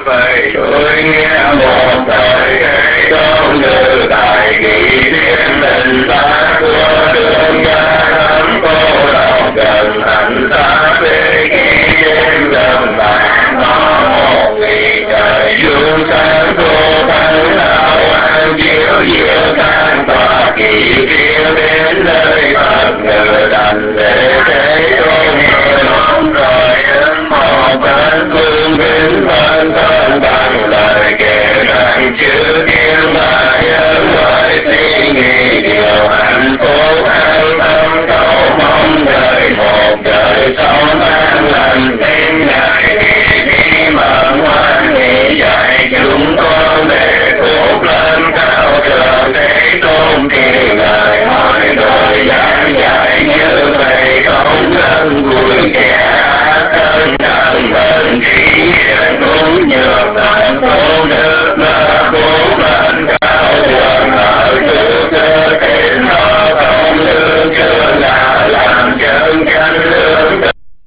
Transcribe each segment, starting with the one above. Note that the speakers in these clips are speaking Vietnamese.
vậy tôi nghe một thời cây tôn từ tại kỳ thiên đình ta của đường gia thắm cô độc gần thành xa về khi đêm gần vàng có một ngày trời dương sáng cô thánh đạo an chiếu diệu can tòa kỳ thiên đến nơi Phật ngự đảnh lễ thế tôn mười bốn rồi ứng một bên phương kính vân thân bằng lời kể rằng chư thiên và nhân loại suy nghĩ điều hạnh phúc an tâm cầu mong đời một đời sống an lành bên ngài đi mận hoan hỷ dạy chúng con để phúc lên cao thượng thế tôn thì ngài hỏi đôi giảng dạy như vậy không ngân vui kẻ thân thân mệnh trí hiện cũng nhược thành tôn đức mà phúc lên cao thượng ở thứ cơ thế nó không lương chưa là làm chân chánh lương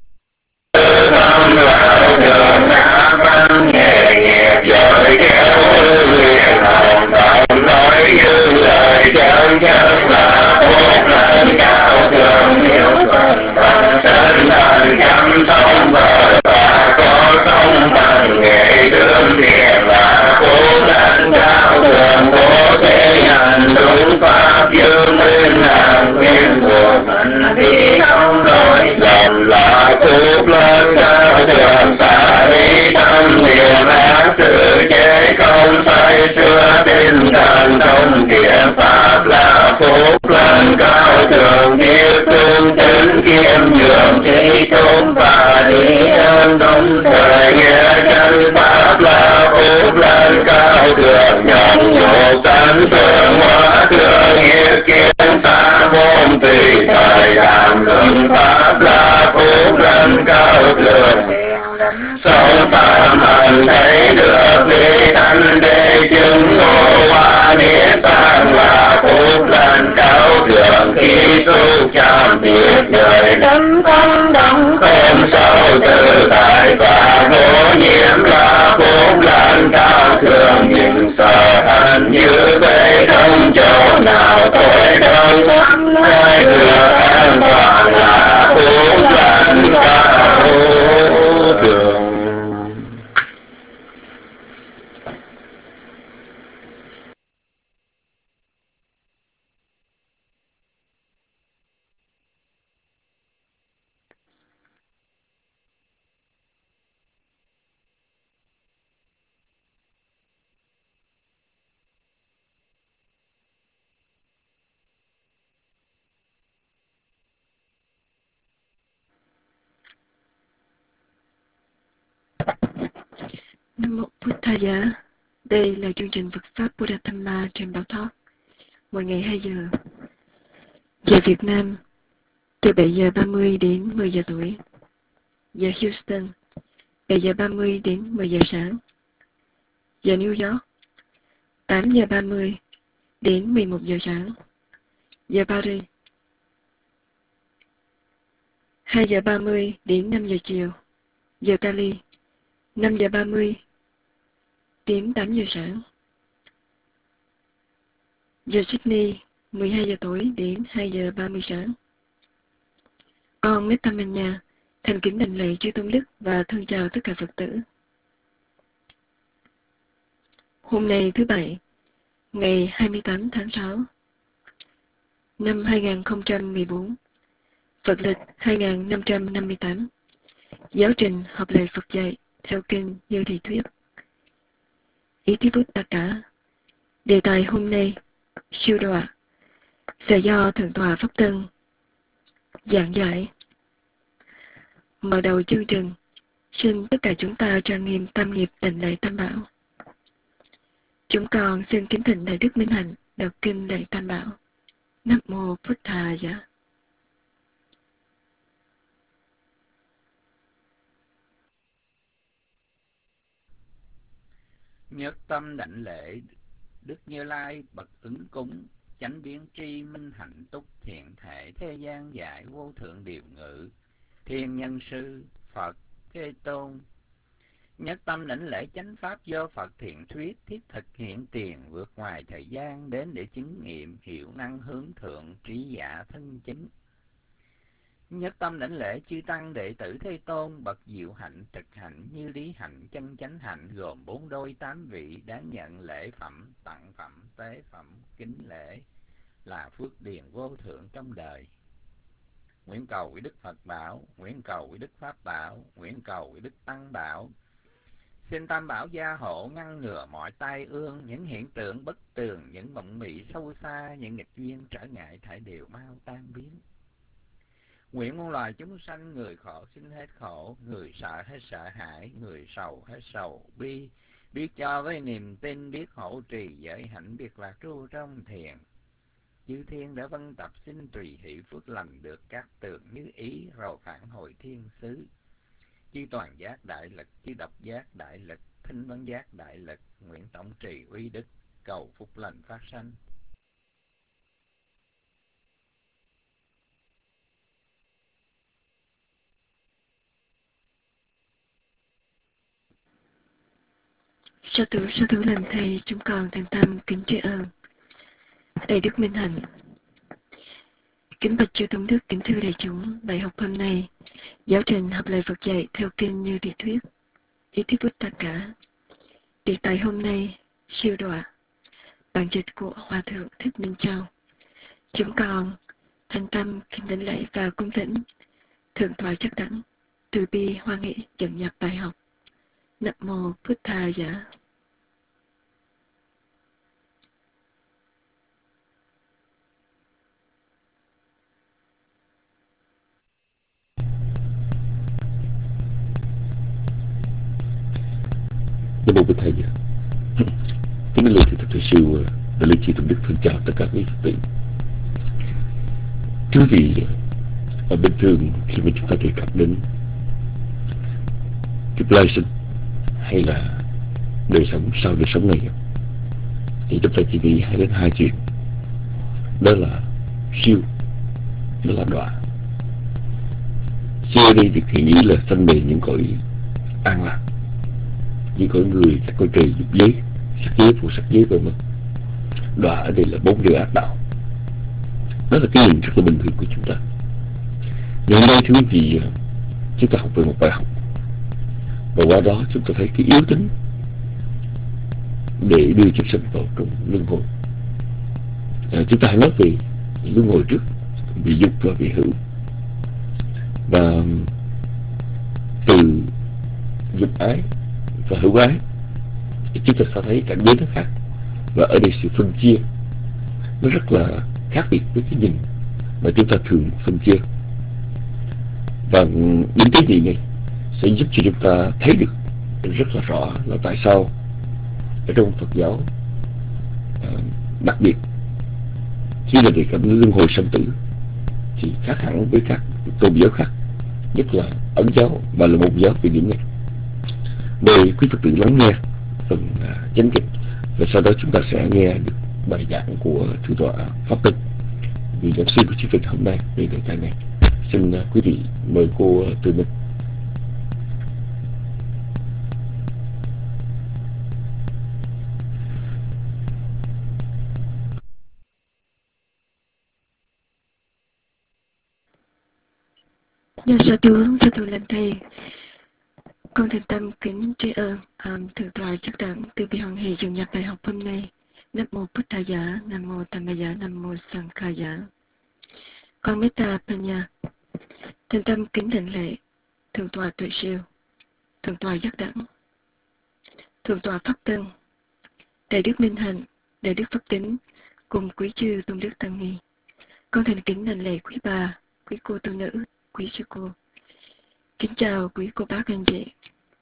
tâm vào đường đã văn nghề nghiệp rồi kéo liền hồng tâm nói như lời chân chân là phúc lên cao thượng hiếu thuận bằng sinh thành chăm sóc vợ và con sống bằng nghề thương thiện là phúc lên cao thượng có thể hành đúng pháp dương minh hàng nguyên của mình đi không đổi lầm là phúc lên cao thượng xả đi tâm niệm ác sự chế không say xưa tinh thần thông thiện pháp là phúc lên cao thượng biết tương tính kiêm nhường trí tôn và lý ơn đúng thời nghe chân pháp là phúc lên cao thượng nhận nhục tánh thượng hóa thượng nghiệp kiến xa vốn tùy thời làm luận pháp là phúc lên cao thượng sống phạm hành thấy được vị thanh đế chứng ngộ hoa niết bàn là phúc lên cao thượng khi tu chạm biết đời đấng không đồng không sâu tự tại và vô nhiễm là phúc lên cao thượng nhưng sợ hạnh như vậy không chỗ nào tôi đâu nơi được an toàn là phúc lên cao thượng. Nam mô Phật Thaya. Đây là chương trình Phật pháp Buddha Dhamma trên Bảo Tháp. Mỗi ngày 2 giờ giờ Việt Nam, từ 7 giờ 30 đến 10 giờ tối. Giờ Houston, 7 giờ 30 đến 10 giờ sáng. Giờ New York, 8 giờ 30 đến 11 giờ sáng. Giờ Paris, 2 giờ 30 đến 5 giờ chiều. Giờ Cali, 5 giờ 30 đến 8 giờ sáng. Giờ Sydney, 12 giờ tối đến 2 giờ 30 sáng. Con Metamania thành kính đảnh lễ chư tôn đức và thân chào tất cả Phật tử. Hôm nay thứ Bảy, ngày 28 tháng 6 năm 2014, Phật lịch 2558, giáo trình học lệ Phật dạy theo kinh Như Thị Thuyết. Ý thí bút tất cả. Đề tài hôm nay siêu đọa sẽ do Thượng tọa Pháp Tân giảng giải. Mở đầu chương trình, xin tất cả chúng ta trang nghiêm tam nghiệp đảnh lễ Tam Bảo. Chúng con xin kính thỉnh Đại Đức Minh Hạnh đọc kinh lễ Tam Bảo. Nam mô Phật Thaya. Nhất tâm đảnh lễ Đức Như Lai bậc ứng cúng, chánh biến tri minh hạnh túc, thiện thể thế gian giải vô thượng điều ngự, thiên nhân sư Phật Thế Tôn. Nhất tâm đảnh lễ chánh pháp do Phật thiện thuyết, thiết thực hiện tiền, vượt ngoài thời gian đến để chứng nghiệm, hiệu năng hướng thượng, trí dạ thân chính. Nhất tâm đảnh lễ chư tăng đệ tử Thế Tôn, bậc diệu hạnh, thực hạnh, như lý hạnh, chân chánh hạnh, gồm 4 đôi 8 vị, đáng nhận lễ phẩm, tặng phẩm, tế phẩm, kính lễ, là phước điền vô thượng trong đời. Nguyện cầu với Đức Phật bảo, nguyện cầu với Đức Pháp bảo, nguyện cầu với Đức Tăng bảo. Xin Tam Bảo gia hộ, ngăn ngừa mọi tai ương, những hiện tượng bất tường, những mộng mị sâu xa, những nghịch duyên trở ngại thảy đều mau tan biến. Nguyện muôn loài chúng sanh, người khổ xin hết khổ, người sợ hết sợ hãi, người sầu hết sầu bi, biết cho với niềm tin, biết hộ trì giới hạnh, biết lạc tru trong thiền. Chư thiên đã vân tập, xin tùy hỷ phước lành, được các tường như ý, rồi phản hồi thiên xứ. Chư toàn giác đại lực, chư độc giác đại lực, thinh vấn giác đại lực, nguyện tổng trì uy đức, cầu phúc lành phát sanh. Sa thú lành thầy, chúng con thành tâm kính tri ân Đại Đức Minh Hạnh. Kính bạch chư tôn đức, kính thưa đại chúng, bài học hôm nay giáo trình học lời Phật dạy theo kinh như thị thuyết Itivuttaka. Đề tài hôm nay siêu đọa, bản dịch của Hòa thượng Thích Minh Châu. Chúng con thành tâm kính đảnh lễ và cung thỉnh thượng tọa chắc đẳng từ bi hoan hỷ dẫn nhập bài học. Nam mô Phật Thà Giả. Nam mô Bổn Thầy. Kính lời thưa thầy sư Đại Linh Chi Tôn Đức thân chào tất cả quý Phật tử. Thưa quý vị, ở bình thường khi mà chúng ta đề cập đến cái lai sinh hay là đời sống sau đời sống này, thì chúng ta chỉ nghĩ đến hai chuyện, đó là siêu, đó là đọa. Siêu đây thì nghĩ là sanh về những cõi an lạc, như cõi người, các cõi trời, dục giới, sắc giới, vô sắc giới vân vân. Đọa ở đây là 4 điều ác đạo. Đó là cái nhìn rất là bình thường của chúng ta. Ngày hôm nay thưa quý vị, chúng ta học về một bài học, và qua đó chúng ta thấy cái yếu tính để đưa chúng sanh vào trong luân hồi. Chúng ta hãy nói về luân hồi trước, về dục và về hữu. Và từ dục ái và hữu ái thì chúng ta sẽ thấy cảnh giới nó khác, và ở đây sự phân chia nó rất là khác biệt với cái nhìn mà chúng ta thường phân chia. Và những cái gì này sẽ giúp cho chúng ta thấy được rất là rõ là tại sao ở trong Phật giáo đặc biệt khi là đề cập đến luân hồi sanh tử thì khác hẳn với các tôn giáo khác, nhất là Ấn giáo và là Môn giáo về điểm này. Mời quý Phật tử lắng nghe phần chánh kịch, và sau đó chúng ta sẽ nghe được bài giảng của Thượng tọa Pháp Tân, vị giảng sư của chương trình hôm nay về đề tài này. Xin quý vị mời cô Từ Minh. Sa thú lành thầy, con thành tâm kính tri ân thượng tọa chắc đẳng từ bi hoan hỷ dẫn nhập bài học hôm nay. Nam mô Phật Thà Giả, Nam mô Tham Ma Giả, Nam mô Sang Kha Giả. Con Metta Panya thành tâm kính đảnh lễ thượng tọa Tuệ Siêu, thượng tọa Giác Đẳng, thượng tọa Pháp Tân, Đại Đức Minh Hạnh, Đại Đức Pháp Tính cùng quý chư tôn đức tăng ni. Con thành kính đảnh lễ quý bà, quý cô tu nữ, quý sư cô. Kính chào quý cô bác anh chị.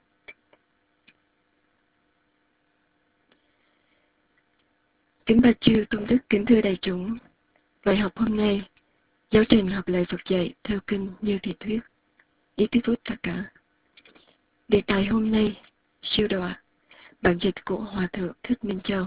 Kính bạch chư tôn đức, kính thưa đại chúng, bài học hôm nay giáo trình học lời Phật dạy theo kinh như thị thuyết Itivuttaka. Đề tài hôm nay siêu đọa, bản dịch của Hòa thượng Thích Minh Châu.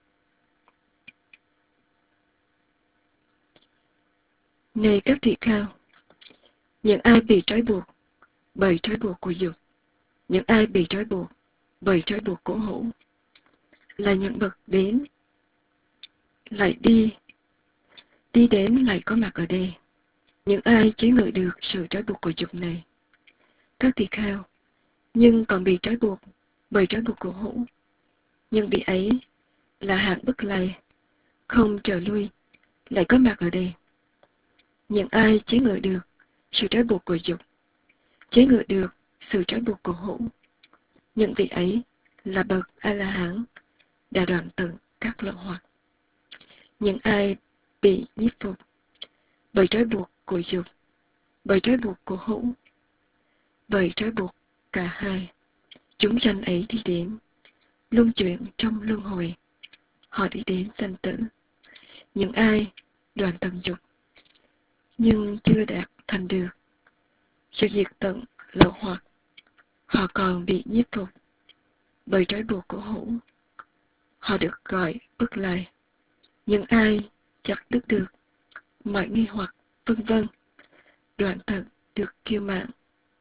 Này các tỷ kheo, những ai bị trói buộc bởi trói buộc của dục, những ai bị trói buộc bởi trói buộc cổ hủ, là những bậc đến lại đi đến lại có mặt ở đây. Những ai chế ngự được sự trói buộc của dục này, các tỳ kheo, nhưng còn bị trói buộc bởi trói buộc cổ hủ, nhưng vị ấy là hạng bất lai, không trở lui, lại có mặt ở đây. Những ai chế ngự được sự trói buộc của dục, chế ngự được sự trói buộc của hữu, những vị ấy là bậc A-la-hán, đã đoạn tận các lậu hoặc. Những ai bị nhiếp phục bởi trói buộc của dục, bởi trói buộc của hữu, bởi trói buộc cả hai, chúng sanh ấy đi đến luân chuyển trong luân hồi, họ đi đến sanh tử. Những ai đoạn tận dục nhưng chưa đạt thành được sự diệt tận lậu hoặc, họ còn bị nhiếp phục bởi trói buộc của hữu, họ được gọi bất lai. Những ai chặt đứt được mọi nghi hoặc vân vân, đoạn tận được kiêu mạn,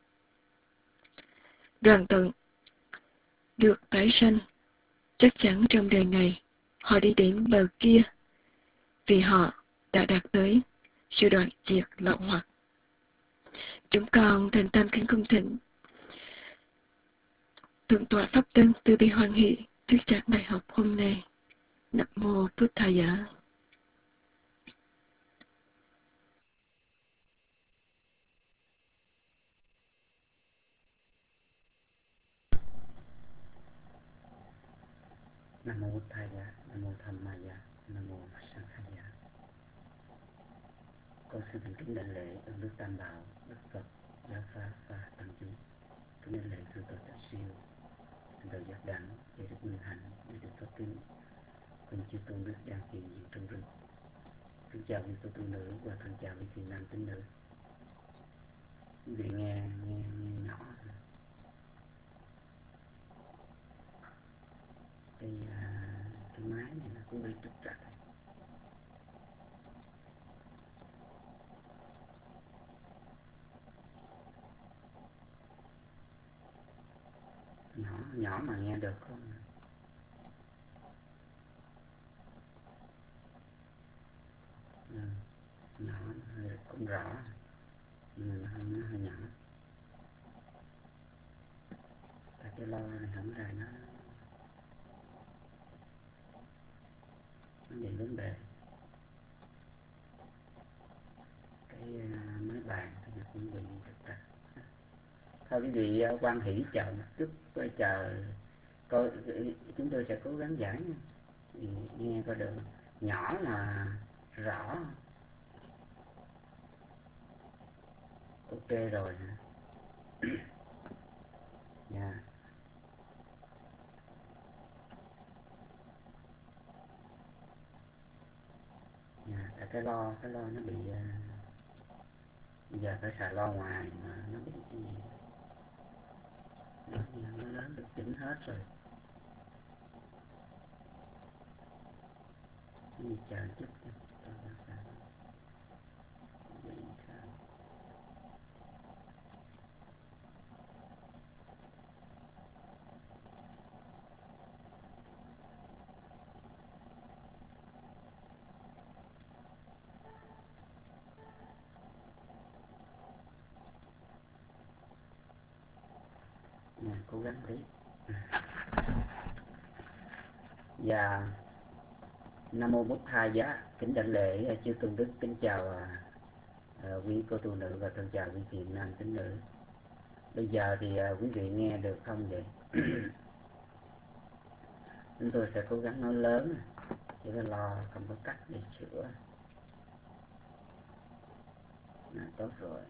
đoạn tận được tái sanh, chắc chắn trong đời này họ đi đến bờ kia, vì họ đã đạt tới sự đoạn diệt lậu hoặc. Chúng con thành tâm kính cung thỉnh Thượng tọa Pháp Tân từ bi hoan hỷ thuyết giảng bài học hôm nay. Nam mô Bụt Thầy Giá. Nam mô Bụt Thầy Giá, Nam mô Tham Ma Giá, Nam mô Sang Khai Giá. Con xin thành kính đảnh lễ ơn Đức Tam Bảo, Đức Phật, Giáo Pháp và Tăng Chúng. Kính đảnh lễ sư tổ Tạ Siêu, Thượng Đời Giác Đẳng, Đại Đức Minh Hạnh, Đại Đức Pháp Kinh, cùng chư tôn đức đang hiện diện trong rừng. Kính chào quý cô tu nữ và thân chào quý vị nam tín nữ. Quý vị nghe nhỏ. Cái máy này nó cũng bị trục trặc. Nhỏ mà nghe được không? Nhỏ cũng rõ, nhưng mà nó hơi nhỏ. Tại cái lo này không ra nó về vấn đề. Cái máy bàn thì nó cũng bị trục trặc. Thôi quý vị quan hỷ chờ một chút, chờ coi, chúng tôi sẽ cố gắng giải nha. Nghe có được nhỏ mà rõ. Ok rồi hả? Dạ. Dạ, tại cái lo nó bị bây giờ phải xài lo ngoài mà nó bị cái gì nó lớn được chỉnh hết rồi. Đi chờ chút nha. Cố gắng tí. Và Nam mô Bụt Thầy Giá, kính đảnh lễ chư tôn đức, kính chào quý cô tu nữ và thân chào quý vị nam tín nữ. Bây giờ thì quý vị nghe được không vậy? Chúng tôi sẽ cố gắng nói lớn, chỉ là lo không có cách để sửa. Tốt rồi.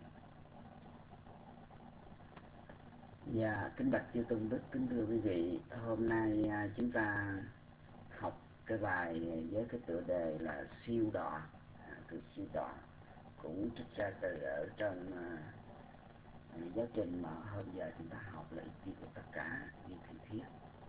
Dạ, kính bạch chư tôn đức, kính thưa quý vị, hôm nay chúng ta học cái bài với cái tựa đề là siêu đỏ. Từ siêu đỏ cũng trích ra từ ở trong giáo trình mà hôm giờ chúng ta học là ý chí của tất cả những thiện thiết.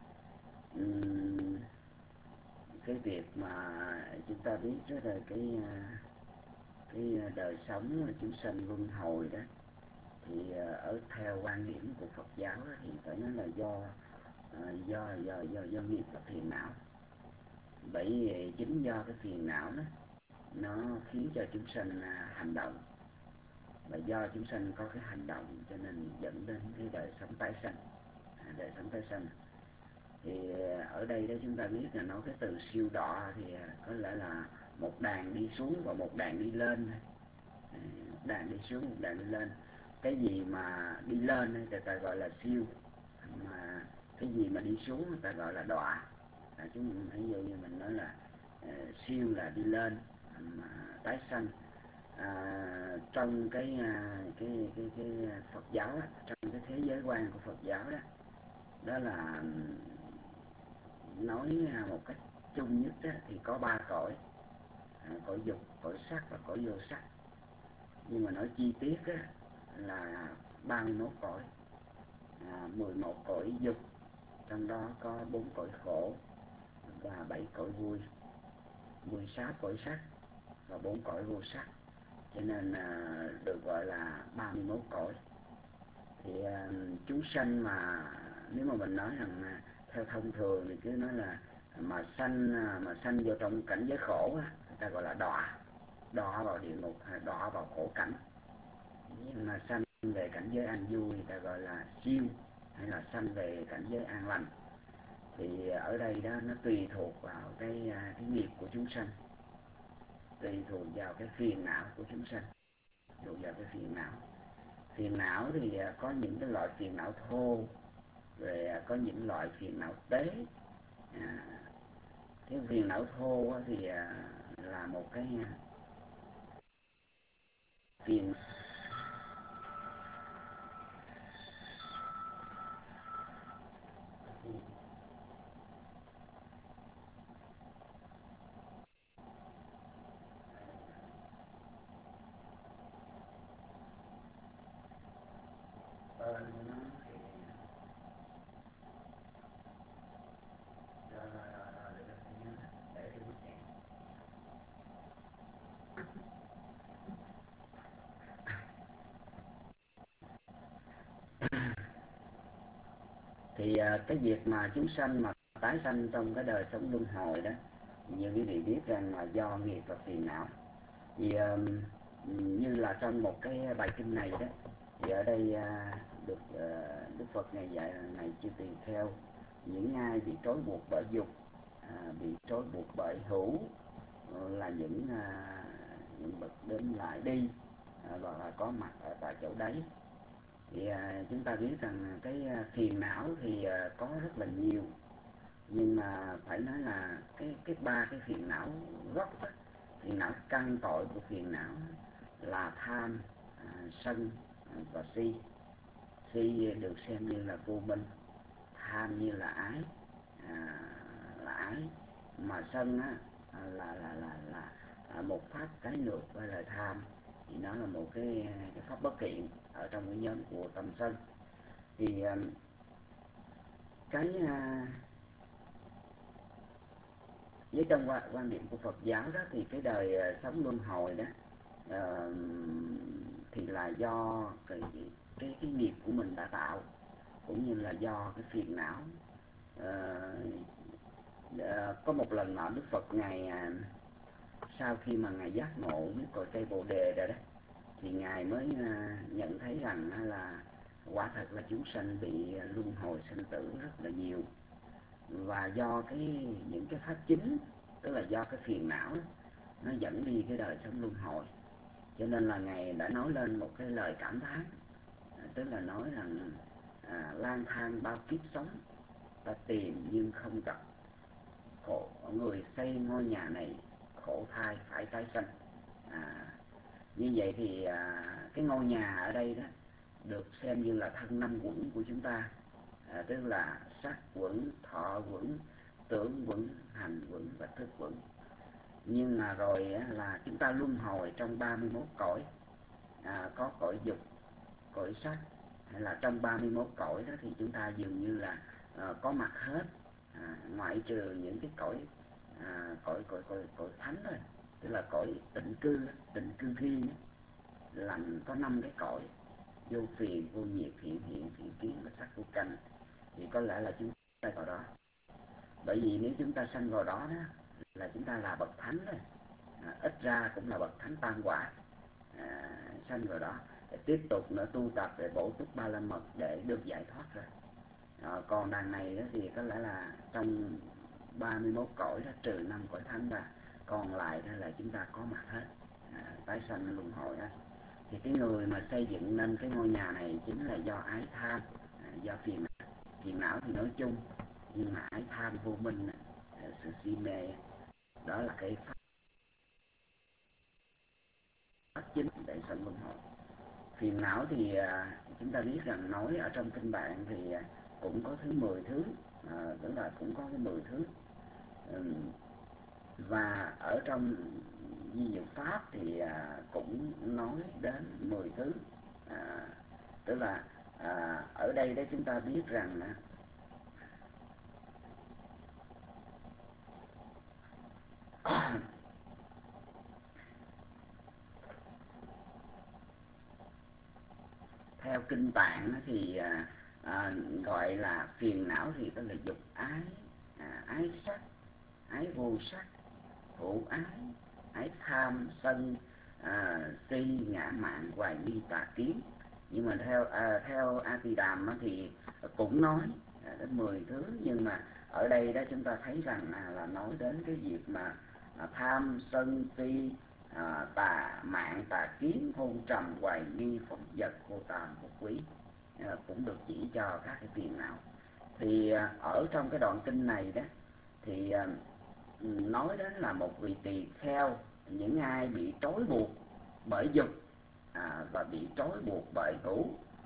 Cái việc mà chúng ta biết rất là cái đời sống chúng sanh luân hồi đó, thì ở theo quan điểm của Phật giáo thì phải nói là do do nghiệp và phiền não. Bởi vì chính do cái phiền não đó nó khiến cho chúng sanh hành động, và do chúng sanh có cái hành động cho nên dẫn đến cái đời sống tái sanh. Đời sống tái sanh thì ở đây đó chúng ta biết là nói cái từ siêu đọa thì có lẽ là một đàn đi xuống và một đàn đi lên. Một đàn đi xuống, một đàn đi lên. Cái gì mà đi lên thì ta gọi là siêu, mà cái gì mà đi xuống người ta gọi là đọa. Chúng ví dụ như mình nói là siêu là đi lên, mà tái sanh. Trong cái Phật giáo đó, trong cái thế giới quan của Phật giáo đó, đó là nói một cách chung nhất đó, thì có 3 cõi: cõi dục, cõi sắc và cõi vô sắc. Nhưng mà nói chi tiết đó, là 31 cõi, 11 cõi dục, trong đó có 4 cõi khổ và 7 cõi vui, 16 cõi sắc và 4 cõi vô sắc, cho nên được gọi là 31 cõi. Thì chúng sanh mà nếu mà mình nói rằng theo thông thường thì cứ nói là mà sanh vô trong cảnh giới khổ á, người ta gọi là đọa vào địa ngục hay đọa vào khổ cảnh. Nhưng mà sanh về cảnh giới an vui người ta gọi là siêu, hay là sanh về cảnh giới an lành. Thì ở đây đó nó tùy thuộc vào cái nghiệp của chúng sanh, tùy thuộc vào cái phiền não của chúng sanh, thuộc vào cái phiền não. Phiền não thì có những cái loại phiền não thô, rồi có những loại phiền não tế. Cái phiền não thô thì là một cái phiền thì cái việc mà chúng sanh mà tái sanh trong cái đời sống luân hồi đó, như quý vị biết rằng là do nghiệp và phiền não. Thì như là trong một cái bài kinh này đó, thì ở đây được Đức Phật Ngài dạy là Ngài chưa tùy theo những ai bị trói buộc bởi dục, bị trói buộc bởi hữu, là những bậc đến lại đi và là có mặt ở tại chỗ đấy. Thì chúng ta biết rằng cái phiền não thì có rất là nhiều, nhưng mà phải nói là cái 3 cái phiền não gốc đó, phiền não căn tội của phiền não là tham, sân và si. Si được xem như là vô minh, tham như là ái, mà sân á, là một pháp trái ngược với lời tham, thì nó là một cái pháp bất thiện ở trong cái nhóm của tâm sân. Thì với trong quan điểm của Phật giáo đó, thì cái đời sống luân hồi đó thì là do cái nghiệp của mình đã tạo, cũng như là do cái phiền não. Có một lần nọ Đức Phật Ngài sau khi mà Ngài giác ngộ biết cội cây Bồ Đề rồi đó, thì Ngài mới nhận thấy rằng là quả thật là chúng sanh bị luân hồi sinh tử rất là nhiều, và do những cái pháp chính, tức là do cái phiền não nó dẫn đi cái đời sống luân hồi. Cho nên là Ngài đã nói lên một cái lời cảm thán, tức là nói rằng lang thang bao kiếp sống, ta tìm nhưng không gặp, khổ người xây ngôi nhà này, khổ thai phải tái sanh. Như vậy thì cái ngôi nhà ở đây đó được xem như là thân 5 quẩn của chúng ta, tức là sắc quẩn, thọ quẩn, tưởng quẩn, hành quẩn và thức quẩn. Nhưng mà rồi là chúng ta luân hồi trong 31 cõi, có cõi dục, cõi sắc, hay là trong 31 cõi đó thì chúng ta dường như là có mặt hết, ngoại trừ những cái cõi thánh thôi, tức là cõi tịnh cư thiên, làm có 5 cái cõi: vô phiền, vô nhiệt, hiện hiện, thiện kiến và sắc vô canh. Thì có lẽ là chúng vào đó. Bởi vì nếu chúng ta sanh vào đó, là chúng ta là bậc thánh rồi, ít ra cũng là bậc thánh tam quả, sanh vào đó để tiếp tục nữa tu tập để bổ túc ba la mật để được giải thoát rồi. Còn đằng này đó thì có lẽ là trong 31 cõi đó, trừ 5 cõi thánh ra, còn lại đó là chúng ta có mặt hết, tái sanh luân hồi đó. Thì cái người mà xây dựng nên cái ngôi nhà này chính là do ái tham, do phiền não thì nói chung, nhưng mà ái tham vô minh, sự si mê, đó là cái pháp chính để sanh luân hồi. Phiền não thì chúng ta biết rằng nói ở trong kinh Bạn thì cũng có 10 thứ, tức là cũng có cái 10 thứ. Và ở trong Di Dược Pháp thì cũng nói đến 10 thứ. Tức là ở đây đó chúng ta biết rằng theo kinh Tạng thì gọi là phiền não thì đó là dục ái, ái sắc, ái vô sắc, hữu ái, ái tham, sân, si, ngã mạn, hoài nghi, tà kiến. Nhưng mà theo A Tỳ Đàm thì cũng nói đến 10 thứ, nhưng mà ở đây đó chúng ta thấy rằng là nói đến cái việc mà tham, sân, si, tà mạn, tà kiến, hôn trầm, hoài nghi, phóng dật, vô tàm, vô quý, cũng được chỉ cho các cái phiền não. Thì ở trong cái đoạn kinh này đó thì nói đến là một vị tỳ kheo, những ai bị trói buộc bởi dục và bị trói buộc bởi hữu,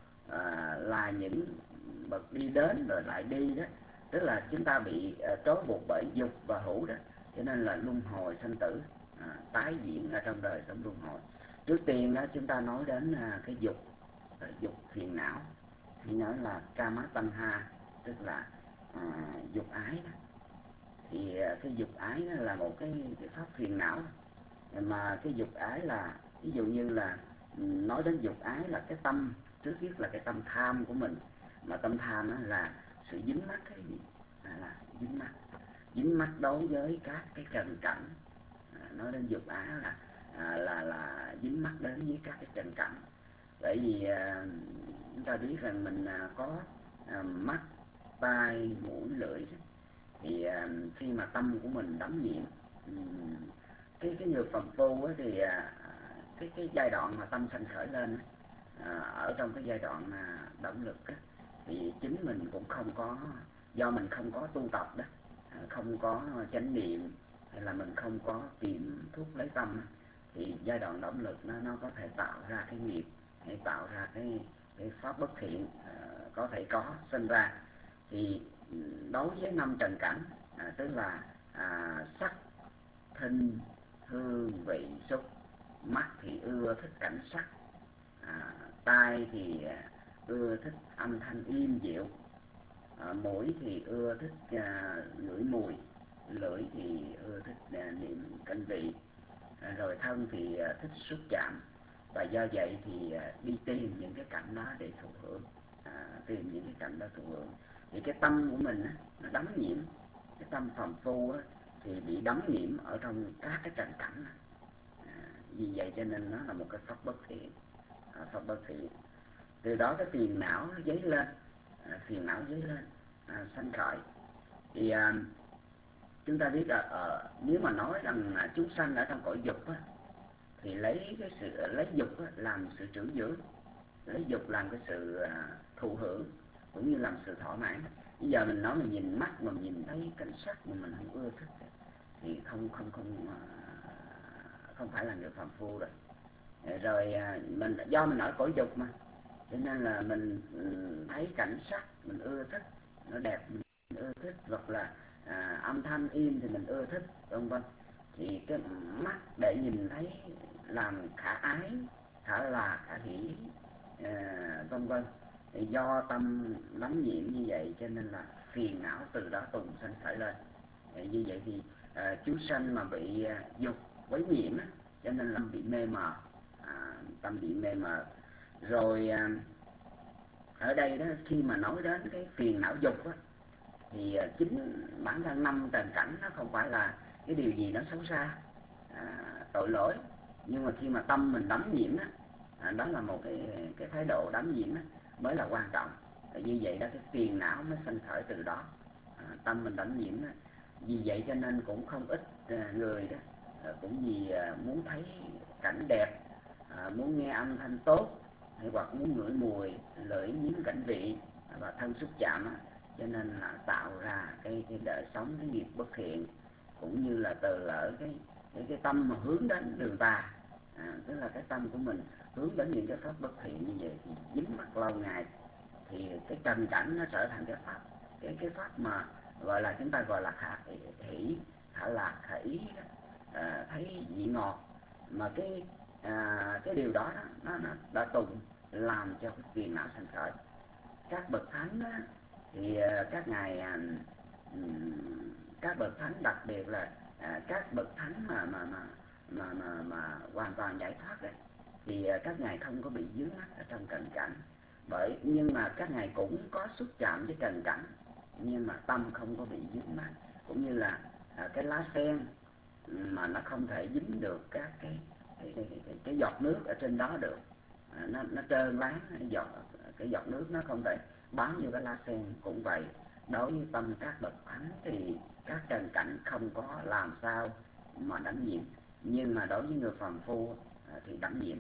là những bậc đi đến rồi lại đi đó, tức là chúng ta bị trói buộc bởi dục và hữu đó, cho nên là luân hồi sanh tử, tái diễn ở trong đời sống luân hồi. Trước tiên đó chúng ta nói đến cái dục phiền não, thì nói là kama tanha, tức là dục ái đó. Thì cái dục ái đó là một cái pháp phiền não, mà cái dục ái là ví dụ như là nói đến dục ái là cái tâm, trước hết là cái tâm tham của mình, mà tâm tham đó là sự dính mắc, cái gì là dính mắc đối với các cái trần cảnh. Nói đến dục ái là dính mắc đến với các cái trần cảnh. Bởi vì chúng ta biết rằng mình có mắt, tai, mũi, lưỡi, thì khi mà tâm của mình đắm nhiễm, cái người phàm phu thì cái giai đoạn mà tâm sanh khởi lên, ở trong cái giai đoạn động lực á, thì chính mình cũng không có, do mình không có tu tập đó, không có chánh niệm, hay là mình không có tìm thuốc lấy tâm, thì giai đoạn động lực nó có thể tạo ra cái nghiệp, hay tạo ra cái pháp bất thiện, có thể có sinh ra. Thì đối với 5 trần cảnh, tức là sắc, thinh, hương, vị, xúc. Mắt thì ưa thích cảnh sắc, tai thì ưa thích âm thanh im dịu, mũi thì ưa thích ngửi mùi, lưỡi thì ưa thích niệm cảnh vị, rồi thân thì thích xúc chạm. Và do vậy thì đi tìm những cái cảnh đó để thụ hưởng, tìm những cái cảnh đó thụ hưởng. Thì cái tâm của mình nó đắm nhiễm, cái tâm phàm phu thì bị đắm nhiễm ở trong các cái trần cảnh. Vì vậy cho nên nó là một cái pháp bất thiện, Từ đó cái phiền não nó dấy lên, sanh khởi. Thì chúng ta biết là nếu mà nói rằng chúng sanh ở trong cõi dục thì lấy dục làm sự trưởng dưỡng, lấy dục làm cái sự thụ hưởng, cũng như làm sự thỏa mãn. Bây giờ mình nói mình nhìn mắt, mình nhìn thấy cảnh sắc mà mình không ưa thích thì không phải là người phàm phu rồi. Rồi mình do mình ở cõi dục mà, cho nên là mình thấy cảnh sắc mình ưa thích, nó đẹp mình ưa thích, hoặc là âm thanh im thì mình ưa thích, vân vân. Thì cái mắt để nhìn thấy làm khả ái, khả là, khả hỷ, vân vân. Thì do tâm đắm nhiễm như vậy cho nên là phiền não từ đó tùng sanh khởi lên. Như vậy thì chúng sanh mà bị dục quấy nhiễm cho nên là bị mê mờ, tâm bị mê mờ. Rồi ở đây đó, khi mà nói đến cái phiền não dục thì chính bản thân năm trần cảnh nó không phải là cái điều gì nó xấu xa, tội lỗi, nhưng mà khi mà tâm mình đắm nhiễm đó là một cái thái độ đắm nhiễm mới là quan trọng. Như vậy đó, cái phiền não mới sinh khởi từ đó, tâm mình đắm nhiễm. Vì vậy cho nên cũng không ít người đó cũng vì muốn thấy cảnh đẹp, muốn nghe âm thanh tốt, hay hoặc muốn ngửi mùi, lưỡi miếng cảnh vị và thân xúc chạm, cho nên là tạo ra cái đời sống, cái nghiệp bất thiện, cũng như là từ ở cái tâm mà hướng đến đường tà, tức là cái tâm của mình hướng đến những cái pháp bất thiện như vậy, thì dính mắc lâu ngày thì cái trần cảnh nó trở thành cái pháp mà gọi là chúng ta gọi là hạ lạc, hạ ý, thấy vị ngọt, mà cái điều đó nó đã tùng làm cho cái phiền não sanh khởi. Các bậc thánh đó, thì các bậc thánh, đặc biệt là các bậc thánh mà hoàn toàn giải thoát đấy, thì các ngài không có bị vướng mắc ở trong trần cảnh. Nhưng mà các ngài cũng có xúc chạm với trần cảnh, nhưng mà tâm không có bị vướng mắc. Cũng như là cái lá sen mà nó không thể dính được các cái giọt nước ở trên đó được, nó trơn láng, cái giọt nước nó không thể bám vô cái lá sen. Cũng vậy, đối với tâm các bậc thánh thì các trần cảnh không có làm sao mà đắm nhiễm, nhưng mà đối với người phàm phu thì đắm nhiễm.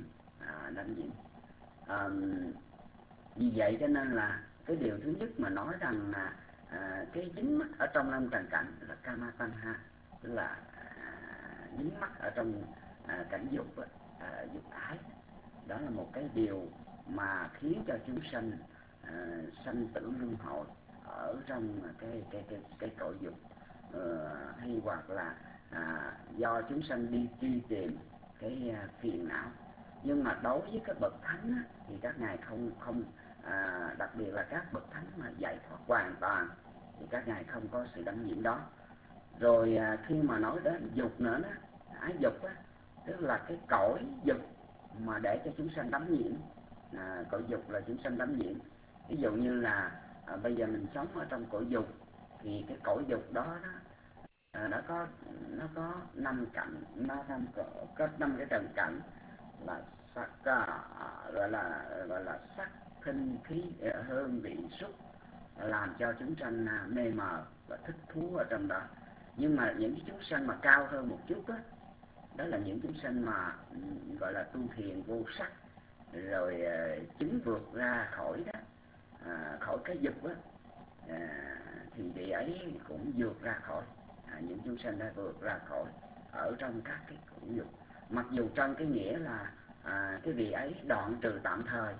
Vì vậy cho nên là cái điều thứ nhất mà nói rằng là cái dính mắc ở trong năm trần cảnh là kama tanha, tức là dính mắc ở trong cảnh dục, dục ái. Đó là một cái điều mà khiến cho chúng sanh sanh tử luân hồi ở trong cái cõi dục, hay hoặc là do chúng sanh đi truy tìm cái phiền não. Nhưng mà đối với các bậc thánh thì các ngài không đặc biệt là các bậc thánh mà giải thoát hoàn toàn thì các ngài không có sự đắm nhiễm đó. Rồi khi mà nói đến dục nữa đó, ái dục tức là cái cõi dục mà để cho chúng sanh đắm nhiễm. Cõi dục là chúng sanh đắm nhiễm. Ví dụ như là bây giờ mình sống ở trong cõi dục, thì cái cõi dục đó nó có 5 cảnh, có 5 cái trần cảnh là sắc, gọi là sắc, thinh, khí, hương, vị, xúc, làm cho chúng sanh mê mờ và thích thú ở trong đó. Nhưng mà những cái chúng sanh mà cao hơn một chút đó là những chúng sanh mà gọi là tu thiền vô sắc, rồi chứng vượt ra khỏi đó, khỏi cái dục thì vị ấy cũng vượt ra khỏi, những chúng sanh đã vượt ra khỏi ở trong các cái cõi dục. Mặc dù trong cái nghĩa là cái vị ấy đoạn trừ tạm thời,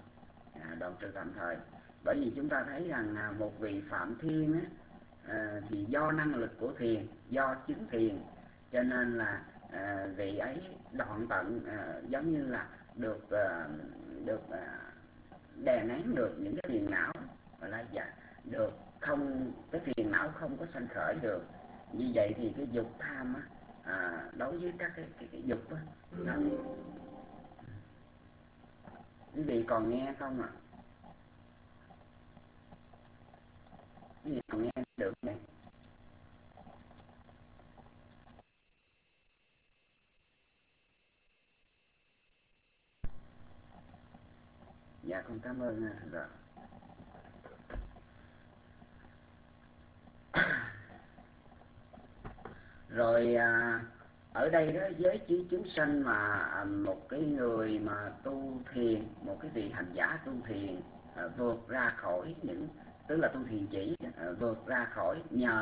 bởi vì chúng ta thấy rằng một vị Phạm Thiên thì do năng lực của thiền, do chứng thiền, cho nên là vị ấy đoạn tận, giống như là được đè nén được những cái phiền não, gọi là được không, cái phiền não không có sanh khởi được. Như vậy thì cái dục tham đối với các cái dục quý vị còn nghe không ạ? Quý vị còn nghe được này? Dạ con cảm ơn. Rồi. Rồi ở đây đó, với chúng sanh mà một cái người mà tu thiền, một cái vị hành giả tu thiền vượt ra khỏi những, tức là tu thiền chỉ vượt ra khỏi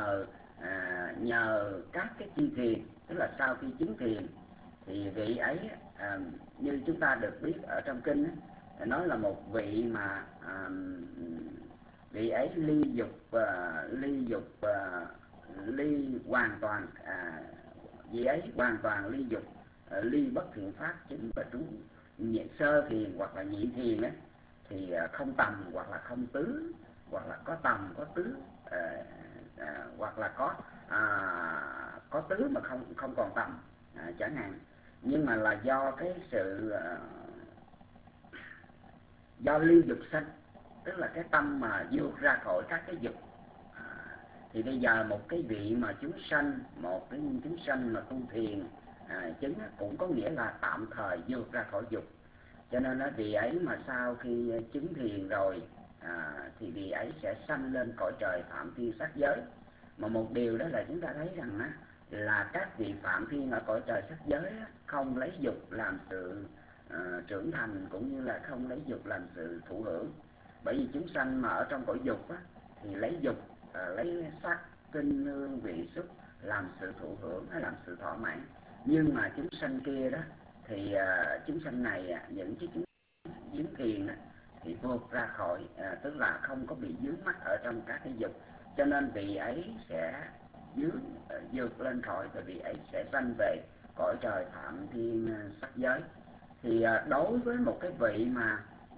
nhờ các cái chi thiền, tức là sau khi chứng thiền thì vị ấy như chúng ta được biết ở trong kinh nói là một vị mà vị ấy ly hoàn toàn, vị ấy hoàn toàn ly dục, ly bất thiện pháp, chứng và trú sơ thiền hoặc là nhị thiền thì không tầm hoặc là không tứ, hoặc là có tầm có tứ, hoặc là có tứ mà không còn tầm chẳng hạn. Nhưng mà là do cái sự do ly dục sanh, tức là cái tâm mà vượt ra khỏi các cái dục, Thì bây giờ một cái vị mà chúng sanh, một cái chúng sanh mà tu thiền chứng cũng có nghĩa là tạm thời vượt ra khỏi dục. Cho nên nó vị ấy mà sau khi chứng thiền rồi thì vị ấy sẽ sanh lên cõi trời Phạm Thiên sắc giới. Mà một điều đó là chúng ta thấy rằng là các vị Phạm Thiên ở cõi trời sắc giới không lấy dục làm sự trưởng thành, cũng như là không lấy dục làm sự thụ hưởng. Bởi vì chúng sanh mà ở trong cõi dục thì lấy dục, lấy sắc, kinh, hương, vị, xúc làm sự thụ hưởng hay làm sự thỏa mãn. Nhưng mà chúng sanh kia đó thì chúng sanh này, những cái chứng thiền thì vượt ra khỏi, tức là không có bị vướng mắc ở trong các cái dục. Cho nên vị ấy sẽ vượt lên khỏi, và vị ấy sẽ sanh về cõi trời Phạm Thiên sắc giới. Thì đối với một cái vị mà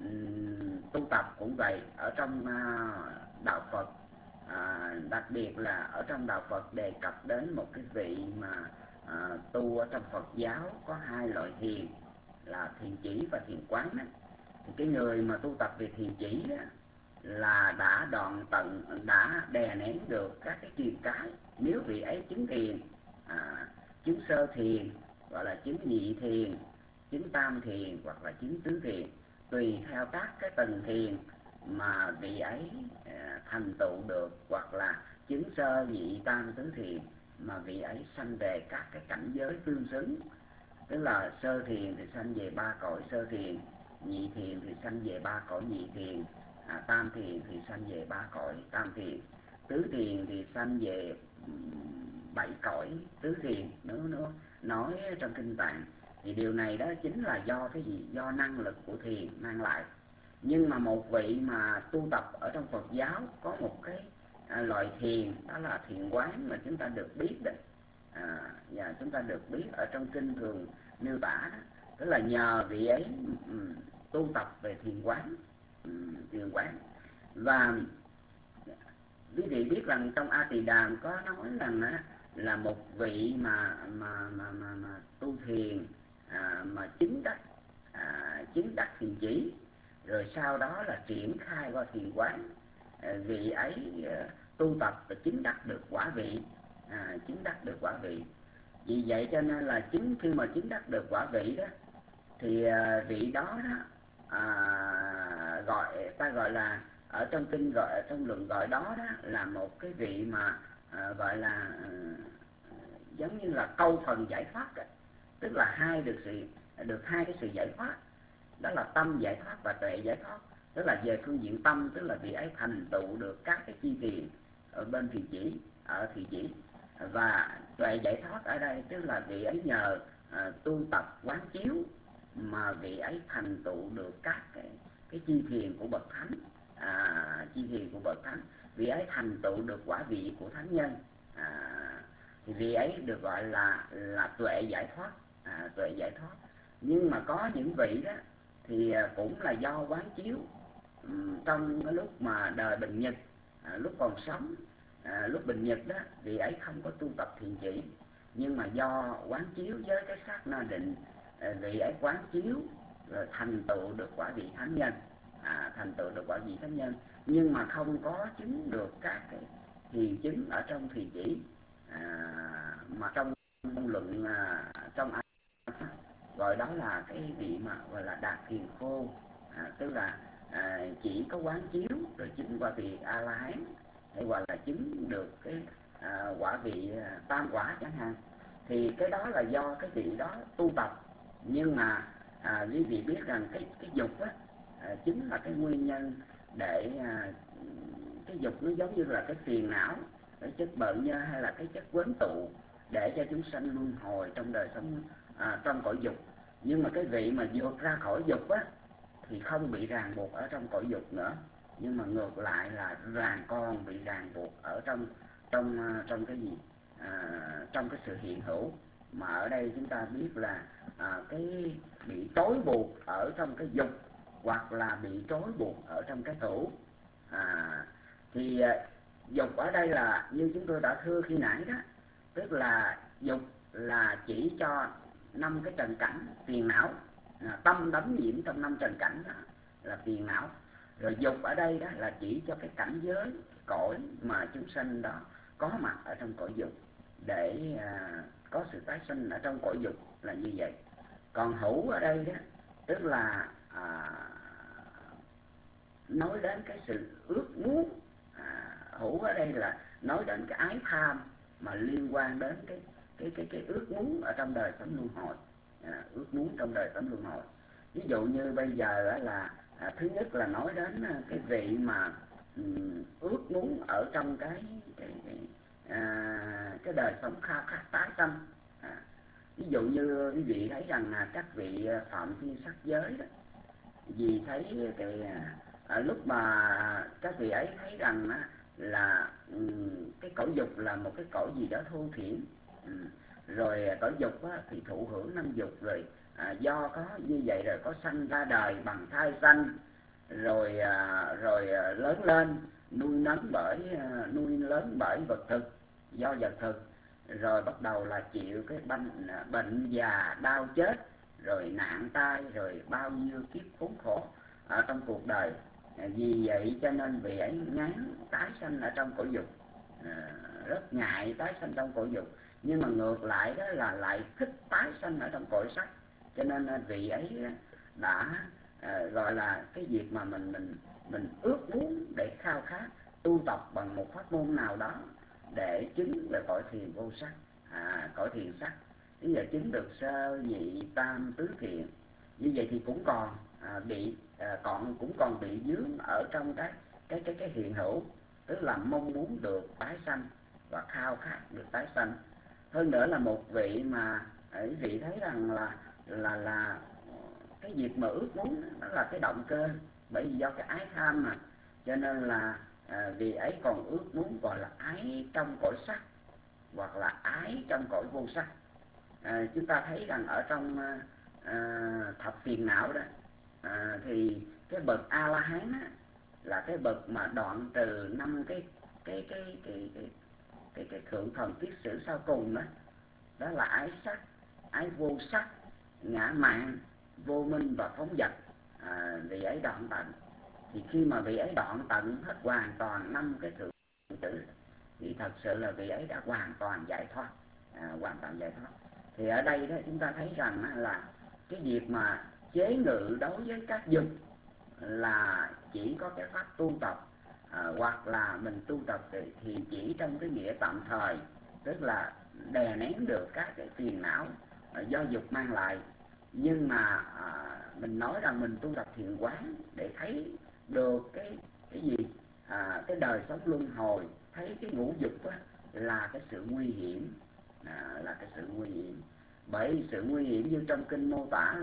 tu tập cũng vậy, ở trong đạo Phật, đặc biệt là ở trong đạo Phật đề cập đến một cái vị mà tu ở trong Phật giáo có hai loại thiền là thiền chỉ và thiền quán. Thì cái người mà tu tập về thiền chỉ là đã đoạn tận, đã đè nén được các cái truyền cái. Nếu vị ấy chứng thiền, chứng sơ thiền, gọi là chứng nhị thiền, chứng tam thiền hoặc là chứng tứ thiền, tùy theo các cái tầng thiền mà vị ấy thành tựu được, hoặc là chứng sơ nhị tam tứ thiền mà vị ấy sanh về các cái cảnh giới tương xứng. Tức là sơ thiền thì sanh về ba cõi sơ thiền, nhị thiền thì sanh về ba cõi nhị thiền, tam thiền thì sanh về ba cõi tam thiền, tứ thiền thì sanh về 7 cõi tứ thiền. Nếu nó nói trong kinh Tạng thì điều này đó chính là do cái gì? Do năng lực của thiền mang lại. Nhưng mà một vị mà tu tập ở trong Phật giáo có một cái loại thiền, đó là thiền quán mà chúng ta được biết đấy. Và chúng ta được biết ở trong kinh thường miêu tả đó, tức là nhờ vị ấy tu tập về thiền quán. Và quý vị biết rằng trong A Tỳ Đàm có nói rằng là một vị mà tu thiền mà chứng đắc thiền chỉ, rồi sau đó là triển khai qua thiền quán, vị ấy tu tập và chứng đắc được quả vị, Vì vậy cho nên là khi mà chứng đắc được quả vị đó thì vị đó ta gọi là ở trong kinh trong luận gọi đó là một cái vị mà gọi là giống như là câu phần giải thoát đó. Tức là được hai cái sự giải thoát, đó là tâm giải thoát và tuệ giải thoát. Tức là về phương diện tâm, tức là vị ấy thành tựu được các cái chi thiền ở bên thiền chỉ, và tuệ giải thoát ở đây tức là vị ấy nhờ tu tập quán chiếu mà vị ấy thành tựu được các cái chi thiền của bậc thánh, vị ấy thành tựu được quả vị của thánh nhân, thì vị ấy được gọi là tuệ giải thoát. Nhưng mà có những vị đó thì cũng là do quán chiếu trong cái lúc mà đời bình nhật, lúc còn sống, lúc bình nhật đó vị ấy không có tu tập thiền chỉ, nhưng mà do quán chiếu với cái sát na định, vị ấy quán chiếu rồi thành tựu được quả vị thánh nhân, nhưng mà không có chứng được các cái thiền chứng ở trong thiền chỉ, mà trong luận trong gọi đó là cái vị mà gọi là đạt thiền khô, tức là chỉ có quán chiếu rồi chứng quả vị A La Hán, hay gọi là chứng được cái quả vị tam quả chẳng hạn. Thì cái đó là do cái vị đó tu tập. Nhưng mà quý vị biết rằng cái dục chính là cái nguyên nhân để cái dục nó giống như là cái phiền não, cái chất bợn nhơ hay là cái chất quấn tụ để cho chúng sanh luân hồi trong đời sống trong cõi dục. Nhưng mà cái vị mà vượt ra khỏi dục thì không bị ràng buộc ở trong cõi dục nữa, nhưng mà ngược lại là bị ràng buộc ở trong cái gì? Trong cái sự hiện hữu, mà ở đây chúng ta biết là cái bị trói buộc ở trong cái dục, hoặc là bị trói buộc ở trong cái thủ. Thì dục ở đây là như chúng tôi đã thưa khi nãy đó, tức là dục là chỉ cho 5 cái trần cảnh phiền não, tâm đắm nhiễm trong 5 trần cảnh đó là phiền não. Rồi dục ở đây đó là chỉ cho cái cảnh giới, cái cõi mà chúng sanh đó có mặt ở trong cõi dục, để có sự tái sinh ở trong cõi dục là như vậy. Còn hữu ở đây đó tức là nói đến cái sự ước muốn. Hữu ở đây là nói đến cái ái tham mà liên quan đến cái ước muốn ở trong đời sống luân hồi, ước muốn trong đời sống luân hồi. Ví dụ như bây giờ là thứ nhất là nói đến cái vị mà ước muốn ở trong cái đời sống khao khát tái sanh. Ví dụ như quý vị thấy rằng các vị phạm thiên sắc giới đó, vì thấy lúc mà các vị ấy thấy rằng là cái cõi dục là một cái cõi gì đó thô thiển, rồi cõi dục thì thụ hưởng năm dục, rồi do có như vậy rồi có sanh ra đời bằng thai sanh, rồi lớn lên nuôi lớn bởi vật thực, do vật thực, rồi bắt đầu là chịu cái bệnh già đau chết, rồi nạn tai, rồi bao nhiêu kiếp khốn khổ ở trong cuộc đời. Vì vậy cho nên vị ấy ngán tái sanh ở trong cõi dục, rất ngại tái sanh trong cõi dục. Nhưng mà ngược lại đó là lại thích tái sanh ở trong cõi sắc. Cho nên vị ấy đã gọi là cái việc mà mình ước muốn để khao khát tu tập bằng một pháp môn nào đó để chứng về cõi thiền vô sắc, cõi thiền sắc. Bây giờ chứng được sơ nhị tam tứ thiền. Như vậy thì cũng còn bị vướng ở trong cái hiện hữu, tức là mong muốn được tái sanh và khao khát được tái sanh. Hơn nữa là một vị mà quý vị thấy rằng là cái việc mà ước muốn đó là cái động cơ, bởi vì do cái ái tham mà, cho nên là vì ấy còn ước muốn gọi là ái trong cõi sắc hoặc là ái trong cõi vô sắc. Chúng ta thấy rằng ở trong thập phiền não đó, thì cái bậc A La Hán là cái bậc mà đoạn trừ 5 cái thượng thần kiết sử sau cùng đó, đó là ái sắc, ái vô sắc, ngã mạn, vô minh và phóng dật. Vị ấy đoạn tận. Thì khi mà vị ấy đoạn tận hết hoàn toàn 5 cái thượng tử thì thật sự là vị ấy đã hoàn toàn giải thoát, Thì ở đây đó chúng ta thấy rằng là cái việc mà chế ngự đối với các dục là chỉ có cái pháp tu tập, hoặc là mình tu tập thì chỉ trong cái nghĩa tạm thời, tức là đè nén được các cái phiền não do dục mang lại. Nhưng mà mình nói rằng mình tu tập thiền quán để thấy được cái gì, cái đời sống luân hồi, thấy cái ngũ dục là cái sự nguy hiểm, bởi sự nguy hiểm như trong kinh mô tả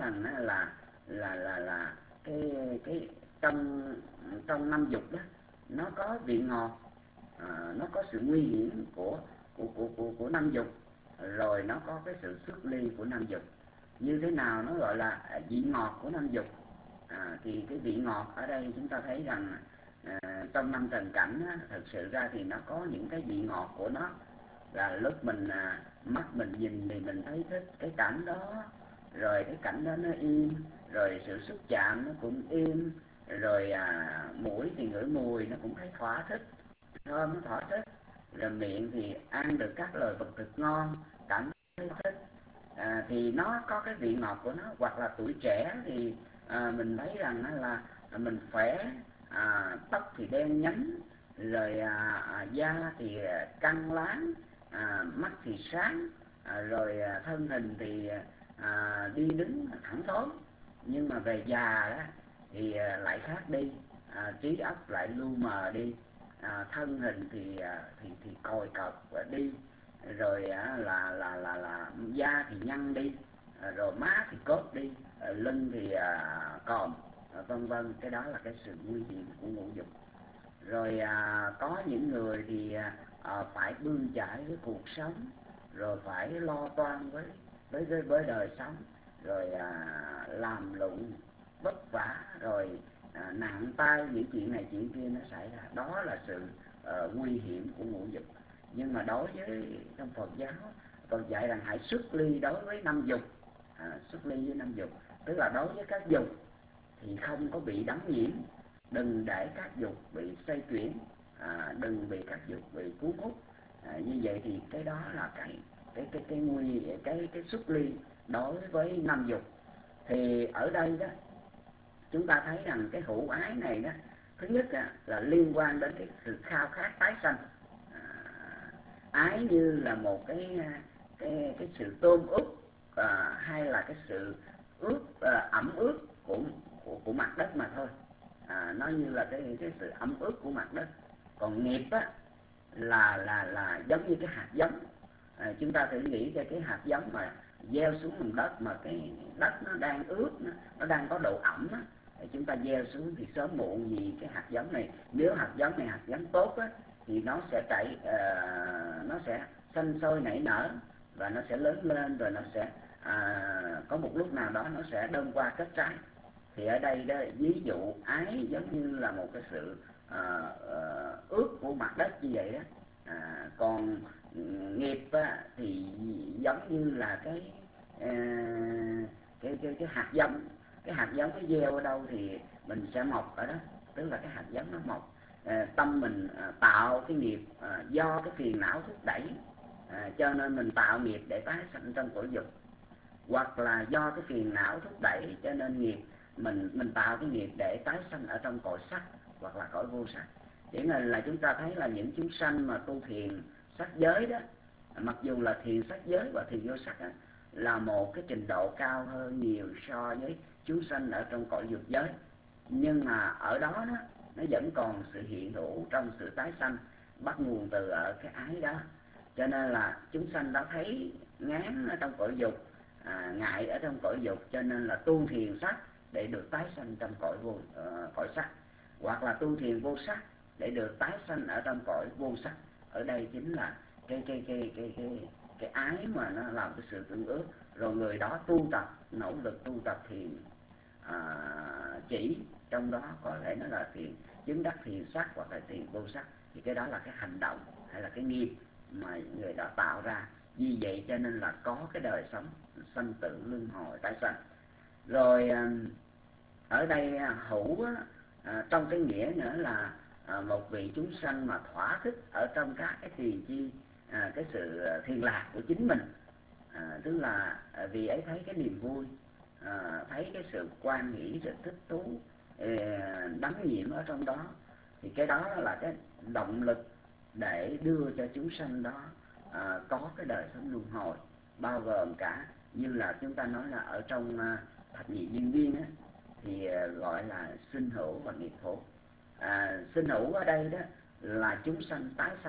là cái trong 5 dục đó nó có vị ngọt, nó có sự nguy hiểm của 5 dục, rồi nó có cái sự xuất ly của 5 dục. Như thế nào nó gọi là vị ngọt của 5 dục? Thì cái vị ngọt ở đây chúng ta thấy rằng trong 5 trần cảnh thực sự ra thì nó có những cái vị ngọt của nó, là lúc mình mắt mình nhìn thì mình thấy thích cái cảnh đó, rồi cái cảnh đó nó im, rồi sự xúc chạm nó cũng im, rồi mũi thì ngửi mùi nó cũng thấy thỏa thích, thơm nó thỏa thích, rồi miệng thì ăn được các lời vật thực ngon, cảm thấy thích. Thì nó có cái vị ngọt của nó. Hoặc là tuổi trẻ thì mình thấy rằng là mình khỏe, tóc thì đen nhánh, rồi da thì căng láng, mắt thì sáng, rồi thân hình thì đi đứng thẳng thắn. Nhưng mà về già đó thì lại khác đi, trí óc lại lu mờ đi, thân hình thì còi cọc đi, rồi là da thì nhăn đi, rồi má thì cốt đi, lưng thì còm, vân vân. Cái đó là cái sự nguy hiểm của ngũ dục. Rồi có những người thì phải bươn chải với cuộc sống, rồi phải lo toan với đời sống, rồi làm lụng vất vả, rồi nặng tay những chuyện này chuyện kia nó xảy ra. Đó là sự nguy hiểm của ngũ dục. Nhưng mà đối với trong Phật giáo, Phật dạy rằng hãy xuất ly đối với 5 dục, xuất ly với 5 dục, tức là đối với các dục thì không có bị đắm nhiễm, đừng để các dục bị xoay chuyển, đừng bị các dục bị cuốn hút, Như vậy thì cái đó là cái nguy, cái xuất ly đối với năm dục. Thì ở đây đó chúng ta thấy rằng cái hữu ái này đó, thứ nhất là liên quan đến cái sự khao khát tái sanh. Ái như là một cái sự tôm ướp, hay là cái sự ẩm ướt của mặt đất mà thôi. Nó như là cái sự ẩm ướt của mặt đất. Còn nghiệp là giống như cái hạt giống. Chúng ta thử nghĩ cho cái hạt giống mà gieo xuống vùng đất, mà cái đất nó đang ướt, nó đang có độ ẩm á, chúng ta gieo xuống thì sớm muộn gì cái hạt giống này, nếu hạt giống tốt á, thì nó sẽ xanh sôi nảy nở và nó sẽ lớn lên, rồi nó sẽ có một lúc nào đó nó sẽ đơm hoa kết trái. Thì ở đây đó, ví dụ ái giống như là một cái sự ướt của mặt đất như vậy đó. Còn nghiệp thì giống như là cái hạt giống. Cái hạt giống nó gieo ở đâu thì mình sẽ mọc ở đó, tức là cái hạt giống nó mọc. Tâm mình tạo cái nghiệp do cái phiền não thúc đẩy, cho nên mình tạo nghiệp để tái sanh trong cõi dục. Hoặc là do cái phiền não thúc đẩy cho nên nghiệp mình tạo cái nghiệp để tái sanh ở trong cõi sắc hoặc là cõi vô sắc. Điển hình là chúng ta thấy là những chúng sanh mà tu thiền sắc giới đó, mặc dù là thiền sắc giới và thiền vô sắc là một cái trình độ cao hơn nhiều so với chúng sanh ở trong cõi dục giới, nhưng mà ở đó nó vẫn còn sự hiện hữu trong sự tái sanh, bắt nguồn từ ở cái ái đó. Cho nên là chúng sanh đã thấy ngán ở trong cõi dục, ngại ở trong cõi dục, cho nên là tu thiền sắc để được tái sanh trong cõi sắc, hoặc là tu thiền vô sắc để được tái sanh ở trong cõi vô sắc. Ở đây chính là cái ái mà nó làm cái sự tương ước. Rồi người đó tu tập, nỗ lực tu tập thiền chỉ trong đó có thể nói là thiền chứng đắc thiền sắc hoặc là thiền vô sắc, thì cái đó là cái hành động hay là cái nghiệp mà người đã tạo ra. Vì vậy cho nên là có cái đời sống sanh tử luân hồi tái sanh. Rồi ở đây hữu trong cái nghĩa nữa là một vị chúng sanh mà thỏa thích ở trong các cái thiền chi, cái sự thiền lạc của chính mình, tức là vì ấy thấy cái niềm vui, thấy cái sự quan hỷ, sự thích thú đắm nhiễm ở trong đó, thì cái đó là cái động lực để đưa cho chúng sanh đó có cái đời sống luân hồi, bao gồm cả như là chúng ta nói là ở trong thập nhị duyên duyên thì gọi là sinh hữu và nghiệp hữu. Sinh hữu ở đây đó là chúng sanh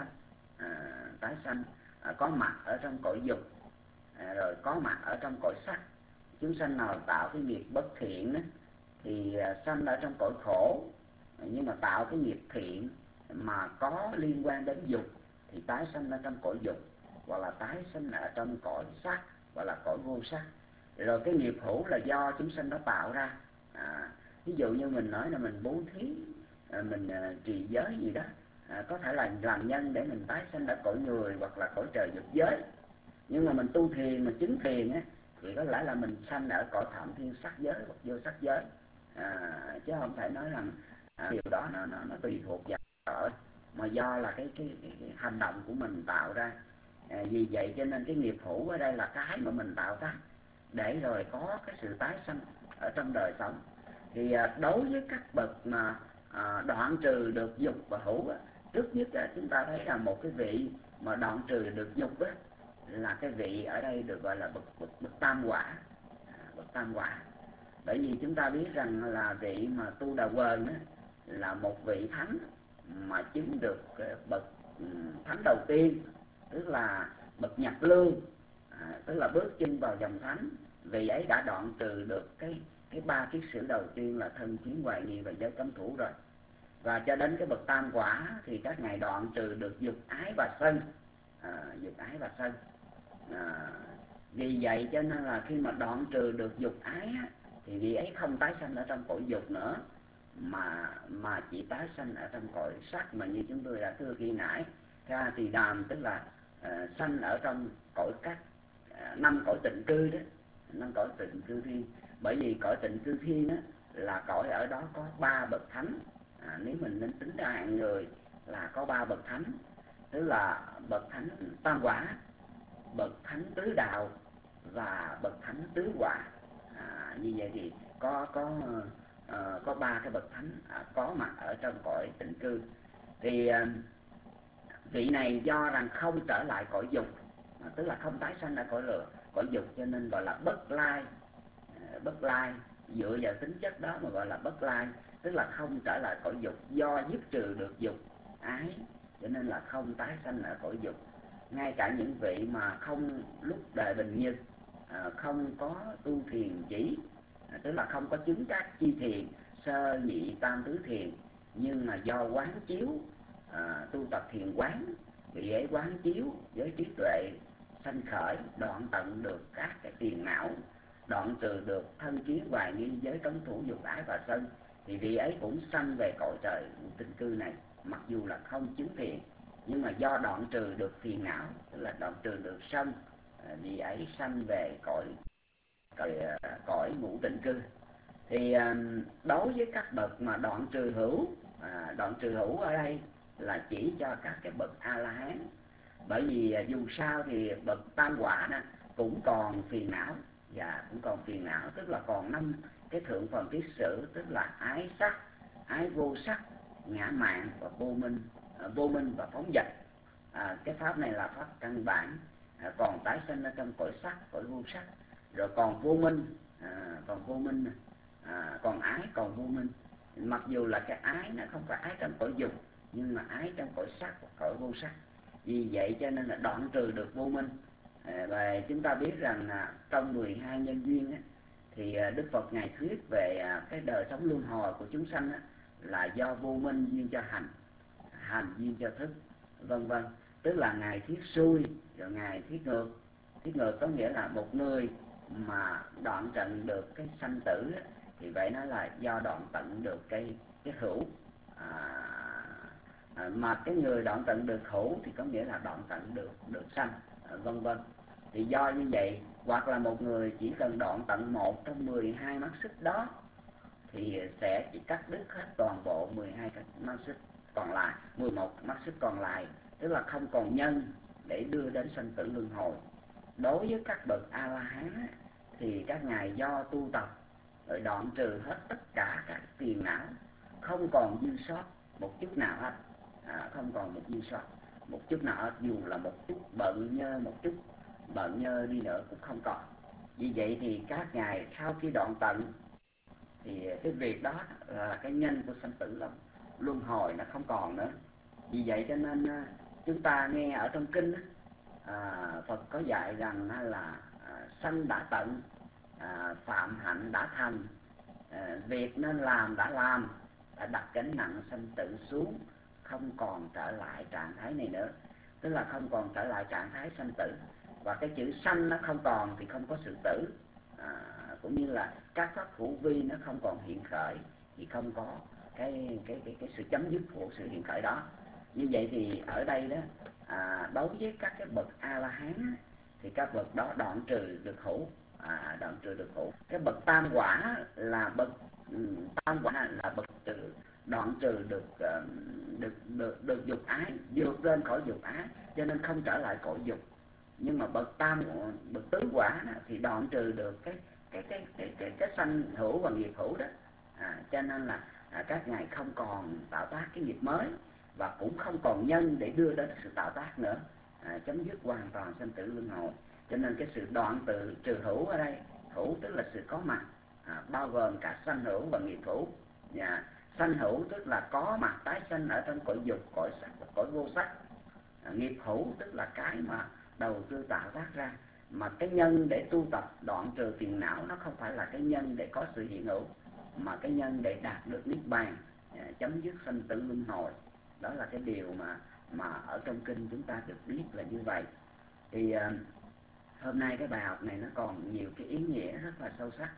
tái sanh có mặt ở trong cõi dục, rồi có mặt ở trong cõi sắc. Chúng sanh nào tạo cái nghiệp bất thiện thì sanh ở trong cõi khổ, nhưng mà tạo cái nghiệp thiện mà có liên quan đến dục thì tái sanh ở trong cõi dục, hoặc là tái sanh ở trong cõi sắc, hoặc là cõi vô sắc. Rồi cái nghiệp hữu là do chúng sanh đó tạo ra. Ví dụ như mình nói là mình bố thí, mình trì giới gì đó, có thể là làm nhân để mình tái sanh ở cõi người hoặc là cõi trời dục giới. Nhưng mà mình tu thiền, mình chứng thiền thì có lẽ là mình sanh ở cõi thảm thiên sắc giới hoặc vô sắc giới, chứ không thể nói rằng điều đó nó tùy thuộc vào ở, mà do là cái hành động của mình tạo ra. Vì vậy cho nên cái nghiệp hữu ở đây là cái mà mình tạo ra để rồi có cái sự tái sanh ở trong đời sống. Thì đối với các bậc mà đoạn trừ được dục và hữu, trước nhất chúng ta thấy là một cái vị mà đoạn trừ được dục là cái vị ở đây được gọi là bậc tam quả. Bậc tam quả, bởi vì chúng ta biết rằng là vị mà tu đà quần là một vị thánh mà chứng được bậc thánh đầu tiên, tức là bậc nhập lương, tức là bước chân vào dòng thánh. Vì ấy đã đoạn trừ được cái ba kiết sử đầu tiên là thân kiến hoài nghi và giới cấm thủ rồi. Và cho đến cái bậc tam quả thì các ngài đoạn trừ được dục ái và sân. Dục ái và sân. Vì vậy cho nên là khi mà đoạn trừ được dục ái thì vị ấy không tái sanh ở trong cõi dục nữa, mà chỉ tái sanh ở trong cõi sắc, mà như chúng tôi đã thưa khi nãy, Tha Tỳ Đàm tức là sanh ở trong cõi các 5 cõi tịnh cư đó, 5 cõi tịnh cư thiên. Bởi vì cõi tịnh cư thiên là cõi ở đó có 3 bậc thánh. Nếu mình nên tính ra hạng người là có 3 bậc thánh. tức là bậc thánh tam quả, bậc thánh tứ đạo và bậc thánh tứ quả. Như vậy thì có ba cái bậc thánh có mặt ở trong cõi tịnh cư. Thì vị này do rằng không trở lại cõi dục, tức là không tái sanh ở cõi dục, cho nên gọi là bất lai. Bất lai dựa vào tính chất đó mà gọi là bất lai, tức là không trở lại cõi dục, do dứt trừ được dục ái cho nên là không tái sanh ở cõi dục. Ngay cả những vị mà không lúc đời bình như, không có tu thiền chỉ, tức là không có chứng các chi thiền sơ nhị tam tứ thiền, nhưng mà do quán chiếu, tu tập thiền quán, vị ấy quán chiếu với trí tuệ sanh khởi, đoạn tận được các cái phiền não, đoạn trừ được thân kiến hoài nghi với cấm thủ dục ái và sân, thì vị ấy cũng sanh về cõi trời tịnh cư này, mặc dù là không chứng thiền, nhưng mà do đoạn trừ được phiền não, tức là đoạn trừ được sân, vị ấy sanh về cõi ngũ tịnh cư. Thì đối với các bậc mà đoạn trừ hữu ở đây là chỉ cho các cái bậc A La Hán, bởi vì dù sao thì bậc tam quả đó cũng còn phiền não, và cũng còn phiền não, tức là còn 5 cái thượng phần tiết sử, tức là ái sắc, ái vô sắc, ngã mạn và vô minh và phóng dật. Cái pháp này là pháp căn bản, còn tái sinh ở trong cõi sắc, cõi vô sắc, rồi còn vô minh, còn ái, còn vô minh. Mặc dù là cái ái nó không phải ái trong cõi dục, nhưng mà ái trong cõi sắc, cõi vô sắc. Vì vậy cho nên là đoạn trừ được vô minh. Và chúng ta biết rằng trong 12 nhân duyên thì Đức Phật Ngài thuyết về cái đời sống luân hồi của chúng sanh là do vô minh duyên cho hành duyên cho thức, vân vân. Tức là Ngài thuyết xuôi rồi Ngài thuyết ngược. Thuyết ngược có nghĩa là một người mà đoạn tận được cái sanh tử thì vậy nó là do đoạn tận được cái hữu, mà cái người đoạn tận được hữu thì có nghĩa là đoạn tận được sanh, vân vân. Thì do như vậy, hoặc là một người chỉ cần đoạn tận một trong 12 mắt xích đó thì sẽ chỉ cắt đứt hết toàn bộ 12 cái mắt xích còn lại, 11 mắt xích còn lại, tức là không còn nhân để đưa đến sanh tử luân hồi. Đối với các bậc A La Hán thì các ngài do tu tập rồi đoạn trừ hết tất cả các phiền não, không còn dư sót một chút nào hết, không còn một dư sót một chút nào hết, dù là một chút bận nhơ đi nữa cũng không còn. Vì vậy thì các ngài sau khi đoạn tận thì cái việc đó là cái nhân của sanh tử luân hồi nó không còn nữa. Vì vậy cho nên chúng ta nghe ở trong kinh Phật có dạy rằng là sanh đã tận, phạm hạnh đã thành, việc nên làm đã làm, đã đặt gánh nặng sanh tử xuống, không còn trở lại trạng thái này nữa, tức là không còn trở lại trạng thái sanh tử. Và cái chữ sanh nó không còn thì không có sự tử, cũng như là các pháp hữu vi nó không còn hiện khởi thì không có cái sự chấm dứt của sự hiện khởi đó. Như vậy thì ở đây đó, đối với các cái bậc A La Hán thì các bậc đó đoạn trừ được hữu, cái bậc tam quả là bậc đoạn trừ được dục ái, vượt lên khỏi dục ái cho nên không trở lại cõi dục. Nhưng mà bậc tứ quả thì đoạn trừ được cái sanh hữu và nghiệp hữu đó, cho nên là các ngài không còn tạo tác cái nghiệp mới và cũng không còn nhân để đưa đến sự tạo tác nữa, chấm dứt hoàn toàn sanh tử luân hồi. Cho nên cái sự đoạn trừ hữu ở đây, hữu tức là sự có mặt, bao gồm cả sanh hữu và nghiệp hữu. Sanh hữu tức là có mặt tái sanh ở trong cõi dục, cõi sắc, cõi vô sắc. Nghiệp hữu tức là cái mà đầu tư tạo tác ra, mà cái nhân để tu tập đoạn trừ phiền não nó không phải là cái nhân để có sự hiện hữu, mà cái nhân để đạt được niết bàn, chấm dứt sanh tử luân hồi. Đó là cái điều mà ở trong kinh chúng ta được biết là như vậy. Thì hôm nay cái bài học này nó còn nhiều cái ý nghĩa rất là sâu sắc.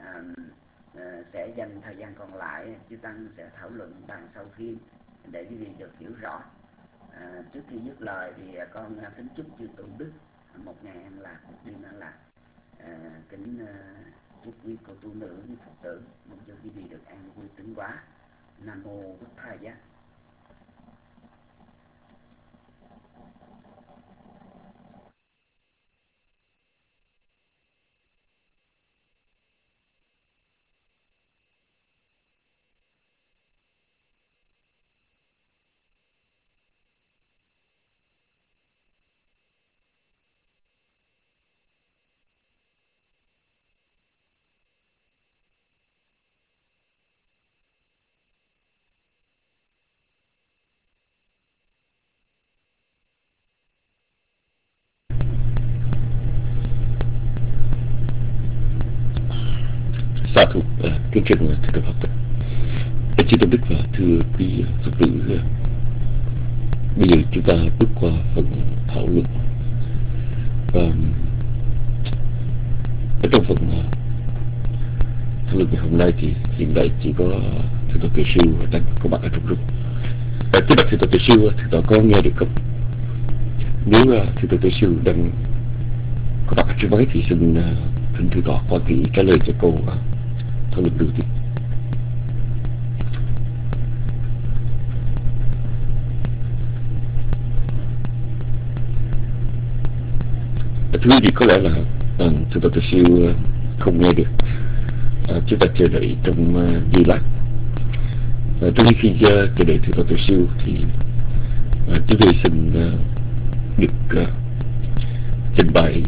Sẽ dành thời gian còn lại chư tăng sẽ thảo luận bàn sâu thêm để quý vị được hiểu rõ. Trước khi dứt lời thì con kính chúc chư tôn đức một ngày an lạc, một đêm an lạc. Kính chúc quý cô tu nữ, quý Phật tử mong cho quý vị được an vui tĩnh hóa. Nam mô Bụt Thầy Giác. Sa thù, kính trân thưa các Phật tử, chư tôn đức và thưa quý Phật tử. Bây giờ chúng ta bước qua phần thảo luận. Ở trong phần thảo luận ngày hôm nay thì hiện tại chỉ có thượng tọa Kiều Siêu đang có mặt ở trong room. Thưa bạch thượng tọa Kiều Siêu, thượng tọa có nghe được không? Nếu thượng tọa Kiều Siêu đang có mặt ở trước máy thì xin thỉnh thượng tọa qua kỹ trả lời cho câu thảo luận đầu tiên. Thứ gì có lẽ là thượng tọa Kiều Siêu không nghe được. Chúng ta chờ đợi trong giây lát. Trước khi chờ đợi thượng tọa Kiều Siêu thì chúng tôi xin được trình bày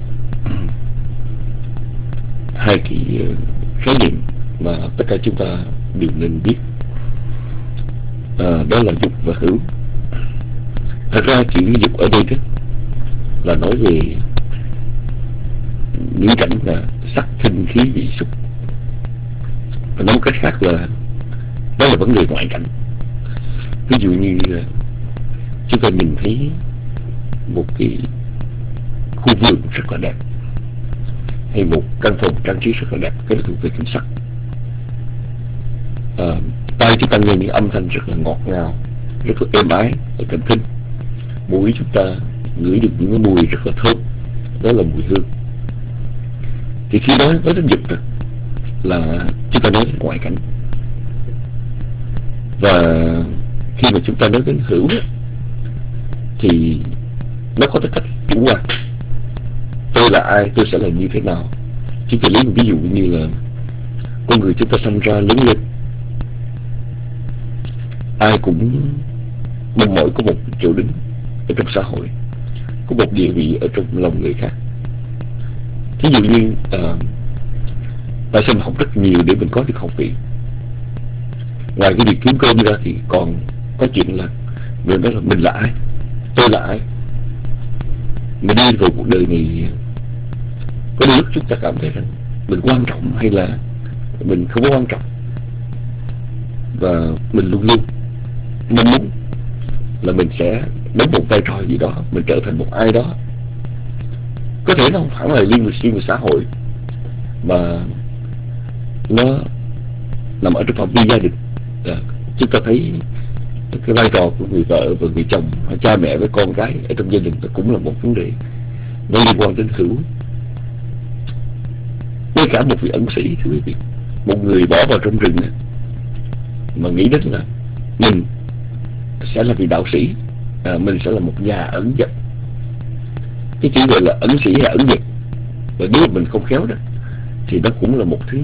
hai cái khái niệm mà tất cả chúng ta đều nên biết. Đó là dục và hữu. Thật ra chữ dục ở đây đó là nói về những cảnh là sắc thinh khí vị xúc, và nói một cách khác là đó là vấn đề ngoại cảnh. Ví dụ như chúng ta nhìn thấy một cái khu vườn rất là đẹp, hay một căn phòng trang trí rất là đẹp, cái đó thuộc về cảnh sắc. Tai chúng ta nghe những âm thanh rất là ngọt ngào, rất là êm ái ở cạnh thinh. Mũi chúng ta ngửi được những cái mùi rất là thơm, đó là mùi hương. Thì khi nói đến dục là chúng ta nói đến ngoại cảnh. Và khi mà chúng ta nói đến hữu thì nó có tính cách chủ quan. Tôi là ai, tôi sẽ là như thế nào. Chúng ta lấy một ví dụ như là con người chúng ta sinh ra lớn lên, ai cũng mong mỏi có một chỗ đứng ở trong xã hội, có một địa vị ở trong lòng người khác. Thí dụ như tại sao mình học rất nhiều để mình có được học vị. Ngoài cái việc kiếm cơm ra thì còn có chuyện là mình nói là mình là ai, tôi là ai. Mình đi vào cuộc đời này, có đôi lúc chúng ta cảm thấy rằng mình quan trọng hay là mình không có quan trọng, và mình luôn luôn mong muốn là mình sẽ đóng một vai trò gì đó, mình trở thành một ai đó. Có thể nó không phải là liên quan về xã hội, mà nó nằm ở trong phạm vi gia đình. Chúng ta thấy cái vai trò của người vợ và người chồng, cha mẹ với con cái ở trong gia đình cũng là một vấn đề nó liên quan đến hữu. Ngay cả một vị ẩn sĩ, thưa quý vị, một người bỏ vào trong rừng mà nghĩ đến là mình sẽ là vị đạo sĩ, mình sẽ là một nhà ẩn dật. Cái chữ gọi là ẩn sĩ hay ẩn dật, và nếu mà mình không khéo đó thì nó cũng là một thứ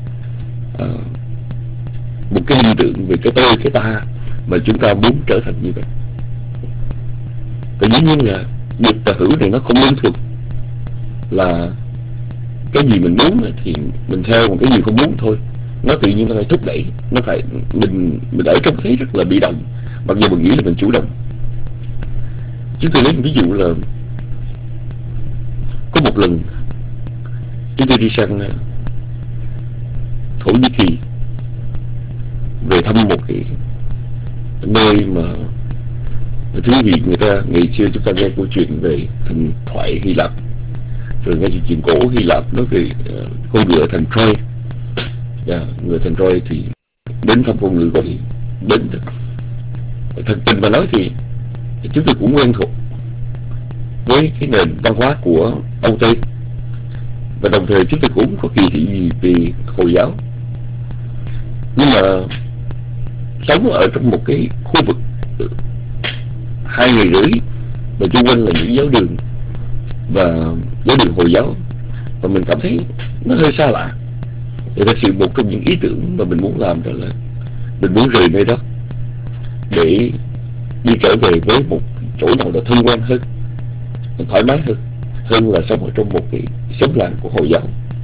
một cái hình tượng về cái tôi, cái ta mà chúng ta muốn trở thành như vậy. Và dĩ nhiên là dục và hữu này nó không đơn thuần là cái gì mình muốn thì mình theo, một cái gì không muốn thôi. Nó tự nhiên nó phải thúc đẩy, nó phải mình ở trong thế rất là bị động, mặc dù mình nghĩ là mình chủ động. Chúng tôi lấy một ví dụ là có một lần chúng tôi đi sang Thổ Nhĩ Kỳ về thăm một cái nơi mà thứ vị người ta ngày xưa chúng ta nghe câu chuyện về thần thoại Hy Lạp, rồi nghe chuyện cổ Hy Lạp nói về con ngựa thần Troy. Người thần Troy thì đến thăm con ngựa thì đến thật tình mà nói thì chúng tôi cũng quen thuộc với cái nền văn hóa của Âu Tây, và đồng thời chúng tôi cũng có kỳ thị gì về Hồi giáo. Nhưng mà sống ở trong một cái khu vực 2 ngày rưỡi và chung quanh là những giáo đường và giáo đường Hồi giáo, và mình cảm thấy nó hơi xa lạ. Thì thật sự một trong những ý tưởng mà mình muốn làm đó là mình muốn rời nơi đó để đi trở về với một chỗ nào đó thân quen hơn, thoải mái hơn là sống ở trong một cái xóm làng của Hồi giáo.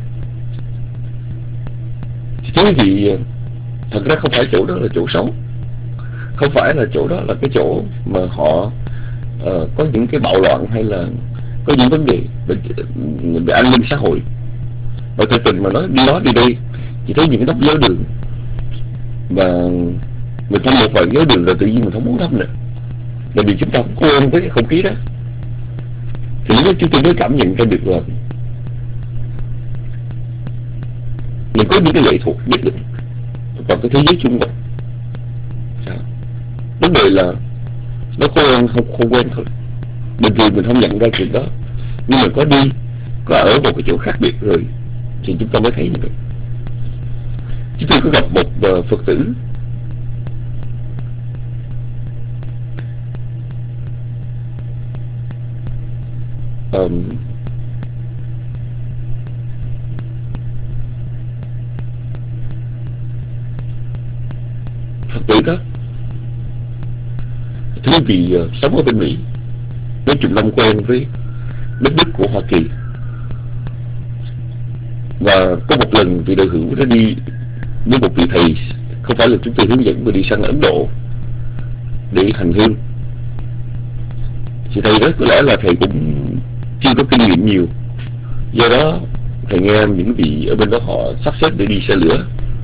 Thế thì thật ra không phải chỗ đó là chỗ xấu, không phải là chỗ đó là cái chỗ mà họ có những cái bạo loạn hay là có những vấn đề về an ninh xã hội. Và thật tình mà nói đi đó đi đây chỉ thấy những cái nắp giáo đường và mình thăm một vài giáo đường rồi tự nhiên mình không muốn thăm nữa, tại vì chúng ta không quen với cái không khí đó. Thì lúc đó chúng tôi mới cảm nhận ra được là mình có những cái lệ thuộc nhất định vào cái thế giới chung quanh. Vấn đề là nó quen không quen thôi. Bình thường mình không nhận ra chuyện đó, nhưng mà có đi, có ở một cái chỗ khác biệt rồi thì chúng ta mới thấy như vậy. Chúng tôi có gặp một Phật tử Phật tử đó thứ vì sống ở bên Mỹ mấy chục năm quen với đất nước của Hoa Kỳ, và có một lần vị đạo hữu đã đi với một vị thầy, không phải là chúng tôi hướng dẫn, mà đi sang Ấn Độ để hành hương. Thì thầy đó có lẽ là thầy cũng chưa có kinh nghiệm nhiều, do đó thầy nghe những vị ở bên đó họ sắp xếp để đi xe lửa.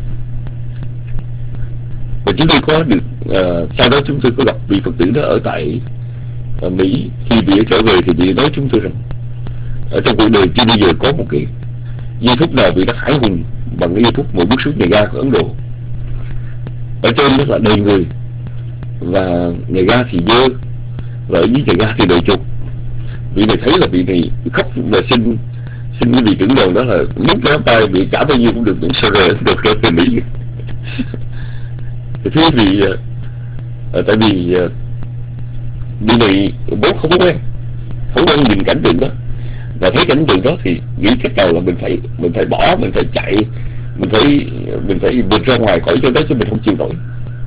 Và chúng tôi có được sau đó chúng tôi có gặp vị Phật tử đó ở tại Mỹ. Khi vị trở về thì vị nói chúng tôi rằng ở trong cuộc đời chưa bao giờ có một cái giây phút nào vị đã hãi hùng bằng cái giây phút mỗi bước xuống nhà ga của Ấn Độ. Ở trên rất là đầy người và nhà ga thì dơ, và ở dưới nhà ga thì đầy chục. Vị này thấy là vị này khóc và xin cái vị trưởng đoàn đó là muốn cái nắm tay, bị trả bao nhiêu cũng được, miễn sao rời Ấn Độ ra từ Mỹ. Thì thưa vị tại vì vị này bố không có quen nhìn cảnh tượng đó, và thấy cảnh tượng đó thì nghĩ cách nào là mình phải bỏ, mình phải chạy, mình phải vượt ra ngoài khỏi chỗ đó, chứ mình không chịu nổi.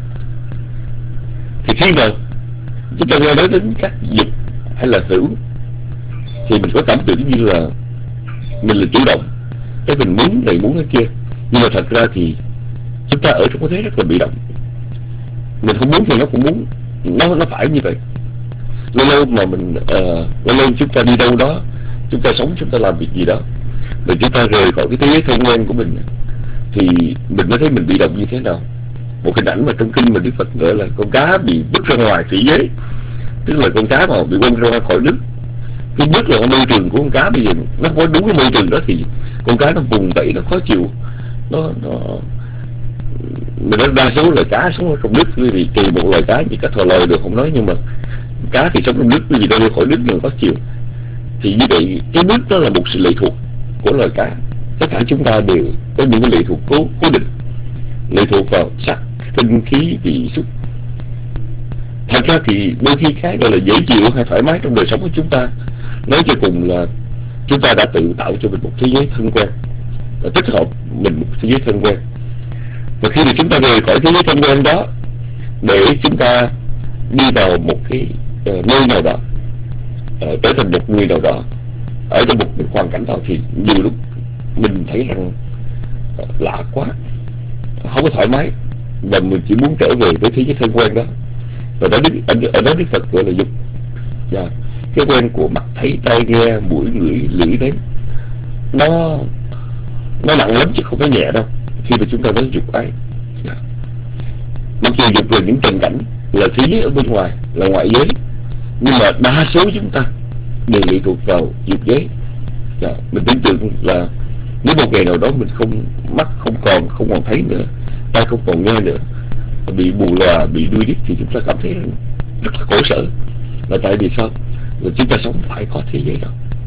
Thì khi mà chúng ta nghe nói đến các dục hay là hữu thì mình có cảm tưởng như là mình là chủ động, cái mình muốn này muốn cái kia, nhưng mà thật ra thì chúng ta ở trong cái thế rất là bị động. Mình không muốn thì nó cũng muốn, nó phải như vậy. Lâu lâu mà mình lâu chúng ta đi đâu đó, chúng ta sống, chúng ta làm việc gì đó, rồi chúng ta rời khỏi cái thế giới thân quen của mình, thì mình mới thấy mình bị động như thế nào. Một hình ảnh mà trong kinh mà Đức Phật gọi là con cá bị vứt ra ngoài thủy giới, tức là con cá mà bị quăng ra khỏi nước. Cái bước là cái môi trường của con cá bây giờ nó có đúng cái môi trường đó thì con cá nó vùng vẫy, nó khó chịu, mình nói đa số loài cá sống ở trong nước, vì trừ một loài cá như cá thò lòi được không nói, nhưng mà cá thì sống trong nước, vì đâu khỏi nước nhưng khó chịu. Thì như vậy cái nước đó là một sự lệ thuộc của loài cá. Tất cả chúng ta đều có những cái lệ thuộc cố định, lệ thuộc vào sắc, tinh, khí, vị, xúc. Thật ra thì đôi khi cái gọi là dễ chịu hay thoải mái trong đời sống của chúng ta, nói cho cùng là chúng ta đã tự tạo cho mình một thế giới thân quen, và tích hợp mình một thế giới thân quen. Và khi mà chúng ta rời khỏi thế giới thân quen đó để chúng ta đi vào một cái nơi nào đó, trở thành một người nào đó ở trong một hoàn cảnh nào, thì nhiều lúc mình thấy rằng lạ quá, không có thoải mái, và mình chỉ muốn trở về với thế giới thân quen đó. Và ở đó Đức Phật gọi là dục. Cái quen của mắt thấy, tai nghe, mũi ngửi, lưỡi nếm, nó nặng lắm chứ không phải nhẹ đâu khi mà chúng ta nói dục ái. Mặc dù dục là những trần cảnh, là thế giới ở bên ngoài, là ngoại giới, nhưng mà đa số chúng ta đều lệ thuộc vào dục giới. Mình tưởng tượng là nếu một ngày nào đó mình mắt không còn thấy nữa, tai không còn nghe nữa, bị mù lòa, bị đuôi điếc, thì chúng ta cảm thấy rất là khổ sở. Là tại vì sao? Là chúng ta sống phải có thế giới đó.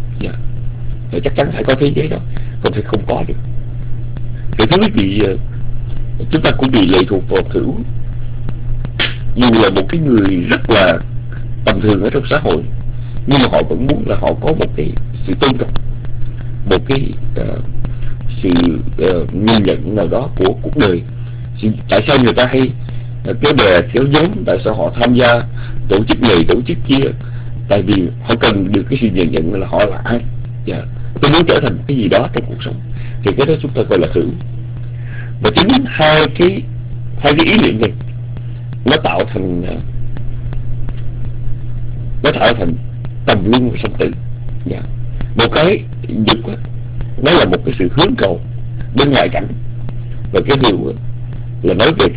Và chắc chắn phải có thế giới đó, không thể không có được. Thì thứ quý chúng ta cũng bị lệ thuộc vào hữu. Dù là một cái người rất là tầm thường ở trong xã hội, nhưng mà họ vẫn muốn là họ có một cái sự tôn trọng, một cái sự nhìn nhận nào đó của cuộc đời. Tại sao người ta hay kéo bè kéo nhóm, tại sao họ tham gia tổ chức này tổ chức kia? Tại vì họ cần được cái sự nhìn nhận là họ là ai. Tôi muốn trở thành cái gì đó trong cuộc sống, thì cái đó chúng ta gọi là hữu. Và chính hai cái ý niệm này nó tạo thành tầm luân và sanh tử. Một cái dục đó, nó là một cái sự hướng cầu bên ngoài cảnh, Và cái hữu là nói về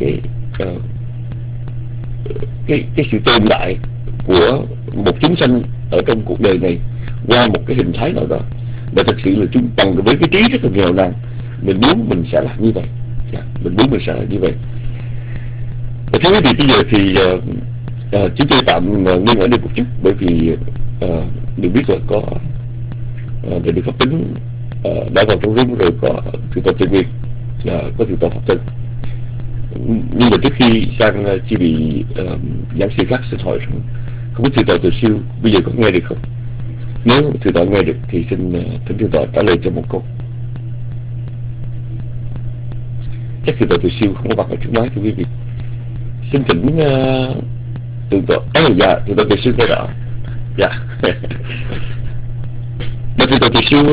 cái sự tồn tại của một chúng sanh ở trong cuộc đời này qua một cái hình thái nào đó, và thật sự là chúng bằng với cái trí rất là nghèo nàn, mình muốn mình sẽ làm như vậy, mình muốn mình sẽ làm như vậy. Và thế thì bây giờ thì chúng tôi tạm ngưng ở đây một chút, bởi vì được biết là có để được pháp tính đã vào trong room rồi, có thượng tọa Tề Nguyên, có thượng tọa Pháp Tân. Nhưng mà trước khi sang chi vị giảng sư khác, xin hỏi rằng không biết thượng tọa Từ Siêu bây giờ có nghe được không? Nếu thượng tọa nghe được thì xin thỉnh thượng tọa trả lời cho một câu. Chắc thượng tọa Từ Siêu không có mặt ở trước máy thưa quý vị. Xin thỉnh thượng tọa. Dạ, thượng tọa Từ Siêu nghe rõ. Dạ. Và thượng tọa Từ Siêu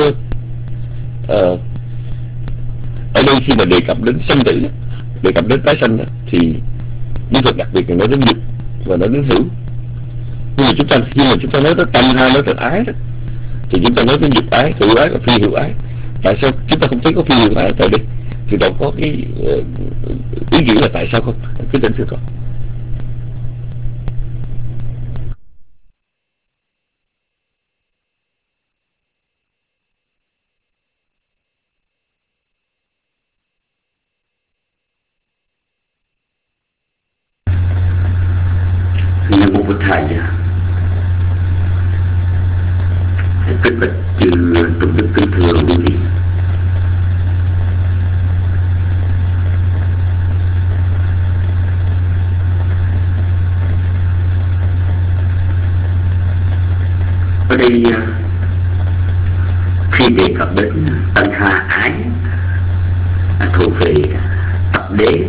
ở đây khi mà đề cập đến sanh tử, đề cập đến tái sanh thì Đức Phật đặc biệt là nói đến dục và nói đến hữu. Nhưng mà chúng ta nói tới tâm ha, nói tới ái đó, thì chúng ta nói đến dục ái, hữu ái và phi hữu ái. Tại sao chúng ta không thấy có phi hữu ái tại đây? Thì đó có cái ý nghĩa là tại sao không? Cứ tỉnh thưa con. Nam mô Bụt Thầy. Kính bạch chư tôn đức kính thưa quý vị. Ở đây khi đề cập đến tăng tha ái thuộc về tập đế,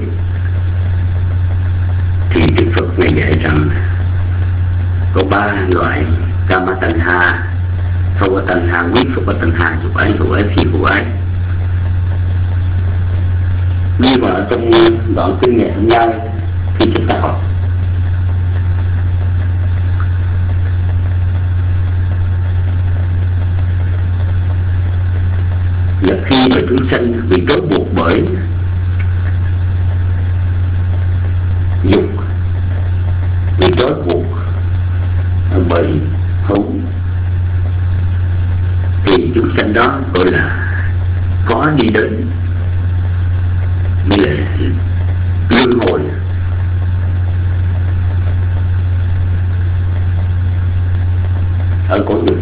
thì Đức Phật ngài dạy rằng có 3 loại: Kama Tanha, Phava Tanha, Viphava Tanha, dục ái, hữu ái, phi hữu ái. Nhưng mà trong đoạn kinh ngày hôm nay khi chúng ta học, là khi mà chúng sanh bị trói buộc bởi dục, bị trói buộc bởi hữu, thì chúng sanh đó gọi là có đi đến như là luân hồi. Ở cõi dục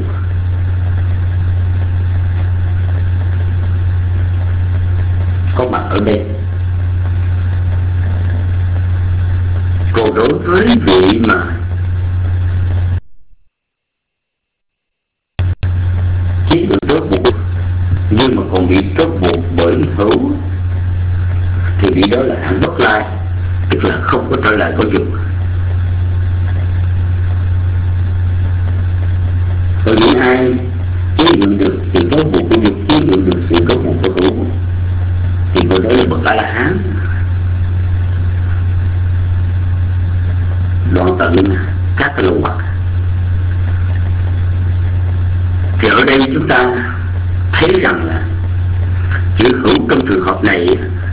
có mặt ở đây. Còn đối với vị mà chỉ được trói buộc nhưng mà còn bị trói buộc bởi hữu, thì vị đó là hạng bất lai, tức là không có trở lại cõi dục. Còn những ai chế ngự được sự trói buộc của dục, chế ngự được sự trói buộc của hữu, thì người đó là bậc A La Hán, đoạn tận các cái lậu hoặc. Thì ở đây chúng ta thấy rằng là chữ hữu trong trường hợp này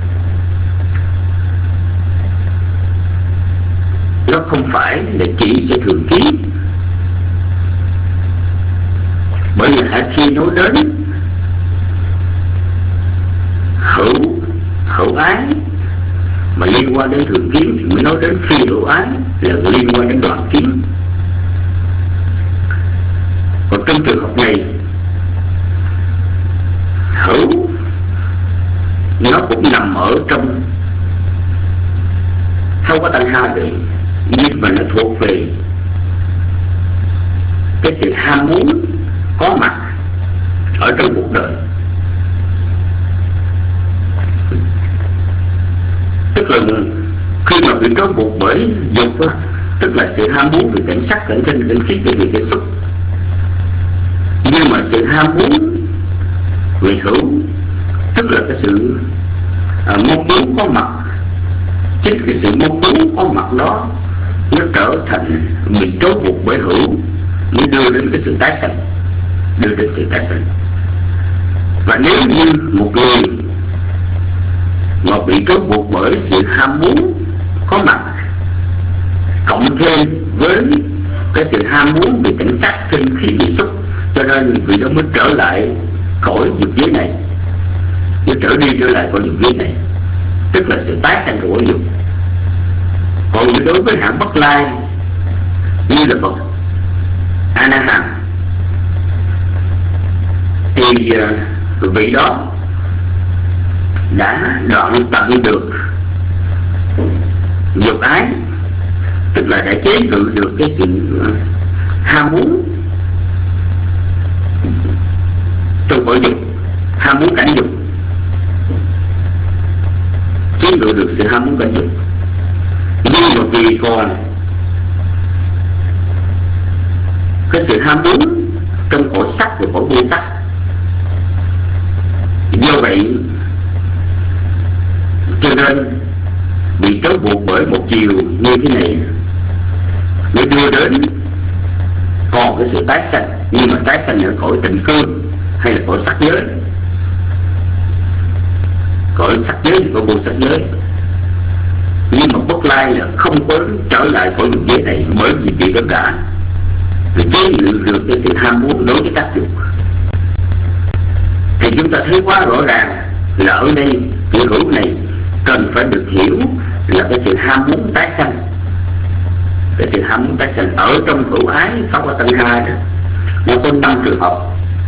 nó không phải là chỉ cho thường kiến, bởi vì khi nói đến hữu ái mà liên quan đến thường kiến thì mới nói đến phi hữu ái là liên quan đến đoạn kiến. Còn trong trường hợp này, hữu nó cũng nằm ở trong không có tăng ha được, nhưng mà nó thuộc về cái sự ham muốn có mặt ở trong cuộc đời. Tức là khi mà bị trói buộc bởi dục á, tức là sự ham muốn về cảnh sắc, cảnh thanh, cảnh khí, về cái xúc. Nhưng mà sự ham muốn về hữu, tức là cái sự mong muốn có mặt. Chính cái sự mong muốn có mặt đó nó trở thành bị trói buộc bởi hữu, mới đưa đến cái sự tái sanh, đưa đến sự tái sanh. Và nếu như một người mà bị trói buộc bởi sự ham muốn có mặt, cộng thêm với cái sự ham muốn bị cảnh sát sinh khí bị xúc, cho nên vị đó mới trở lại cõi dục giới này, mới trở lại cõi dục giới này, tức là sự tái sanh của dục. Còn đối với hạng Bất Lai như là bậc A Na Hàm thì vị đó đã đoạn tận được dục ái, tức là đã chế ngự được cái sự ham muốn trong cõi dục, ham muốn cảnh dục, chế ngự được sự ham muốn cảnh dục. Nhưng mà vì còn cái sự ham muốn trong cõi sắc và cõi vô sắc, do vậy cho nên bị trói buộc bởi một chiều như thế này, mới đưa đến còn cái sự tái sanh, nhưng mà tái sanh ở cõi tịnh cương hay là cõi sắc giới. Cõi sắc giới thì có vô sắc giới, nhưng mà Bất Lai là không có trở lại cõi dục giới này, bởi vì bị đó đã chế ngự được cái sự ham muốn đối với các dục. Thì chúng ta thấy quá rõ ràng là ở đây chữ hữu này cần phải được hiểu là cái sự ham muốn tái sanh. Cái sự ham muốn tái sanh ở trong hữu ái pháp và tăng hai đó, nó có 5 trường hợp.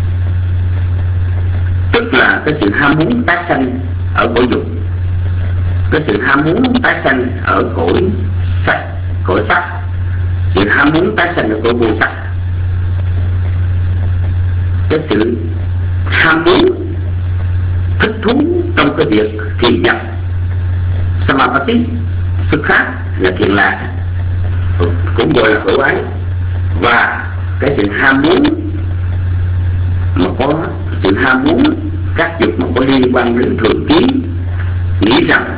Tức là cái sự ham muốn tái sanh ở cõi dục, cái sự ham muốn tái sanh ở cõi sắc, sự ham muốn tái sanh ở cõi vô sắc, cái sự ham muốn thích thú trong cái việc thiền nhập Samapatti, xuất khác là thiền lạc, cũng gọi là hữu ái, và cái sự ham muốn mà có sự ham muốn các dục mà có liên quan đến thường kiến, nghĩ rằng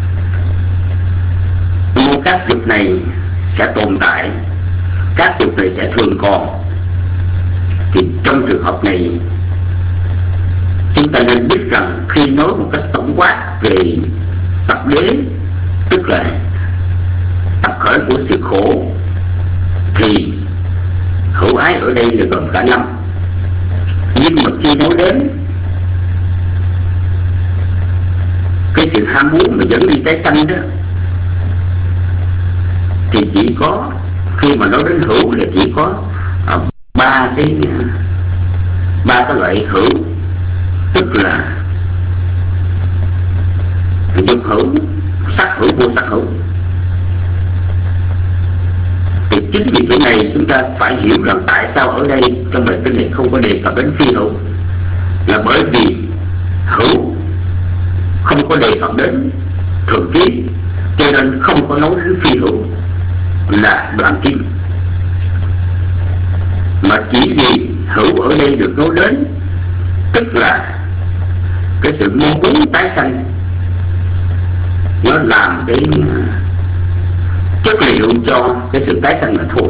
môn các dục này sẽ tồn tại, các dục này sẽ thường còn. Thì trong trường hợp này chúng ta nên biết rằng khi nói một cách tổng quát về tập đế, tức là tập khởi của sự khổ, thì hữu ái ở đây là gồm cả 5. Nhưng mà khi nói đến cái sự ham muốn mà dẫn đi tái sanh đó, thì chỉ có khi mà nói đến hữu là chỉ có ba cái loại hữu, tức là dục hữu, sắc hữu, vô sắc hữu. Thì chính vì cái này chúng ta phải hiểu rằng tại sao ở đây trong bài kinh này không có đề cập đến phi hữu, là bởi vì hữu không có đề cập đến thường kiến, cho nên không có nói đến phi hữu là đoạn kim, mà chỉ vì hữu ở đây được nói đến, tức là cái sự mong muốn tái sanh, nó làm cái chất liệu cho cái sự tái sanh mà thôi.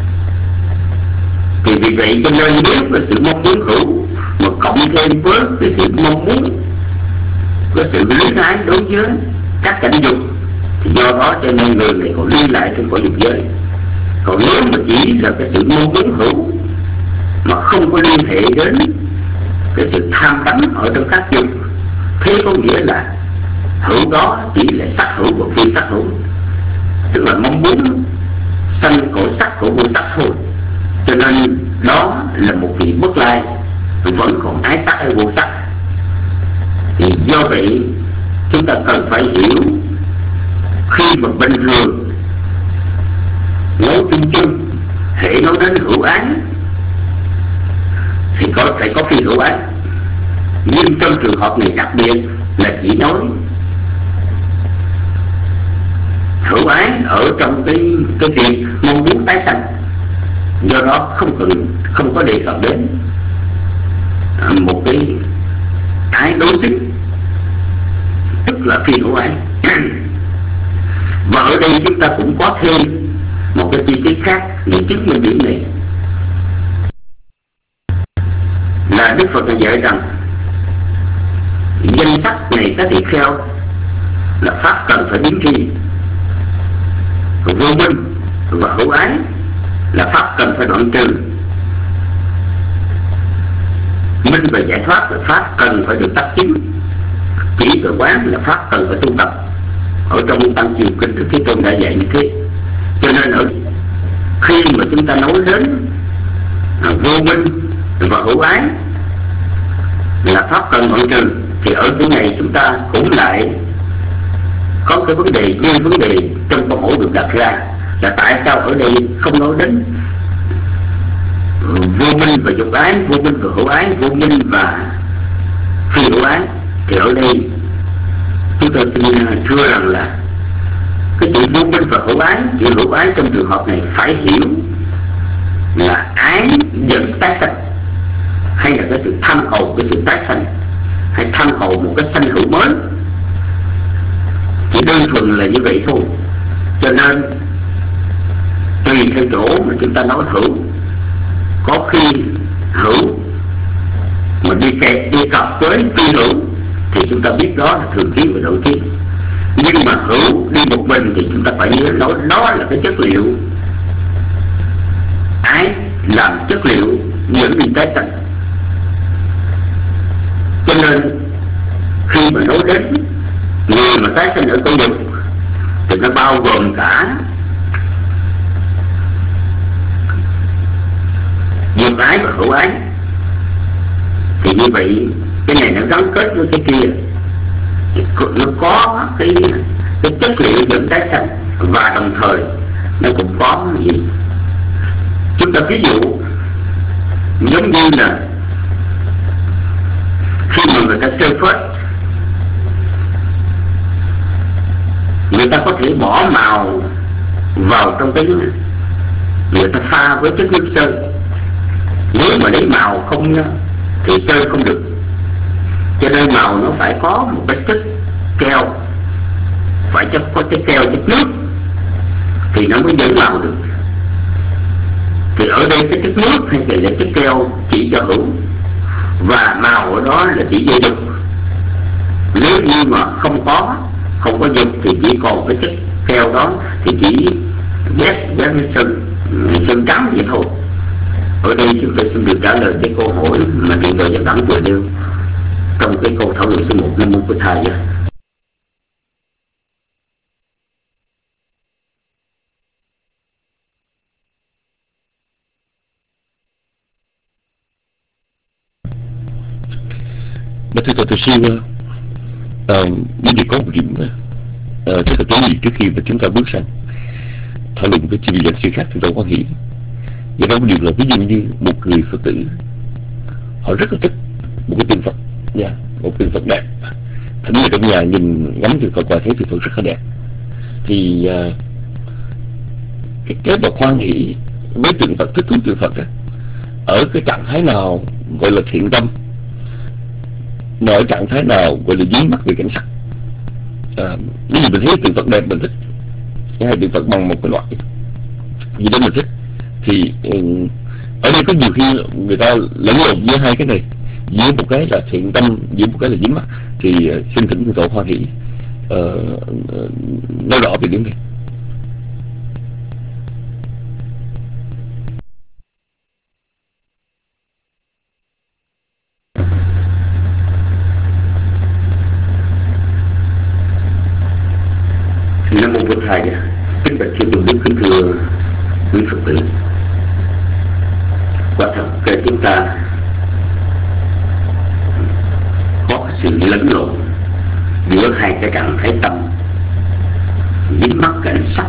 Thì vì vậy cho nên nếu cái sự mong muốn hữu mà cộng thêm với cái sự mong muốn, cái sự luyến ái đối với các cảnh dục, thì do đó cho nên người này còn đi lại trong cõi dục giới. Còn nếu mà chỉ là cái sự mong muốn hữu mà không có liên hệ đến cái sự tham đắm ở trong các dục, thế có nghĩa là hữu đó chỉ là sắc hữu và phi sắc hữu, tức là mong muốn sanh cõi sắc của vô sắc thôi. Cho nên đó là một vị Bất Lai vẫn còn ái sắc hay vô sắc. Thì do vậy chúng ta cần phải hiểu, khi mà bình thường nói chung chung hệ nói đến hữu ái thì phải có phi hữu ái, nhưng trong trường hợp này đặc biệt là chỉ nói hữu ái ở trong cái việc mong muốn tái sanh, do đó không có đề cập đến một cái ái đối xứng, tức là phi hữu ái. Và ở đây chúng ta cũng có thêm một cái chi tiết khác để chứng minh điểm này, là Đức Phật đã dạy rằng danh sắc này các tỳ kheo là pháp cần phải biến tri. Vô minh và hữu ái là pháp cần phải đoạn trừ. Minh và giải thoát là pháp cần phải được tác chứng. Chỉ và quán là pháp cần phải tu tập. Ở trong Tăng Chiều Kinh Đức Thế Tôn đã dạy như thế. Cho nên khi mà chúng ta nói đến vô minh và hữu ái là pháp cần đoạn trừ, thì ở chỗ này chúng ta cũng lại có cái vấn đề như vấn đề trong câu hỏi được đặt ra là tại sao ở đây không nói đến vô minh và dục ái, vô minh và hữu ái, vô minh và phi hữu ái. Thì ở đây chúng tôi xin thưa rằng là cái chữ vô minh và hữu ái, chữ hữu ái trong trường hợp này phải hiểu là ái dẫn tái sanh, hay là cái sự tham cầu cái sự tái sanh, hay tham cầu một cái sanh hữu mới. Chỉ đơn thuần là như vậy thôi. Cho nên tùy theo chỗ mà chúng ta nói hữu, có khi hữu mà đi cặp với phi hữu thì chúng ta biết đó là thường kiến và nội kiến. Nhưng mà hữu đi một mình thì chúng ta phải nhớ đó là cái chất liệu ái làm chất liệu dẫn đi tái sanh. Cho nên khi mà nói đến người mà tái sanh ở cõi dục thì nó bao gồm cả dục ái và hữu ái. Thì như vậy cái này nó gắn kết với cái kia, nó có cái chất liệu dẫn tái sanh, và đồng thời nó cũng có gì. Chúng ta ví dụ giống như là khi mà người ta sơ phết, người ta có thể bỏ màu vào trong cái người ta pha với chất nước sơn. Nếu mà lấy màu không thì sơn không được. Cho nên màu nó phải có một cái chất keo, phải có chất keo, chất nước thì nó mới dẫn màu được. Thì ở đây cái chất nước hay là chất keo chỉ cho hữu, và màu ở đó là chỉ cho dục. Nếu như mà không có dục thì chỉ còn cái chất keo đó thì chỉ vét sơn trắng vậy thôi. Ở đây chúng tôi xin được trả lời cái câu hỏi mà Thượng Tọa Giác Đẳng vừa nêu trong cái câu thảo luận số 1 Nam Mô Bụt Thầy. Mà thưa Thầy Sư, bây giờ có một điểm rất là tế nhị trước khi mà chúng ta bước sang thảo luận với vị luật sư khác Thượng Tọa Quan Hỷ. Và đó một điều là ví dụ như một người Phật tử họ rất là thích một cái tượng Phật, một tượng Phật đẹp, thỉnh người trong nhà nhìn ngắm tượng Phật và thấy tượng Phật rất là đẹp, thì cái bậc hoan hỷ với tượng Phật, thích thú tượng Phật đó, ở cái trạng thái nào gọi là thiện tâm, mà ở trạng thái nào gọi là dính mắc về cảnh sắc. Ví dụ mình thấy tượng Phật đẹp mình thích, hay tượng Phật bằng một cái loại gì đó mình thích, thì ở đây có nhiều khi người ta lẫn lộn giữa hai cái này, giữa một cái là thiện tâm, giữa một cái là dính mắc. Thì xin thỉnh Thượng Tọa Hoan Hỷ nói rõ về điểm này. Nam Mô Bụt Thầy. Kính bạch chư tôn đức, kính thưa quý Phật tử. Quả thật chúng ta có sự lẫn lộn giữa hai cái trạng thái tâm dính mắc cảnh sắc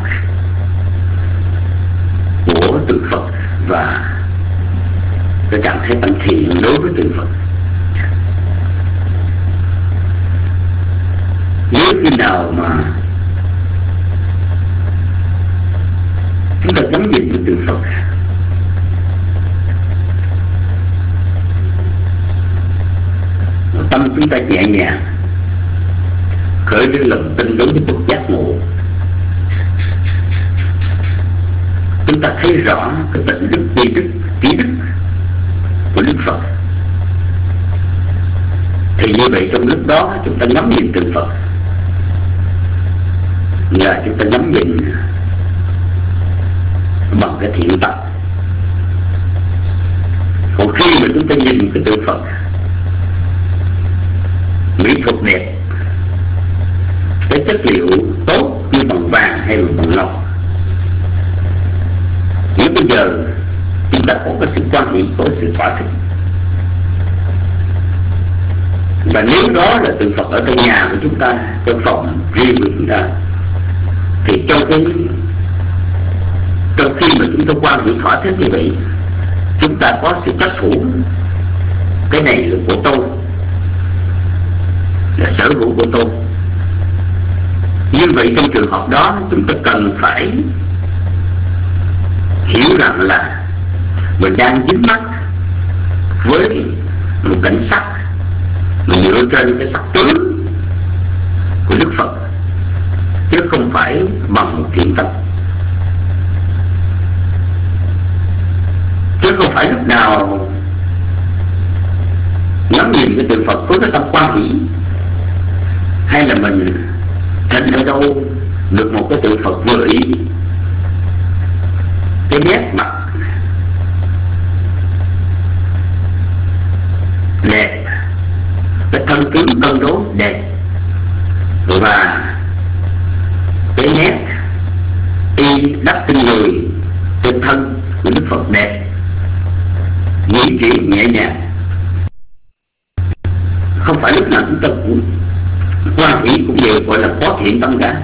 của tượng Phật và cái trạng thái tâm thiện đối với tượng Phật. Nếu khi nào mà chúng ta ngắm nhìn với tượng Phật, tâm chúng ta nhẹ nhàng, khởi đến lòng tin đối với Phật giác ngộ, chúng ta thấy rõ cái tịnh đức, tri đức, trí đức của Đức Phật. Thì như vậy trong lúc đó chúng ta ngắm nhìn tượng Phật, là chúng ta nhắm nhìn bằng cái thiện tâm. Còn khi mà chúng ta nhìn cái tượng Phật mỹ thuật đẹp, cái chất liệu tốt như bằng vàng hay là bằng ngọc, nếu bây giờ chúng ta có cái sự quan hệ, có sự thỏa thích, và nếu đó là tượng Phật ở trong nhà của chúng ta, trong phòng riêng của chúng ta, thì trong khi mà chúng ta quan hệ thỏa thích như vậy, chúng ta có sự chấp thủ cái này là của tôi, là sở hữu của tôi. Như vậy trong trường hợp đó chúng ta cần phải hiểu rằng là mình đang dính mắc với một cảnh sắc mình dựa trên cái sắc tướng của Đức Phật, chứ không phải bằng một thiện tâm. Chứ không phải lúc nào ngắm nhìn cái tượng Phật với cái tâm quan hỷ, hay là mình hình ở đâu được một cái tượng Phật vừa ý, cái nét mặt đẹp, cái thân tướng cân đối đẹp, và cái nét y đắp trên người trên thân của Đức Phật đẹp, nhĩ chuyển nhẹ nhàng. Không phải lúc nào chúng ta cũng quan hỷ cũng đều gọi là có thiện tâm cả.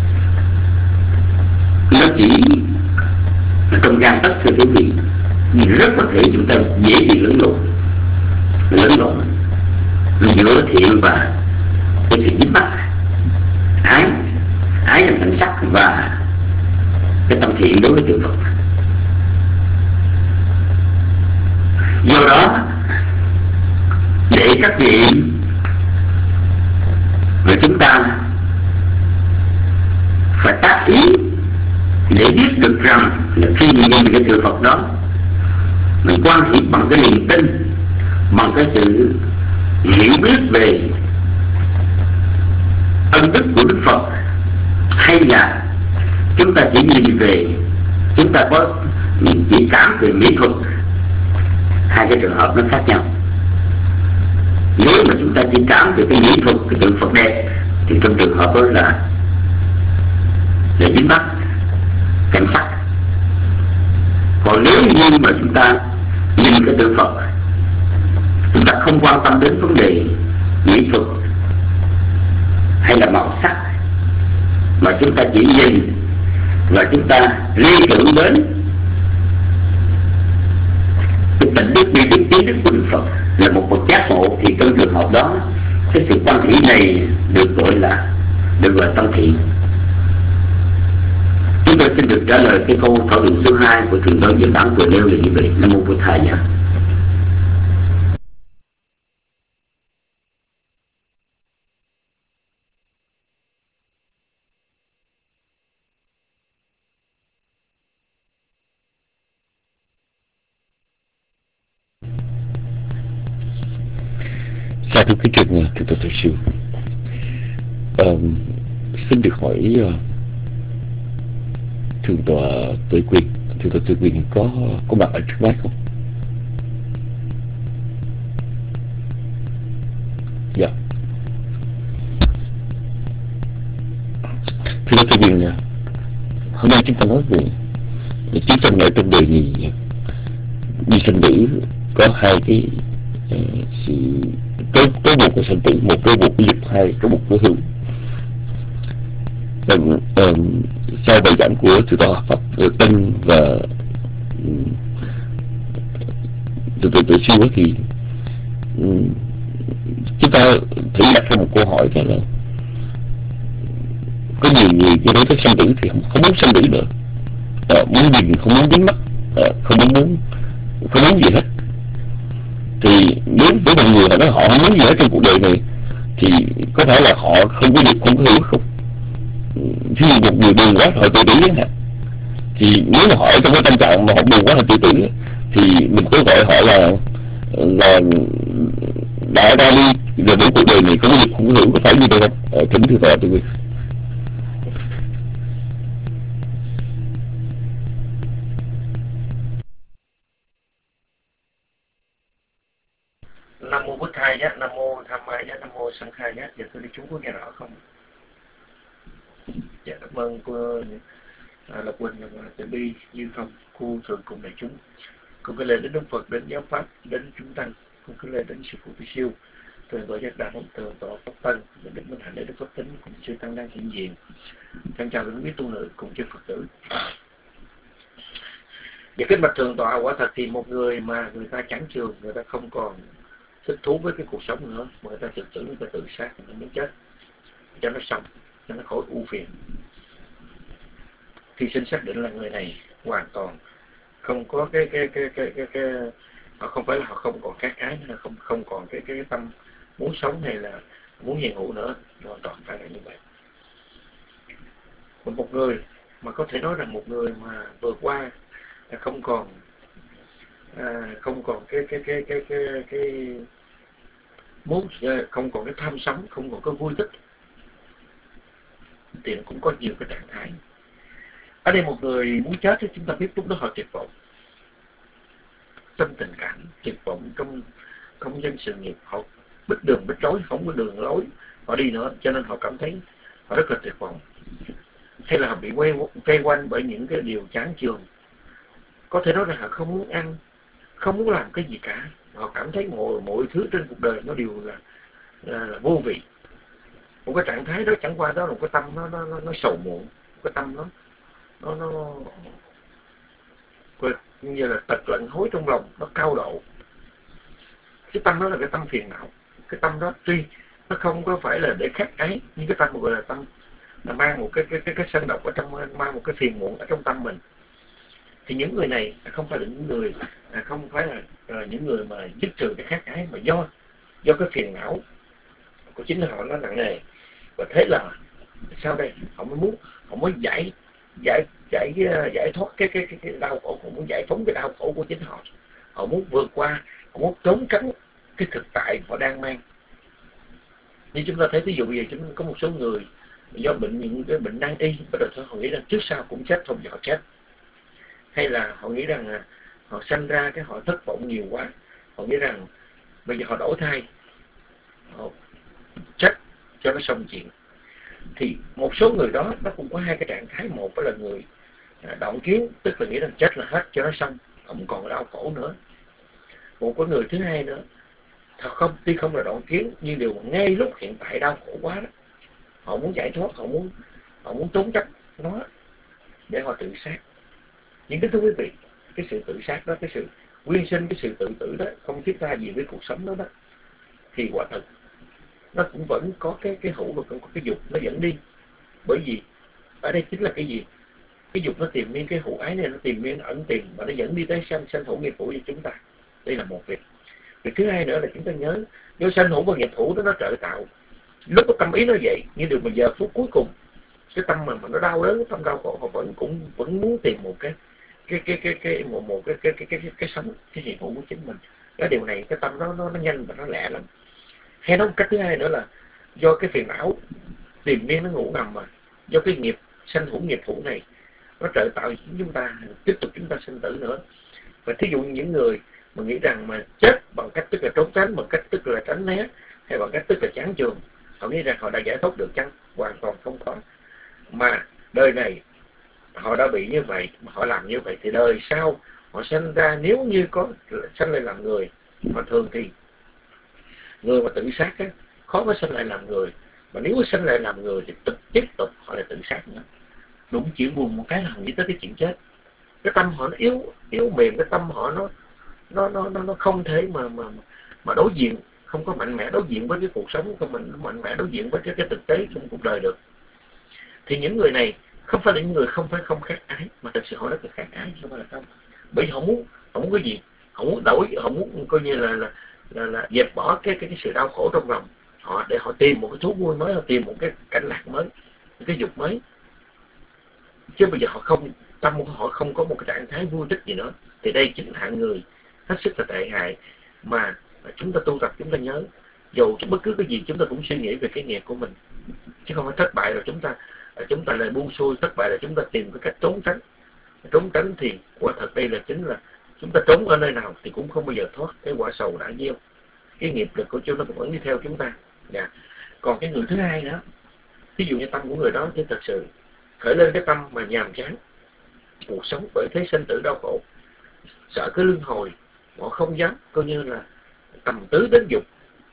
Nó chỉ là trong gan tất thưa quý vị, nhưng rất có thể chúng ta dễ bị lẫn lộn giữa thiện và cái sự dính mắc ái là cảnh sắc và cái tâm thiện đối với tượng Phật. Do đó để các vị và chúng ta phải tác ý để biết được rằng là khi mình nhìn cái tượng Phật đó, mình quan hệ bằng cái niềm tin, bằng cái sự hiểu biết về ân đức của Đức Phật, hay là chúng ta chỉ nhìn về, chúng ta chỉ cảm về mỹ thuật. Hai cái trường hợp nó khác nhau. Nếu mà chúng ta chỉ cảm về cái mỹ thuật, cái tượng Phật đẹp, thì trong trường hợp đó là dính mắc cảnh sắc. Còn nếu như mà chúng ta nhìn cái tượng Phật, chúng ta không quan tâm đến vấn đề mỹ thuật hay là màu sắc, mà chúng ta chỉ nhìn và chúng ta liên tưởng đến cái tịnh đức, bi đức, trí đức của Đức Phật là một bậc giác ngộ, thì trong trường hợp đó cái sự quan hỷ này được gọi là tâm thiện. Chúng tôi xin được trả lời cái câu thảo luận số 2 của Thượng tọa Giới Đẳng vừa nêu là như vậy. Nam mô Bổn Thầy. Sa thưa kính trình Thượng tọa Thầy Siêu, xin được hỏi Thượng tọa Tuệ Quyền, Thượng tọa Tuệ Quyền có mặt ở trước máy không? Dạ. Thượng tọa Tuệ Quyền, hôm nay chúng ta nói về chiến tranh nghệ trong đời người đi sanh tử, có hai cái sự trói buộc của sanh tử, một trói buộc của dục, hai trói buộc của hữu. Sau bài giảng của Thượng tọa Pháp Tân và Thượng tọa Tuệ Siêu thì chúng ta thử đặt ra một câu hỏi là có nhiều người khi nói tới sanh tử thì không muốn sanh tử nữa, muốn nhìn, không muốn dính mắt, không muốn gì hết. Thì nếu với một người nói họ không muốn gì hết trong cuộc đời này, thì có phải là họ không có dục, không có hữu không? Ví dụ một người buồn quá họ tự tử chẳng hạn, thì nếu mà họ ở trong cái tâm trạng mà họ buồn quá họ tự tử, thì mình có gọi họ là đã ra đi rồi, đến cuộc đời này có dục không có hữu, có phải như vậy không? Kính thưa tọa Tuệ Quyền. mô tham ma giá, nam mô sanh khai giá. Giờ tôi đi chúng có nghe rõ không? Dạ cảm ơn cô Lộc Quỳnh và Tử Bi, Như Không, cô thường cùng đại chúng. Cùng cái lễ đến Đức Phật, đến giáo pháp, đến chúng tăng, cùng cái lễ đến sư phụ Tư Siêu, thường tọa giác đà, thường tọa Pháp Tân, đến Đức Minh Hạnh, đến Đức Pháp Tính, cùng sư tăng đang hiện diện. Thân chào đến quý tu nữ cùng chư Phật tử. Và kính bạch thường tọa, quả thật thì một người mà người ta chán chường, người ta không còn thích thú với cái cuộc sống nữa, mà người ta tự tử, người ta tự sát, người ta muốn chết cho nó xong, cho nó khỏi ưu phiền, thì xin xác định là người này hoàn toàn không có cái họ không phải là họ không còn khát ái nữa, không còn cái tâm muốn sống hay là muốn hiện hữu nữa, hoàn toàn phải là như vậy. Một người mà có thể nói rằng một người mà vượt qua là không còn cái muốn, không còn cái tham sống, không còn cái vui thích, thì cũng có nhiều cái trạng thái. Ở đây một người muốn chết thì chúng ta biết lúc đó họ tuyệt vọng trong tình cảm, tuyệt vọng trong công danh sự nghiệp, họ biết đường biết lối, không có đường lối họ đi nữa, cho nên họ cảm thấy họ rất là tuyệt vọng. Hay là họ bị vây quanh bởi những cái điều chán chường, có thể nói là họ không muốn ăn, không muốn làm cái gì cả, họ cảm thấy mọi thứ trên cuộc đời nó đều là vô vị. Một cái trạng thái đó chẳng qua đó là một cái tâm nó sầu muộn, cái tâm nó như là tật lận hối trong lòng, nó cao độ. Cái tâm đó là cái tâm phiền não. Cái tâm đó tuy nó không có phải là để khát ái, nhưng cái tâm gọi là tâm là mang một cái sân độc ở trong, mang một cái phiền muộn ở trong tâm mình. Thì những người này không phải là những người, không phải là những người mà dứt trừ cái khát ái, mà do cái phiền não của chính họ nó nặng nề. Và thế là sau đây họ mới giải thoát cái đau khổ, họ muốn giải phóng cái đau khổ của chính họ. Họ muốn vượt qua, họ muốn trốn tránh cái thực tại họ đang mang. Như chúng ta thấy ví dụ bây giờ chúng có một số người do những cái bệnh nan y, bắt đầu họ nghĩ rằng trước sau cũng chết, không giờ họ chết. Hay là họ nghĩ rằng họ sanh ra cái họ thất vọng nhiều quá, họ nghĩ rằng bây giờ họ đổi thai, họ chết cho nó xong chuyện. Thì một số người đó nó cũng có hai cái trạng thái. Một là người đoạn kiến, tức là nghĩ rằng chết là hết cho nó xong, không còn đau khổ nữa. Một cái người thứ hai nữa, tuy không là đoạn kiến, nhưng điều mà ngay lúc hiện tại đau khổ quá đó, họ muốn giải thoát, họ muốn trốn tránh nó để họ tự sát. Nhưng cái thưa quý vị, cái sự tự sát đó, cái sự quyên sinh, cái sự tự tử đó, không thiết tha gì với cuộc sống đó, thì quả thật nó cũng vẫn có cái hữu và cũng có cái dục nó dẫn đi. Bởi vì ở đây chính là cái gì? Cái dục nó tìm miên, cái hữu ái này nó tìm miên, nó ẩn tìm, và nó dẫn đi tới sanh hữu nghiệp hữu cho chúng ta. Đây là một việc. Việc thứ hai nữa là chúng ta nhớ, do sanh hữu và nghiệp hữu đó nó trợ tạo. Lúc cái tâm ý nó vậy, nhưng điều mà giờ phút cuối cùng, cái tâm mà nó đau đớn, cái tâm đau khổ, họ vẫn muốn tìm một cái sống, cái hiện hữu của chính mình. Cái điều này cái tâm nó nhanh và nó lẹ lắm. Hay nói một cách thứ hai nữa là do cái phiền não tìm miên nó ngủ ngầm, mà do cái nghiệp sanh hữu nghiệp hữu này nó trợ tạo chúng ta tiếp tục chúng ta sinh tử nữa. Và thí dụ những người mà nghĩ rằng mà chết bằng cách tức là trốn tránh, bằng cách tức là tránh né, hay bằng cách tức là chán chường, họ nghĩ rằng họ đã giải thoát được chăng? Hoàn toàn không có. Mà đời này họ đã bị như vậy, mà họ làm như vậy thì đời sau họ sinh ra, nếu như có sanh lại làm người, mà thường thì người mà tự sát á, khó có sanh lại làm người. Mà nếu có sanh lại làm người thì tiếp tục họ lại tự sát nữa. Đúng chuyện buồn một cái là nghĩ tới cái chuyện chết. Cái tâm họ nó yếu mềm, cái tâm họ nó không thể mà đối diện, không có mạnh mẽ đối diện với cái cuộc sống của mình, mạnh mẽ đối diện với cái thực tế trong cuộc đời được. Thì những người này không phải là những người không khát ái, mà thực sự họ rất là khát ái, không phải là không. Bởi vì họ muốn cái gì? Họ muốn đổi, họ muốn coi như là dẹp bỏ cái sự đau khổ trong lòng họ, để họ tìm một cái thú vui mới, họ tìm một cái cảnh lạc mới, một cái dục mới. Chứ bây giờ tâm của họ không có một cái trạng thái vui thích gì nữa. Thì đây chính là hạng người hết sức là tệ hại mà chúng ta tu tập. Chúng ta nhớ, dù bất cứ cái gì chúng ta cũng suy nghĩ về cái nghiệp của mình, chứ không phải thất bại rồi chúng ta lại buông xuôi. Thất bại là chúng ta tìm cái cách trốn tránh thì quả thật đây là chính là chúng ta trốn ở nơi nào thì cũng không bao giờ thoát cái quả sầu đã gieo. cái nghiệp lực của chúng nó vẫn đi theo chúng ta. Còn cái người thứ hai đó, ví dụ như tâm của người đó thì thật sự khởi lên cái tâm mà nhàm chán cuộc sống bởi thế sinh tử đau khổ, sợ cái luân hồi, họ không dám coi như là tầm tứ đến dục.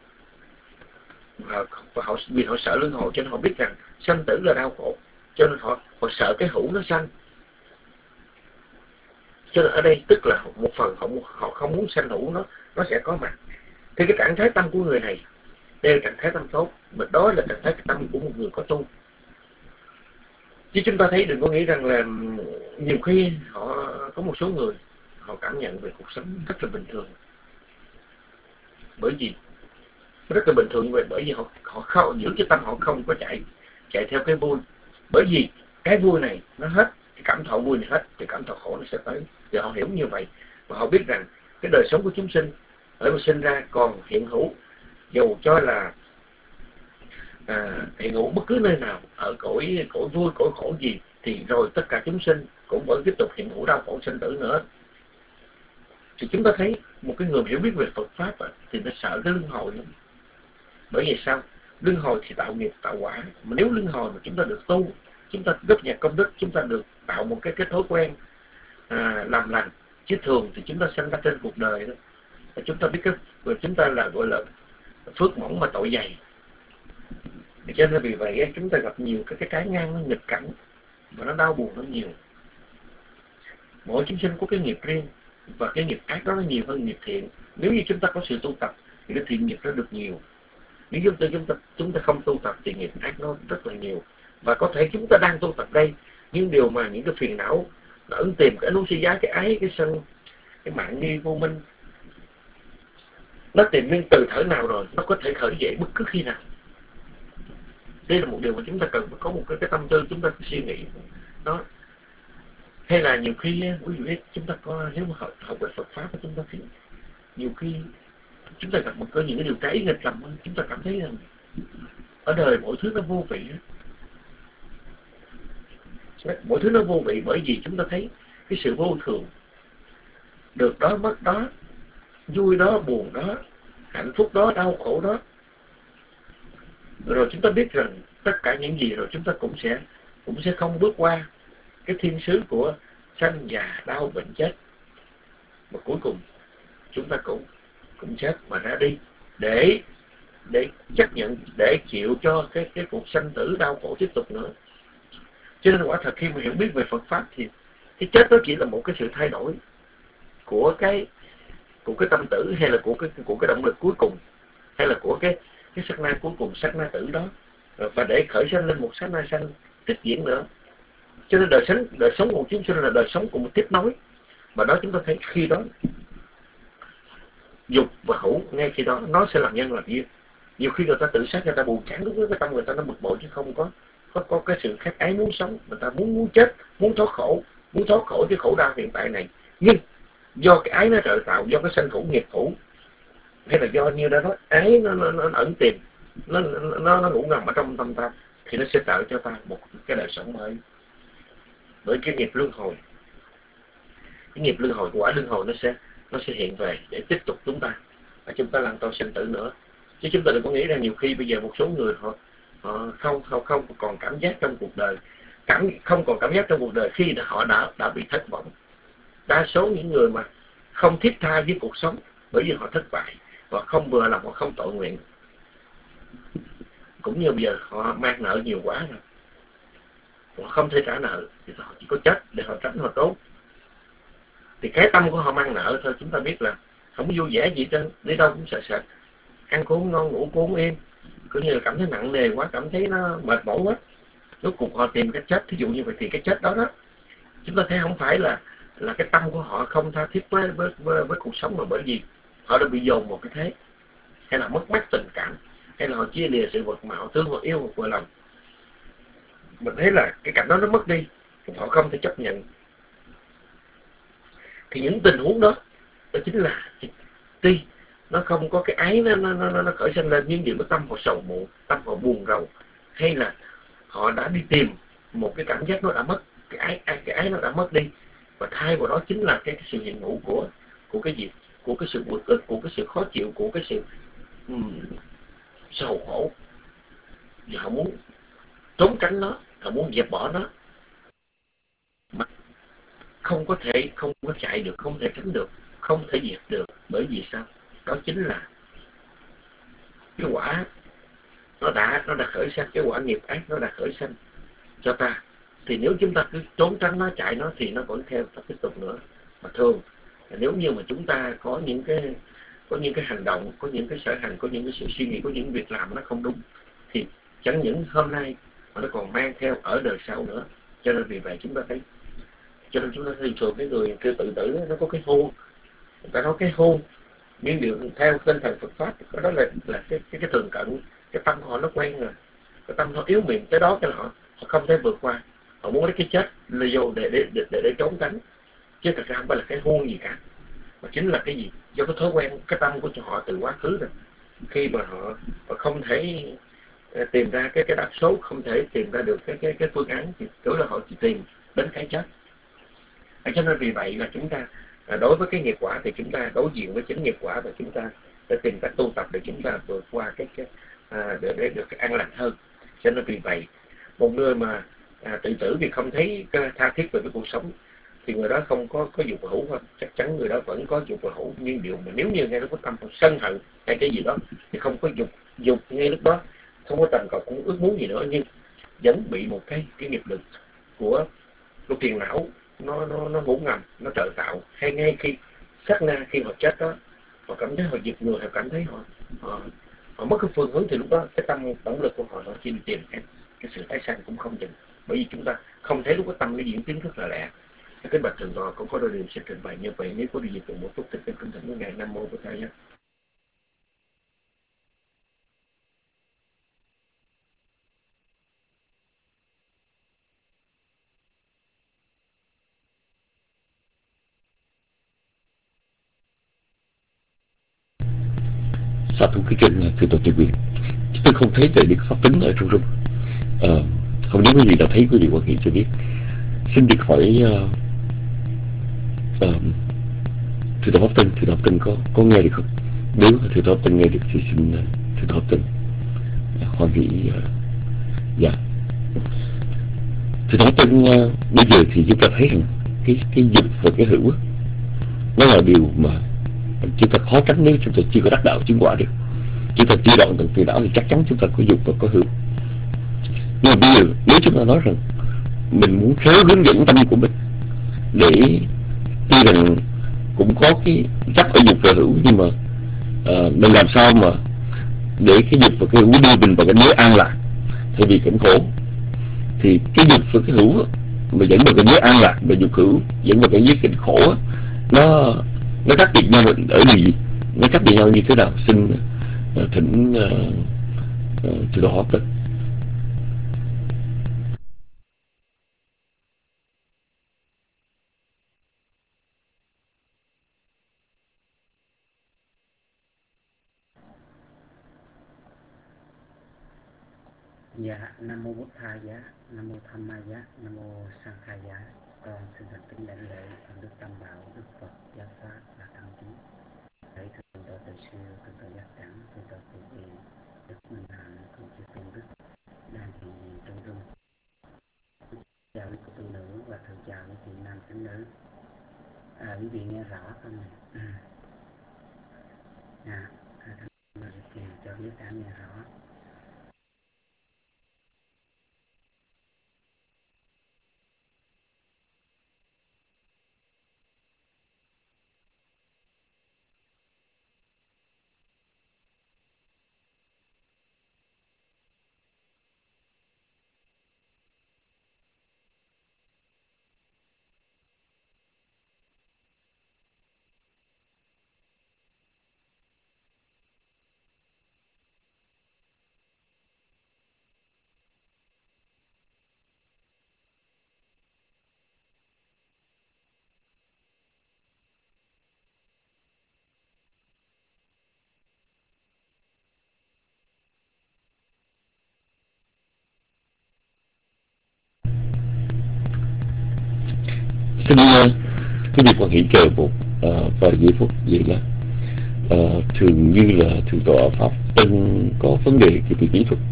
Vì họ sợ luân hồi cho nên họ biết rằng sanh tử là đau khổ, cho nên họ sợ cái hữu nó sanh. Cho nên ở đây tức là một phần họ không muốn sanh hữu nó sẽ có mặt. Thì cái trạng thái tâm của người này đây là trạng thái tâm tốt, mà đó là trạng thái tâm của một người có tu. Chứ chúng ta thấy đừng có nghĩ rằng là nhiều khi họ có một số người họ cảm nhận về cuộc sống rất là bình thường. Bởi vì rất là bình thường như vậy, bởi vì họ không giữ cái tâm họ không có chạy theo cái vui. Bởi vì cái vui này nó hết, cái cảm thọ vui này hết thì cảm thọ khổ nó sẽ tới. Thì họ hiểu như vậy và họ biết rằng cái đời sống của chúng sinh ở mà sinh ra còn hiện hữu, dù cho là hiện hữu bất cứ nơi nào, ở cõi vui cõi khổ gì, thì rồi tất cả chúng sinh cũng vẫn tiếp tục hiện hữu đau khổ sinh tử nữa. Thì chúng ta thấy một cái người hiểu biết về Phật pháp thì nó sợ cái luân hồi lắm. Bởi vì sao? Luân hồi thì tạo nghiệp tạo quả, mà nếu luân hồi mà chúng ta được tu, chúng ta góp nhặt công đức, chúng ta được tạo một cái thói quen làm lành. Chứ thường thì chúng ta sinh ra trên cuộc đời đó, chúng ta biết chúng ta là gọi là phước mỏng mà tội dày. Cho nên vì vậy chúng ta gặp nhiều cái trái ngang, nó nghịch cảnh và nó đau buồn nó nhiều. Mỗi chúng sinh có cái nghiệp riêng, và cái nghiệp ác đó nó nhiều hơn nghiệp thiện. Nếu như chúng ta có sự tu tập thì cái thiện nghiệp nó được nhiều. Nếu chúng ta không tu tập thì nghiệp ác nó rất là nhiều. Và có thể chúng ta đang tu tập đây, nhưng điều mà những cái phiền não nó ẩn tìm, cái nhu si giá, cái ái, cái sân, cái mạng nghi vô minh, nó tìm đến từ thở nào rồi, nó có thể khởi dậy bất cứ khi nào. Đây là một điều mà chúng ta cần có một cái tâm tư, chúng ta suy nghĩ đó. Hay là nhiều khi quý vị chúng ta có, nếu mà học về Phật pháp chúng ta thấy nhiều khi chúng ta gặp có những cái điều trái nghịch lầm, chúng ta cảm thấy rằng ở đời mọi thứ nó vô vị. Mọi thứ nó vô vị bởi vì chúng ta thấy cái sự vô thường, được đó mất đó, vui đó buồn đó, hạnh phúc đó đau khổ đó. Rồi chúng ta biết rằng tất cả những gì rồi chúng ta cũng sẽ không bước qua cái thiên sứ của sanh già đau bệnh chết, mà cuối cùng chúng ta cũng chết mà ra đi để chấp nhận, để chịu cho cái cuộc sanh tử đau khổ tiếp tục nữa. Cho nên quả thật khi mà hiểu biết về Phật pháp thì cái chết đó chỉ là một cái sự thay đổi của cái tâm tử, hay là của cái động lực cuối cùng, hay là của cái sát na cuối cùng, sát na tử đó, và để khởi sanh lên một sát na sanh tiếp diễn nữa. Cho nên đời sống của chúng sinh là đời sống của một tiếp nối. Và đó chúng ta thấy khi đó dục và hữu ngay khi đó nó sẽ làm nhân làm duyên. Nhiều khi người ta tự sát, người ta buồn chán, lúc đó cái tâm người ta nó bực bội, chứ không có cái sự khát ái muốn sống. Người ta muốn chết, muốn thoát khổ cái khổ đau hiện tại này. Nhưng do cái ái nó trợ tạo, do cái sanh khổ nghiệp khổ, hay là do như đó ái nó ẩn tìm, nó ngủ ngầm ở trong tâm ta, thì nó sẽ tạo cho ta một cái đời sống mới. Bởi cái nghiệp luân hồi, cái nghiệp luân hồi, quả luân hồi nó sẽ hiện về để tiếp tục chúng ta, và chúng ta làm to sinh tử nữa. Chứ chúng ta đừng có nghĩ rằng nhiều khi bây giờ một số người họ không còn cảm giác trong cuộc đời, không còn cảm giác trong cuộc đời khi họ đã bị thất vọng. Đa số những người mà không thiết tha với cuộc sống bởi vì họ thất bại, và không vừa lòng, họ không tội nguyện, cũng như bây giờ họ mang nợ nhiều quá rồi, họ không thể trả nợ thì họ chỉ có chết để họ tránh họ trốn. Thì cái tâm của họ mang nợ thôi, chúng ta biết là không vui vẻ gì trơn, đi đâu cũng sợ sệt, ăn cũng không ngon, ngủ cũng không yên, cứ như là cảm thấy nặng nề quá, cảm thấy nó mệt mỏi quá. Rốt cuộc họ tìm cái chết, thí dụ như vậy, thì cái chết đó chúng ta thấy không phải là cái tâm của họ không tha thiết với cuộc sống, mà bởi vì họ đã bị dồn một cái thế, hay là mất mát tình cảm, hay là họ chia lìa sự vật mà họ thương hoặc yêu hoặc vừa lòng. Mình thấy là cái cảnh đó nó mất đi, họ không thể chấp nhận. Thì những tình huống đó chính là tuy nó không có cái ái nó khởi sinh lên, nhưng điều đó tâm họ sầu muộn, tâm họ buồn rầu, hay là họ đã đi tìm một cái cảm giác nó đã mất, cái ái nó đã mất đi, và thay vào đó chính là cái sự hiện hữu của cái gì, của cái sự bực ức, của cái sự khó chịu, của cái sự sầu khổ, và họ muốn trốn tránh nó, họ muốn dẹp bỏ nó, mà không có chạy được, không thể tránh được, không thể diệt được. Bởi vì sao? Đó chính là cái quả nó đã khởi sanh, cái quả nghiệp ác nó đã khởi sanh cho ta. Thì nếu chúng ta cứ trốn tránh nó, chạy nó, thì nó vẫn theo ta tiếp tục nữa. Mà thường nếu như mà chúng ta có những cái hành động, có những cái sở hành, có những cái sự suy nghĩ, có những việc làm nó không đúng, thì chẳng những hôm nay mà nó còn mang theo ở đời sau nữa. Cho nên vì vậy chúng ta thấy thường cái người kêu tự tử nó có cái hôn, người ta nói cái hôn, nhưng điều theo tinh thần Phật pháp đó là cái thường cận, cái tâm họ nó quen rồi, cái tâm họ yếu mềm tới đó, cái họ không thể vượt qua, họ muốn lấy cái chết là vô để trốn tránh, chứ thật ra không phải là cái hôn gì cả, mà chính là cái gì, do cái thói quen, cái tâm của họ từ quá khứ rồi. Khi mà họ không thể tìm ra cái đáp số, không thể tìm ra được cái phương án, thì tối là họ chỉ tìm đến cái chết. Cho nên vì vậy là chúng ta đối với cái nghiệp quả thì chúng ta đối diện với chính nghiệp quả, và chúng ta để tìm cách tu tập để chúng ta vượt qua để được an lành hơn. Cho nên vì vậy một người mà tự tử vì không thấy tha thiết về cái cuộc sống thì người đó không có dục hữu thôi, chắc chắn người đó vẫn có dục hữu, nhưng điều mà nếu như ngay lúc có tâm sân hận hay cái gì đó thì không có dục ngay lúc đó, không có tầm cầu cũng ước muốn gì nữa, nhưng vẫn bị một cái nghiệp lực của tiền não nó ngủ ngầm, nó trợ tạo. Hay ngay khi sát na khi họ chết đó, họ cảm thấy họ giật người, họ cảm thấy họ mất cái phương hướng, thì lúc đó cái tâm tổng lực của họ chỉ đi tìm cái sự tái sanh cũng không chừng. Bởi vì chúng ta không thấy lúc cái tâm nó diễn tiến rất là lẹ. Cái bạch thượng tọa cũng có đôi điều sẽ trình bày như vậy. Nếu có điều gì cần một chút thì kính thỉnh với ngài. Nam mô Bổn Thầy nhé. Sa thú cái trên thượng tọa Tùy Quyền, chúng tôi không thấy về được pháp tính ở trong rung. Không biết quý vị đã thấy, quý vị quan hệ cho biết. Xin được hỏi thượng tọa Pháp Tinh có nghe được không? Nếu thượng tọa Pháp Tinh nghe được thì xin thượng tọa Pháp Tinh hoan hỷ. Dạ, thượng tọa Pháp Tinh, bây giờ thì chúng ta thấy rằng cái dục và cái hữu nó là điều mà chúng ta khó tránh nếu chúng ta chưa có đắc đạo chứng quả được. Chúng ta chưa đoạn tận phiền não thì chắc chắn chúng ta có dục và có hữu. Nhưng mà bây giờ nếu chúng ta nói rằng mình muốn khéo hướng dẫn tâm của mình để tuy rằng cũng có cái chấp ở dục và hữu, nhưng mà mình làm sao mà để cái dục và cái hữu đưa mình vào cảnh giới an lạc thay vì cảnh khổ, thì cái dục và cái hữu mà dẫn vào cảnh giới an lạc và dục hữu dẫn vào cảnh giới cảnh khổ, nó khác biệt nhau ở điều gì, nó khác biệt nhau như thế nào? Xin thỉnh thượng tọa Pháp Tinh. Dạ, Nam mô Bổn Thầy giá, Nam mô Tham Ma giá, Nam mô Sang Khai giá. Con xin thành kính đảnh lễ ơn Đức Tam Bảo, Đức Phật, Giáo Pháp và Tăng Chí. Lễ thượng tọa Từ Siêu, thượng tọa Giác Đẳng, thượng tọa Tùy Quyền, Đức Minh Hạnh, cùng chư tôn đức đang hiện diện trong rung. Chào quý cô tu nữ và thượng chào quý vị nam tín nữ. Quý vị nghe rõ không này? Thưa Kiều cho biết đã nghe rõ. Xin quý vị quan hệ chờ một vài giây phút vậy đó. thường như là thượng tọa Pháp Tân có vấn đề về kỹ thuật.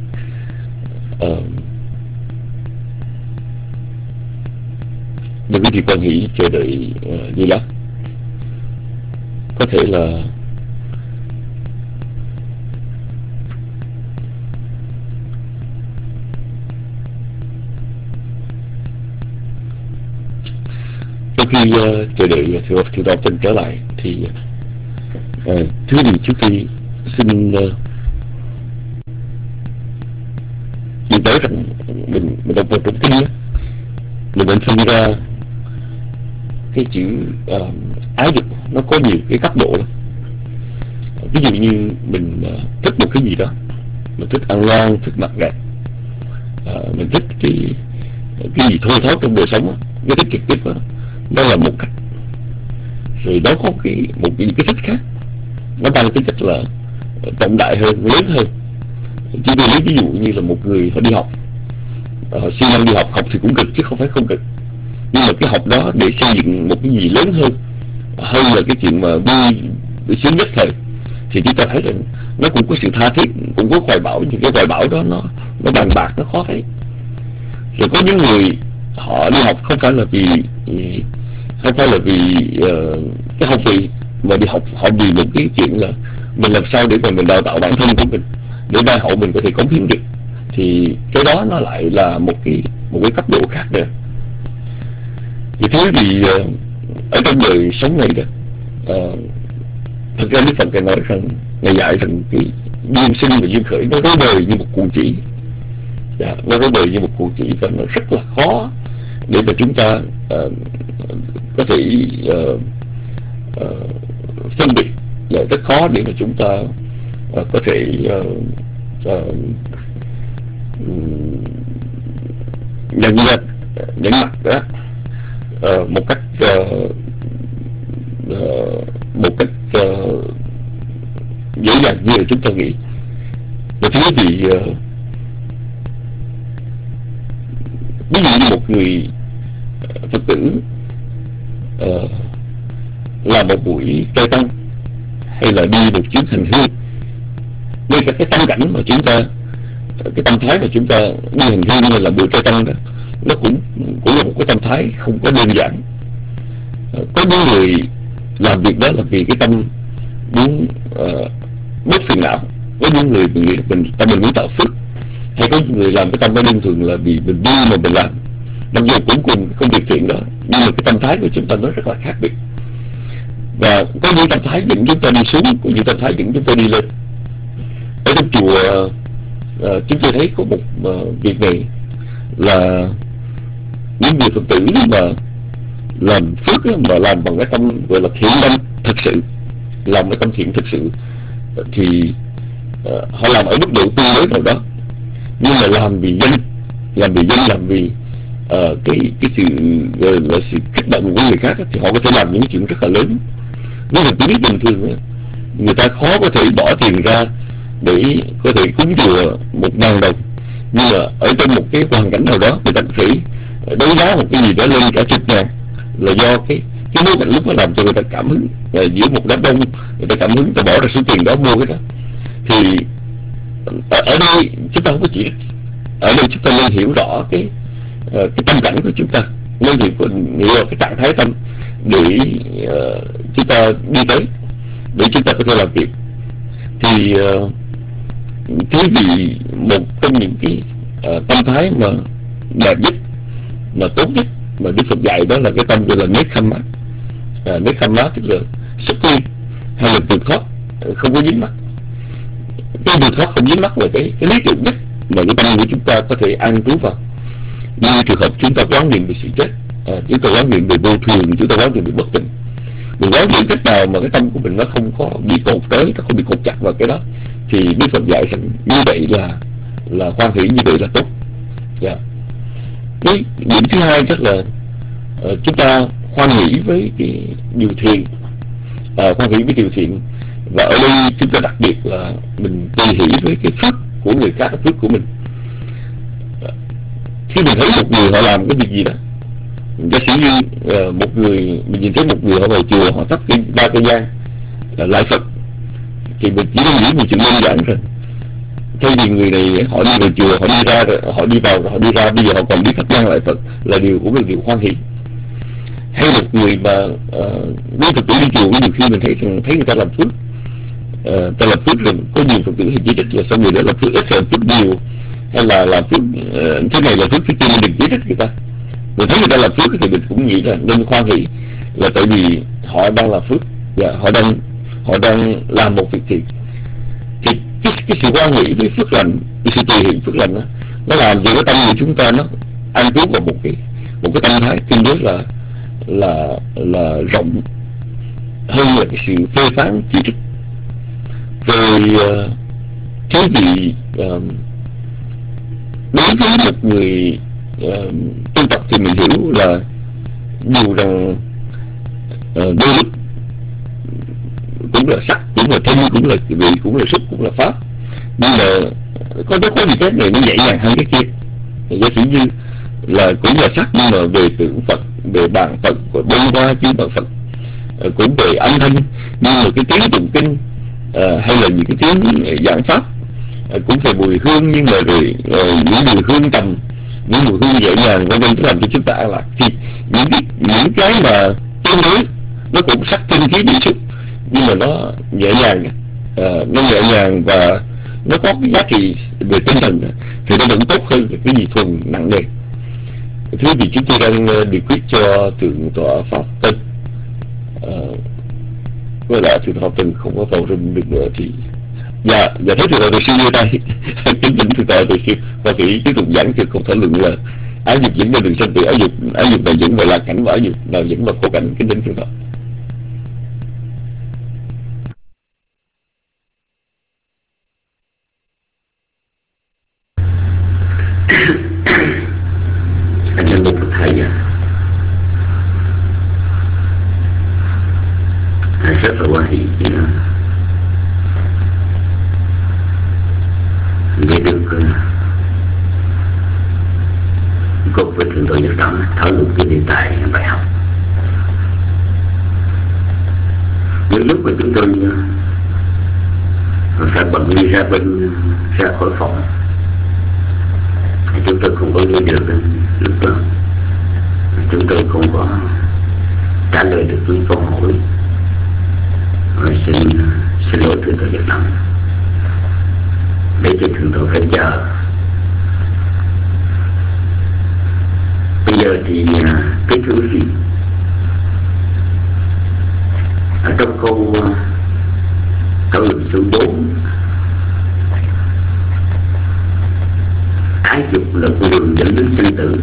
Và quý vị quan hỷ chờ đợi giây lát. Có thể là trong khi chờ đợi thượng tọa Tân trở lại thì thứ gì trước khi xin nhìn tới rằng mình đọc vào trong kinh á, mình phân ra cái chữ ái dục nó có nhiều cái cấp độ lắm. Ví dụ như mình thích một cái gì đó, mình thích ăn ngon, thích mặc đẹp, mình thích cái gì thô tháo trong đời sống á, cái thích trực tiếp đó, đó là một cách. Rồi đó có một cái thích khác, nó mang tính chất là trọng đại hơn, lớn hơn. Chỉ tôi lấy ví dụ như là một người họ đi học, siêng năng đi học thì cũng cực chứ không phải không cực, nhưng mà cái học đó để xây dựng một cái gì lớn hơn là cái chuyện mà vui sướng nhất thời, thì chúng ta thấy rằng nó cũng có sự tha thiết, cũng có hoài bão, nhưng cái hoài bão đó nó bàn bạc, nó khó thấy. Rồi có những người họ đi học không phải là vì cái học phí, mà đi học họ vì một cái chuyện là mình làm sao để mà mình đào tạo bản thân của mình để mai hậu mình có thể cống hiến được, thì cái đó nó lại là một cái cấp độ khác nữa. Vì thế thì ở trong đời sống này đó, thật ra Đức Phật Ngài nói rằng, Ngài dạy rằng cái duyên sinh và duyên khởi nó rối bời như một cuồng chỉ, nó rối bời như một cuồng chỉ, và nó rất là khó để mà chúng ta có thể phân biệt, và rất khó để mà chúng ta có thể nhận mặt đó một cách dễ dàng như là chúng ta nghĩ. Và thế thì ví dụ như một người Phật tử làm một buổi trai tăng, hay là đi một chuyến hành hương, ngay cả cái tâm cảnh mà chúng ta, cái tâm thái mà chúng ta đi hành hương hay là buổi trai tăng đó, nó cũng là một cái tâm thái không có đơn giản. Có những người làm việc đó là vì cái tâm muốn bớt phiền não, có những người nghĩ tâm mình muốn tạo phước, hay có những người làm cái tâm đó đơn thuần là vì mình vui mà mình làm, mặc dù cũng cùng công việc thiện đó, nhưng mà cái tâm thái của chúng ta nó rất là khác biệt. Và có những tâm thái dẫn chúng ta đi xuống, có những tâm thái dẫn chúng ta đi lên. Ở trong chùa chúng tôi thấy có một việc này là những người Phật tử mà làm phước mà làm bằng cái tâm gọi là thiện tâm thật sự, làm cái tâm thiện thực sự, thì họ làm ở mức độ tương đối nào đó, nhưng mà làm vì danh, làm vì cái sự là sự kích động của người khác, thì họ có thể làm những chuyện rất là lớn. Với thực tế bình thường người ta khó có thể bỏ tiền ra để có thể cúng chùa 1.000 đồng, nhưng mà ở trong một cái hoàn cảnh nào đó người ta có thể đấu giá một cái gì đó lên cả 10.000, là do cái bối cảnh lúc nó làm cho người ta cảm hứng, giữa một đám đông người ta cảm hứng, ta bỏ ra số tiền đó mua cái đó. Thì ở đây chúng ta không có chỉ, ở đây chúng ta nên hiểu rõ cái tâm cảnh của chúng ta, nên hiểu cái trạng thái tâm để chúng ta đi tới, để chúng ta có thể làm việc. Thì thế vì một trong những cái tâm thái mà đẹp nhất, mà tốt nhất mà Đức Phật dạy, đó là cái tâm gọi là Nekkhamma. Nekkhamma tức là xuất ly, hay là vượt thoát, không có dính mắc. Cái vượt thoát không dính mắc là cái lý tưởng nhất mà cái tâm của chúng ta có thể an trú vào. Như trường hợp chúng ta quán niệm về sự chết, chúng ta quán niệm về vô thường, chúng ta quán niệm về bất tịnh, mình quán niệm cách nào mà cái tâm của mình nó không có bị cột tới, nó không bị cột chặt vào cái đó, thì Đức Phật dạy rằng như vậy là hoan hỷ, như vậy là tốt. Cái điểm thứ hai chắc là chúng ta hoan hỷ với cái điều thiện, hoan hỷ với điều thiện, và ở đây chúng ta đặc biệt là mình tùy hỷ với cái phước của người khác, cái phước của mình. Khi mình thấy một người họ làm cái việc gì đó, giả sử như một người, mình nhìn thấy một người họ vào chùa, họ thắp ba cây nhang lại Phật, thì mình chỉ đang nghĩ một chuyện đơn giản rồi. Thay vì người này họ đi vào chùa, họ đi ra, họ đi vào, họ đi ra, bây giờ họ còn biết thắp nhang lại Phật là điều của điều hoan hỷ. Hay một người mà đối Phật tử đi chùa, nhiều khi mình thấy người ta làm phước, ta làm phước rồi có nhiều Phật tử hay chỉ trích là sao người đó làm phước ít, làm phước nhiều, hay là làm phước thế này là phước thế kia, mình đừng chỉ trích người ta. Mình thấy người ta làm phước thì mình cũng nghĩ là nên hoan hỷ, là tại vì họ đang làm phước và họ đang làm một việc thiện. Thì cái sự hoan hỷ với phước lành, cái sự tùy hỷ phước lành đó, nó làm cho cái tâm của chúng ta nó an trú vào một cái tâm thái tương đối là rộng hơn là cái sự phê phán chỉ trích. Rồi thế thì đối với một người tu tập thì mình hiểu là dù rằng đôi lúc cũng là sắc, cũng là thân, cũng là vị, cũng là xúc, cũng là pháp, nhưng mà có những cái này nó dễ dàng hơn cái kia. Giả sử như là cũng là sắc nhưng mà về tưởng Phật, về bàn Phật, rồi bông hoa chư bàn Phật, cũng về âm thanh nhưng mà cái tiếng tụng kinh hay là những cái tiếng giảng pháp, cũng về mùi hương nhưng mà rồi những mùi hương trầm, những mùi hương nhẹ nhàng vân vân, làm cho chúng ta an lạc. Thì những cái mà tương đối nó cũng sắc tinh khí bị xúc nhưng mà nó nhẹ nhàng, và nó có cái giá trị về tinh thần thì nó vẫn tốt hơn cái gì thuần nặng nề. Thứ thì chúng tôi đang điều quyết cho thượng tọa Pháp Tân, với lại thượng tọa Pháp Tân không có vào rừng được nữa thì dạ thấy thượng tọa Từ Sư như đây kính thỉnh thượng tọa Từ Sư và kỹ tiếp tục giảng từ câu thảo luận là ái dục dẫn vào đường sanh tử, ái dục là dẫn vào lạc cảnh, và ái dục là dẫn vào khổ cảnh. Kính thỉnh thượng tọa. Anh em một thầy rất là hoan hỷ để được cùng với thượng tọa Nhất Đẳng thảo luận cái đề tài bài học. Những lúc mà chúng tôi phải bận đi ra khỏi phòng, chúng tôi không có nghe được lúc đó, chúng tôi không có trả lời được những câu hỏi. Rồi xin lỗi thượng tọa Nhất Đẳng, để cho thượng tọa phải chờ. Bây giờ thì cái thứ gì ở trong câu thảo luận số 4, ái dục là con đường dẫn đến sanh tử.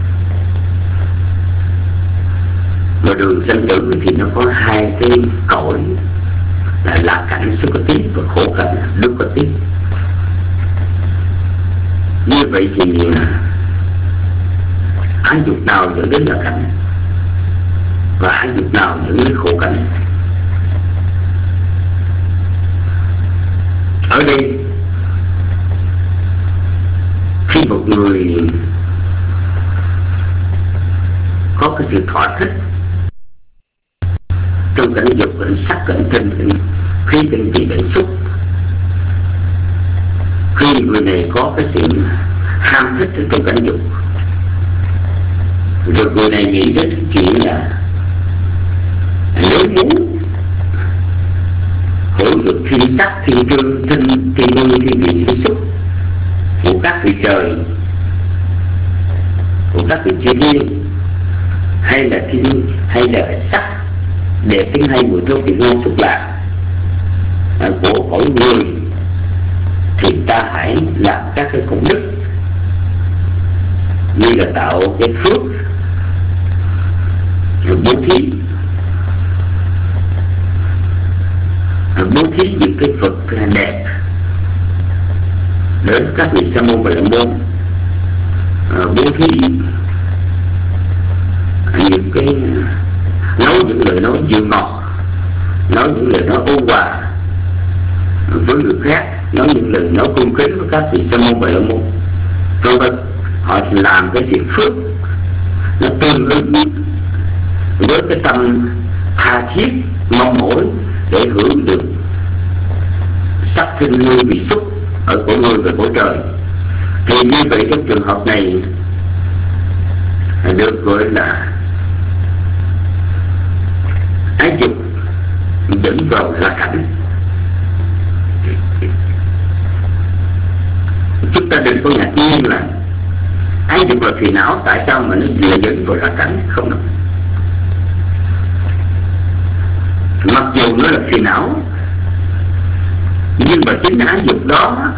Mà đường sanh tử thì nó có hai cái cõi là lạc cảnh xuất tiết và khổ cảnh đức có tiết. Như vậy thì ái dục nào dẫn đến lạc cảnh và ái dục nào dẫn đến khổ cảnh? Ở đây khi một người có cái sự thỏa thích trong cảnh dục, cảnh sắc, cảnh tinh, cảnh khí, cảnh vị, cảnh xúc, khi người này có cái sự ham thích trong cảnh dục, rồi người này nghĩ đến chuyện là nếu muốn hưởng được thiên sắc, thiên trương, thiên hương, thiên vị, thiên xúc của các vị trời, của các vị thiên nhiên, hay là sắc đẹp tiếng hay mùi thơm vị ngon xúc lạc của mỗi người, thì ta hãy làm các cái công đức như là tạo cái phước, rồi bố thí những cái vật đẹp đến các vị sa môn và la môn, bố thí những cái nói những lời nói dịu ngọt, nói những lời nói ôn hòa với người khác, nói những lời nói cung kính với các vị sa môn và la môn, vân vân. Họ làm cái việc phước nó tương ứng với cái tâm tha thiết mong mỏi để hưởng được sắc sinh ngươi bị xúc ở cõi người và cõi trời. Thì như vậy trong trường hợp này được gọi là ái dục dẫn vào lạc cảnh. Chúng ta đừng có ngạc nhiên là ái dục là phiền não, tại sao mà nó vừa dẫn vào lạc cảnh không đâu. Mặc dù nó là phiền não, nhưng mà chính ái dục đó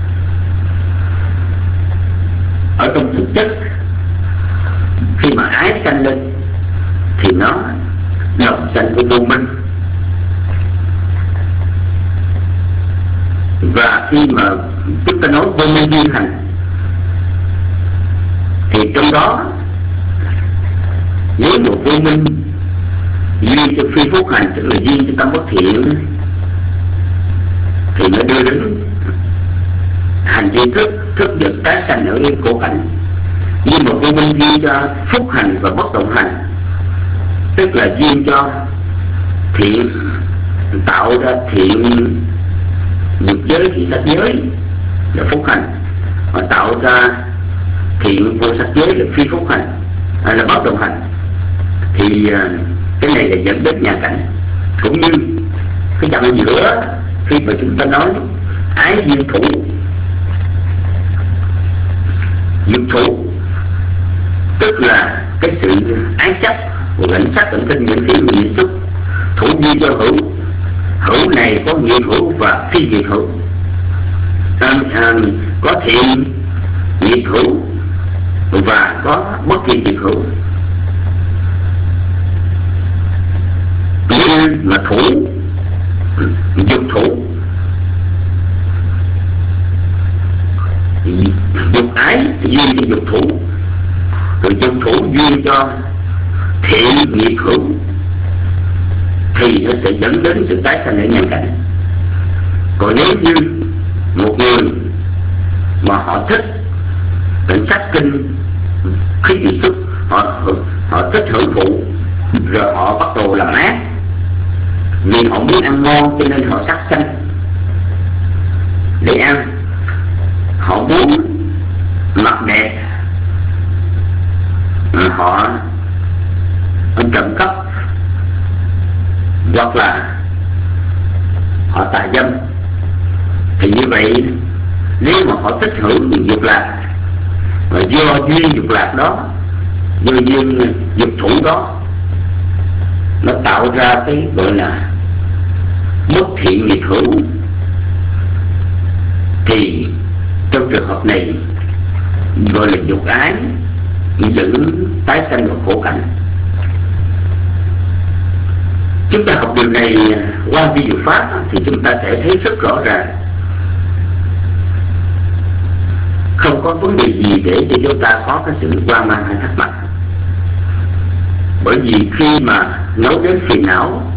ở trong thực chất khi mà ái sanh lên thì nó lòng sanh của vô minh. Và khi mà chúng ta nói vô minh duyên hành thì trong đó nếu một vô minh duyên cho phi phúc hành, tức là duyên cho tâm bất thiện, thì nó đưa đến hành vi thức giật tái sanh ở cái khổ cảnh. Nhưng mà vô minh duyên cho phúc hành và bất động hành, tức là duyên cho thiện, tạo ra thiện dục giới, thiện sắc giới là phúc hành, và tạo ra thiện vô sắc giới là phi phúc hành, hay là bất động hành. Thì cái này là dẫn đến nhà cảnh. Cũng như cái chặng giữa khi mà chúng ta nói ái duyên thủ, dục thủ tức là cái sự ái chấp của lãnh sắc lãnh tinh những thiện nghiệp xúc. Thủ duyên cho hữu, hữu này có nghiệp hữu và phi nghiệp hữu, có thiện nghiệp hữu và có bất thiện nghiệp hữu. Như là thủ, dục thủ, dục ái duyên cho dục thủ, rồi dục thủ duyên cho thiện nghiệp hữu, thì nó sẽ dẫn đến sự tái sanh ở nhân cảnh. Còn nếu như một người mà họ thích cảnh sắc kinh khí vị xúc, họ thích hưởng thụ, rồi họ bắt đầu làm ác vì họ muốn ăn ngon cho nên họ sát sanh để ăn. Họ muốn mặc đẹp, họ trộm cắp, hoặc là họ tà dâm. Thì như vậy nếu mà họ thích hưởng dục lạc, và do duyên dục lạc đó, do duyên dục thủ đó, nó tạo ra cái gọi là bất thiện nghiệp hữu, thì trong trường hợp này gọi là dục ái dẫn tái sanh vào khổ cảnh. Chúng ta học điều này qua vi diệu pháp thì chúng ta sẽ thấy rất rõ ràng, không có vấn đề gì để cho chúng ta có cái sự hoang mang hay thắc mắc. Bởi vì khi mà nói đến phiền não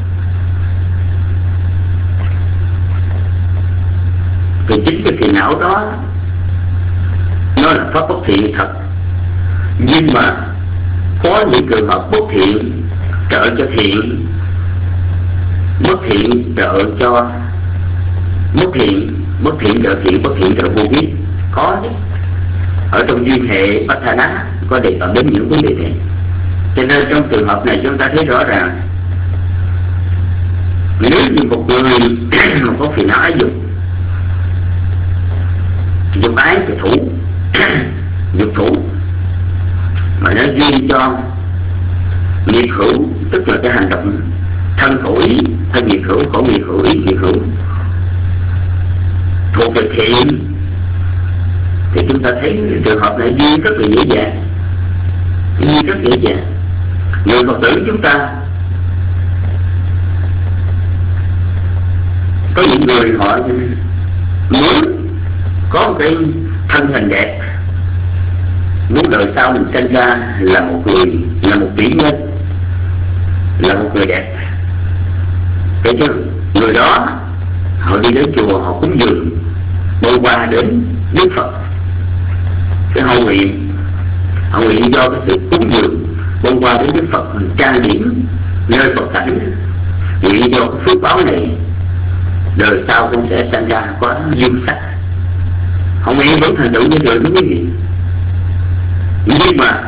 thì chính cái phiền não đó nó là pháp bất thiện thật, nhưng mà có những trường hợp bất thiện trợ cho thiện, bất thiện trợ cho bất thiện, bất thiện trợ thiện, bất thiện trợ vô vi. Có chứ, ở trong duyên hệ Bát Thà Ná có đề cập đến những vấn đề này. Cho nên trong trường hợp này chúng ta thấy rõ ràng, nếu như một người mà có phiền não ái dục, dục ái thì thủ, dục thủ mà nó duyên cho nghiệp hữu, tức là cái hành động thân khẩu ý, thân nghiệp hữu, khẩu nghiệp hữu, ý nghiệp hữu thuộc về thiện, thì chúng ta thấy trường hợp này duyên rất là dễ dàng, duyên rất dễ dàng. Người Phật tử chúng ta có những người họ muốn có một cái thân hình đẹp, muốn đời sau mình sinh ra là một người, là một tỷ nhân, là một người đẹp. Thế chứ người đó họ đi đến chùa, họ cúng dường bồi qua đến Đức Phật, cái hậu nguyện do cái sự cúng dường bồi qua đến Đức Phật, mình trang điểm nơi Phật cảnh, nguyện do cái phước báo này đời sau cũng sẽ sinh ra có dương sắc, không ai vẫn thành tựu như đời đúng cái gì. Nhưng mà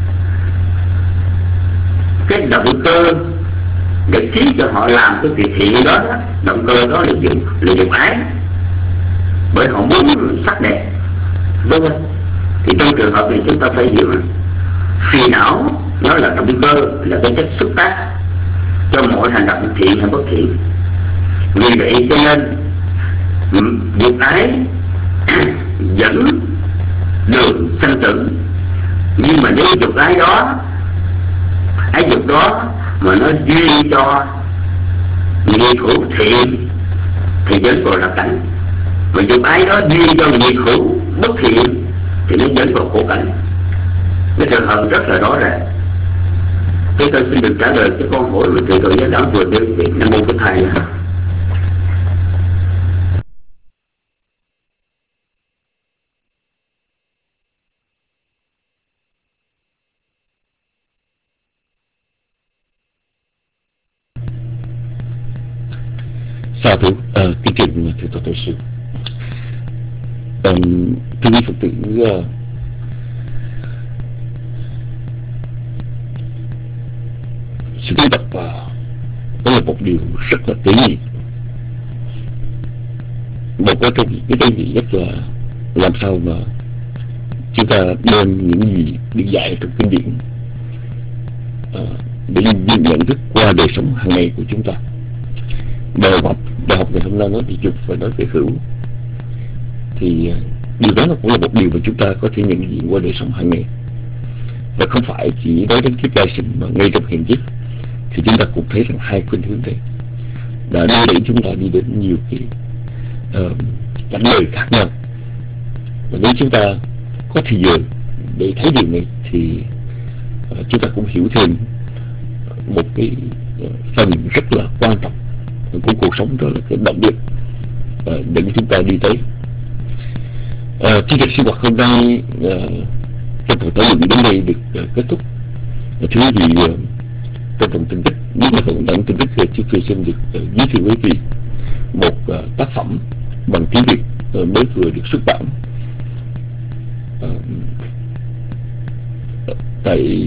cái động cơ để khiến cho họ làm cái việc thiện đó, động cơ đó là dục ái, bởi họ muốn sắc đẹp, vân vân. Thì trong trường hợp này chúng ta phải hiểu phiền não nó là động cơ, là cái chất xúc tác cho mọi hành động thiện hay bất thiện. Vì vậy cho nên dục ái dẫn đường sanh tử. Nhưng mà nếu dục ái đó, ái dục đó mà nó duyên cho nghiệp hữu thiện thì vẫn còn là cảnh, mà dục ái đó duyên cho nghiệp hữu bất thiện thì nó vẫn còn khổ cảnh. Cái trường hợp rất là rõ ràng. Tôi xin được trả lời cái câu hỏi mà thầy tổ giáo đảng vừa nêu về Nam Mô Bổn Thầy. Sa thú kính trình thưa tổ sư. Thưa quý Phật tử, sự tu tập đó là một điều rất là tế nhị, một cái tế nhị rất là làm sao mà chúng ta đem những gì được dạy trong kinh điển để nhận thức qua đời sống hàng ngày của chúng ta. Bài học ngày hôm nay nói về dục và nói về hữu, thì điều đó cũng là một điều mà chúng ta có thể nhận diện qua đời sống hàng ngày, và không phải chỉ nói đến kiếp lai sinh mà ngay trong hiện kiếp thì chúng ta cũng thấy rằng hai khuynh hướng này đã đưa đẩy chúng ta đi đến nhiều cái cảnh đời khác nhau. Và nếu chúng ta có thời giờ để thấy điều này thì chúng ta cũng hiểu thêm một cái phần rất là quan trọng của cuộc sống, đó là cái động lực dẫn chúng ta đi tới. Chương trình sinh hoạt hôm nay trong phần thảo luận đến đây được kết thúc. Thưa quý vị, trong phần tin tức, nếu mà phần đoạn tin tức trước khi xin được giới thiệu quý vị một tác phẩm bằng tiếng Việt mới vừa được xuất bản tại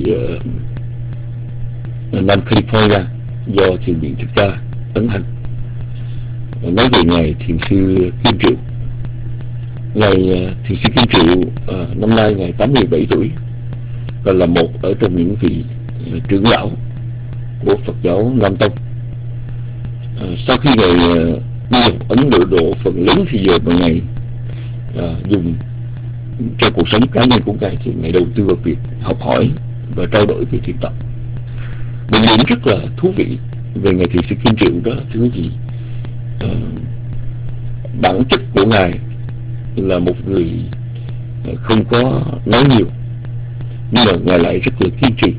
Nam California do thiền viện Thích Ca ấn hành, nói về ngài thiền sư Kim Triệu. Ngài thiền sư Kim Triệu năm nay ngài 87 tuổi và là một ở trong những vị trưởng lão của Phật giáo Nam Tông. Sau khi ngài đi Ấn Độ phần lớn thì giờ mà ngài dùng cho cuộc sống cá nhân của ngài thì ngài đầu tư vào việc học hỏi và trao đổi về thiền tập. Một điểm rất là thú vị về ngài thiền sư Kim Triệu đó thưa quý vị, bản chất của ngài là một người không có nói nhiều, nhưng mà ngài lại rất là kiên trì.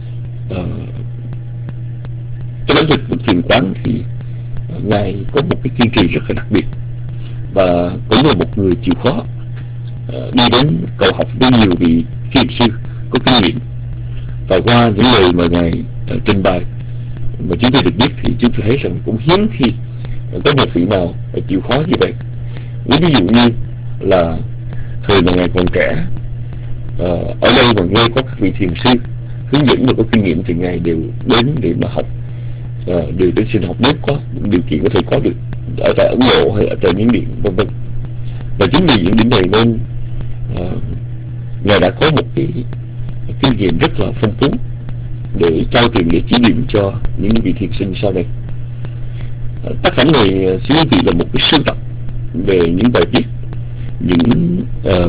Cái bản chất của thiền quán thì ngài có một cái kiên trì rất là đặc biệt, và cũng là một người chịu khó đi đến cầu học với nhiều vị thiền sư có kinh nghiệm. Và qua những lời mà ngài trình bày mà chúng tôi được biết thì chúng tôi thấy rằng cũng hiếm khi có một vị nào chịu khó như vậy. Ví dụ như là thời mà ngài còn trẻ, ở đây mà nghe có các vị thiền sư hướng dẫn và có kinh nghiệm thì ngài đều đến để mà học, đều đến xin học nếu có điều kiện có thể có được ở tại Ấn Độ hay ở tại Miến Điện vân vân. Và chính vì những điểm này nên ngài đã có một cái kinh nghiệm rất là phong phú để trao truyền, để chỉ điểm cho những vị thiền sinh sau này. Tác phẩm này xin quý vị là một cái sưu tập về những bài viết, những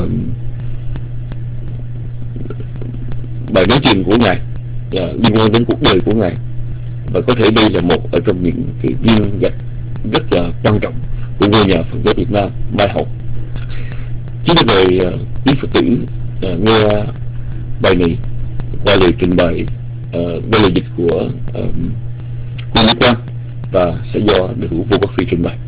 bài nói chuyện của ngài liên quan đến cuộc đời của ngài, và có thể đây là một ở trong những cái viên gạch rất là quan trọng của ngôi nhà Phật giáo Việt Nam mai hậu. Chúng tôi mời quý Phật tử nghe bài này qua lời trình bày, qua lời dịch của Quân Lý Quang, và sẽ do Đại hữu Vô Bất Phi trình bày.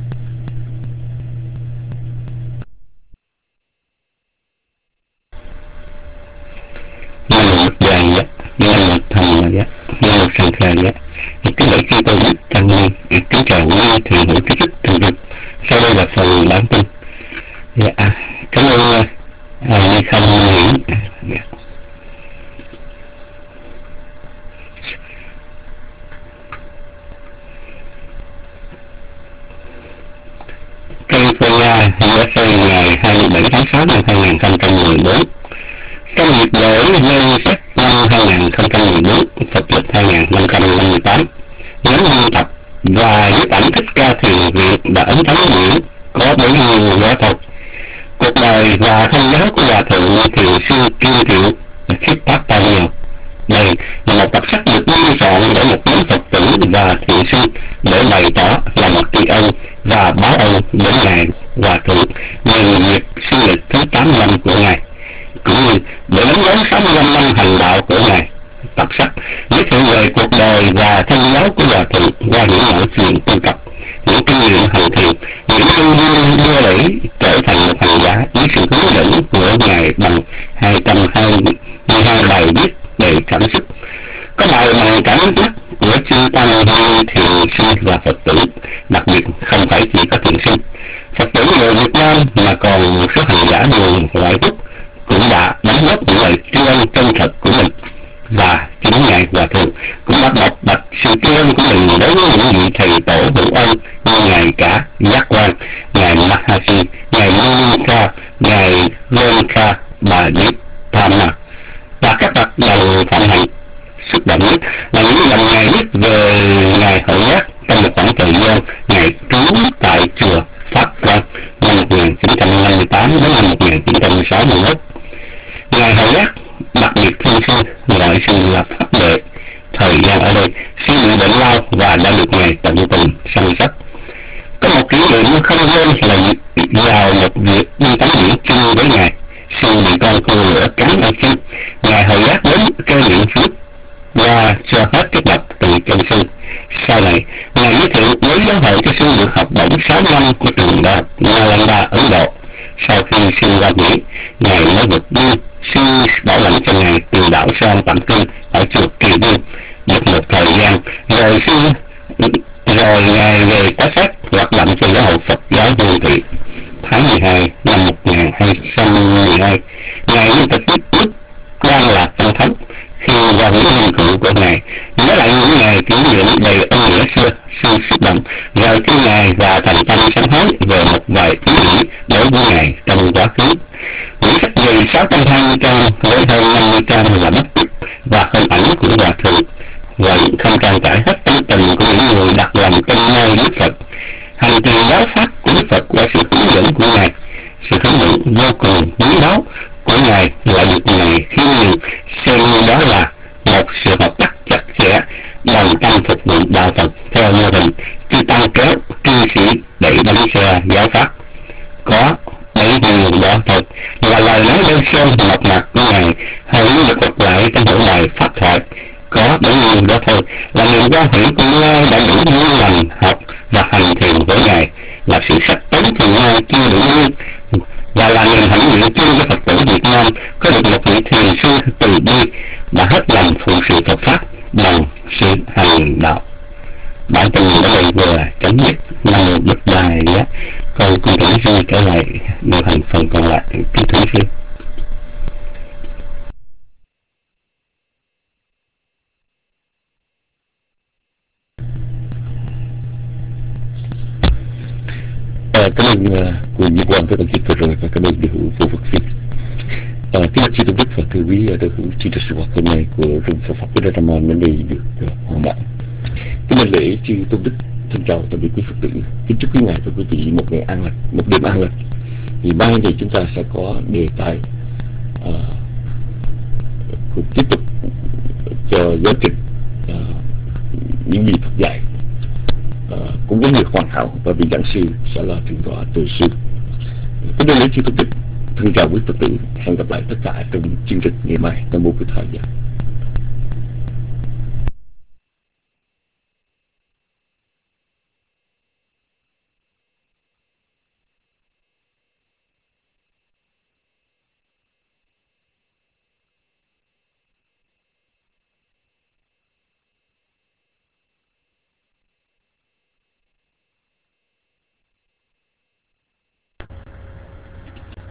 Kính lễ chư tôn đức tăng ni, kính chào quý thượng hữu trí thức thường trực Sau đây là phần bản tin. Dạ, cảm ơn Như Không Nguyễn. Dạ. California, USA ngày 27 tháng 6 năm 2014. Trong dịp lễ Nhân Sắc năm 2014, Phật lịch 2558, nhóm biên tập và nhiếp ảnh Thích Ca Thiền Việt đã ấn tống biển có bấy nhiêu võ thuật. Cuộc đời và thân giáo của Hòa Thượng Thiền Sư Kim Thiệu khiếp tác bao nhiêu. Đây là một tập sách được biên soạn để một nhóm Phật tử và thiền sư để bày tỏ lòng tri ân và báo ân đến Ngài Hòa Thượng nhân dịp sinh lịch thứ 8 năm của Ngài, cũng như để đánh dấu 65 năm hành đạo của Ngài. Tập sách giới thiệu về cuộc đời và thân giáo của Hòa Thượng qua những mẫu chuyện tu tập, những kinh nghiệm hành thiền, những nhân duyên đưa đẩy trở thành một hành giả với sự hướng dẫn của Ngài bằng 222 bài viết đầy cảm xúc. Có bài bằng cả nước mắt của chư tăng như thiền sư và Phật tử, đặc biệt không phải chỉ có thiền sư Phật tử người Việt Nam mà còn một số hành giả người ngoại quốc cũng đã đóng góp những lời tri ân chân thật của mình, và chính Ngài Hòa Thượng cũng đã bộc bạch sự tri ân của mình đối với những vị thầy tổ hữu ân như Ngài Cả Giác Quan, Ngài Mahasi, Ngài Monica, Ngài Ronka, bà Diếp Thama và các bậc đồng phạm hạnh. Xúc động nhất là những dòng Ngài viết về Ngài Hậu Giác trong một khoảng thời gian Ngài trú tại chùa Pháp Quang năm 1958 đến năm 1961. Ngài Hậu Giác đặc biệt thương sinh gọi sư là Pháp Đệ. Thời gian ở đây sư bị bệnh lao và đã được Ngài tận tình săn sóc. Có một kỷ niệm không quên là vào một việc đi tắm biển chung với Ngài, sư bị con cua lửa cắn ở chân. Ngài Hậu Giác đến kêu miệng phước và cho hết chất độc từ trong sư. Sau này, Ngài giới thiệu với giáo hội cho sư được học bổng 6 năm của trường đại học Nalanda, Ấn Độ. Sau khi sư qua Mỹ, Ngài mới vượt biên, sư bảo lãnh cho Ngài từ đạo Son tạm cư ở chùa Kỳ Viên được một thời gian, rồi Ngài về Tá Sát hoạt động cho giáo hội Phật giáo Hương Thị. Tháng 12 năm 1212, Ngài liên tục nước Quan Lạc Văn Thống khi qua những nghiên cứu của Ngài, nhớ lại những ngày kỷ niệm đầy ân nghĩa xưa, sư xúc động, rồi khi Ngài và thành tâm sám hối về một vài ý nghĩ đối với Ngài trong quá khứ. Những sách dày 620 trang với hơn 50 trang là bút tích và hình ảnh của Hòa Thượng, vẫn không trang trải hết tâm tình của những người đặt lòng tin nơi Đức Phật. Hành trì giáo pháp của Đức Phật qua sự hướng dẫn của Ngài, sự hướng dẫn vô cùng quý báu của Ngài lại được Ngài khiêm nhường xem như đó là một sự hợp tác chặt chẽ, đồng tâm phục vụ đạo Phật theo mô hình chư tăng kéo cư sĩ đẩy bánh xe giáo pháp. Có bấy nhiêu đó thôi là lời nói đơn sơ mộc mạc của Ngài hầu như được lặp lại trong mỗi bài pháp thoại. Có bấy nhiêu đó thôi là niềm quan hỷ của Ngài đã đủ duyên lành học và hành thiền với Ngài, là sự sách tấn từ Ngài chưa đủ duyên, và là niềm hãnh diện chung với Phật tử Việt Nam có được một vị thiền sư từ bi đã hết lòng phụ sự Phật pháp bằng sự hành đạo. Bản tin ở đây vừa là chấm dứt. Nam mô Bích Đài Giá. Con cung kính xin trở lại điều hành phần còn lại. Kính thưa sư. Cảm ơn quyền Như Quang với bản tin vừa rồi, và cảm ơn điều hữu Vũ Phật Phi. Kính thưa chư tôn đức và thưa quý đạo hữu, chương trình sinh hoạt hôm nay của rừng Phật Pháp Việt Nam đến đây được hoàn tất. Kính mến lễ chư tôn đức, thân chào tạm biệt quý Phật tử, kính chúc quý ngài và quý vị một ngày an lành, một đêm an lành. Thì mai này chúng ta sẽ có đề tài cũng tiếp tục cho giáo trình những gì Phật dạy, cũng giống như hoàn hảo, và vị giảng sư sẽ là thượng tọa Từ Sư. Kính mến lễ chư tôn đức, thân chào quý Phật tử, hẹn gặp lại tất cả trong chương trình ngày mai. Nam mô Bổn Thầy.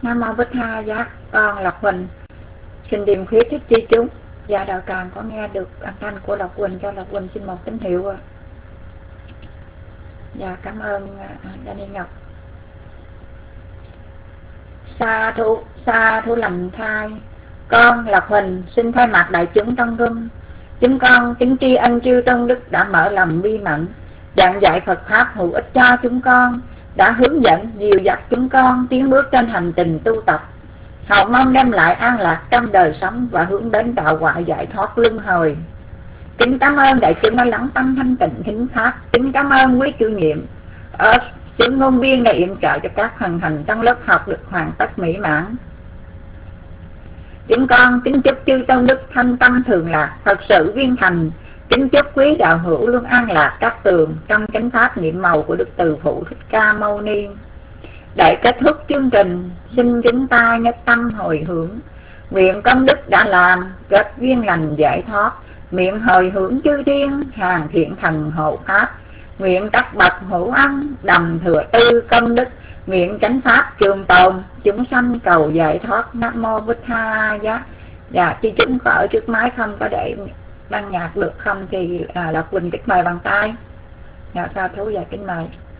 Nam mô Bích Tha Giá. Con Lộc Huỳnh xin điềm khuyết thích chi chúng. Dạ đạo tràng có nghe được âm thanh của Lộc Huỳnh, cho Lộc Huỳnh xin một tín hiệu. Dạ cảm ơn Danny Ngọc. Sa thú lành thai. Con Lộc Huỳnh xin thay mặt đại chúng trong rung, chúng con kính tri ân chư tôn đức đã mở lòng bi mẫn, giảng dạy Phật pháp hữu ích cho chúng con, đã hướng dẫn dìu dắt chúng con tiến bước trên hành trình tu tập, hầu mong đem lại an lạc trong đời sống và hướng đến đạo quả giải thoát luân hồi. Kính cảm ơn đại chúng đã lắng tâm thanh tịnh thính pháp. Kính cảm ơn quý chủ nhiệm ở xứ ngôn viên đã yểm trợ cho các phần hành trong lớp học được hoàn tất mỹ mãn. Chúng con kính chúc chư tôn đức thanh tâm thường lạc, thật sự viên thành. Kính chúc quý đạo hữu luôn an lạc các tường trong chánh pháp niệm màu của Đức Từ Phụ Thích Ca Mâu Ni. Để kết thúc chương trình, xin chúng ta nhất tâm hồi hướng, nguyện công đức đã làm kết duyên lành giải thoát, miệng hồi hướng chư thiên hàng thiện thần hộ pháp, nguyện các bậc hữu ân đầm thừa tư công đức, nguyện chánh pháp trường tồn, chúng sanh cầu giải thoát. Nam mô Bích Tha Giá. Dạ, chứ chúng có ở trước máy không có để đăng nhạc được không thì Lộc Quỳnh kính mời bằng tay. Dạ, sa thú và kính mời.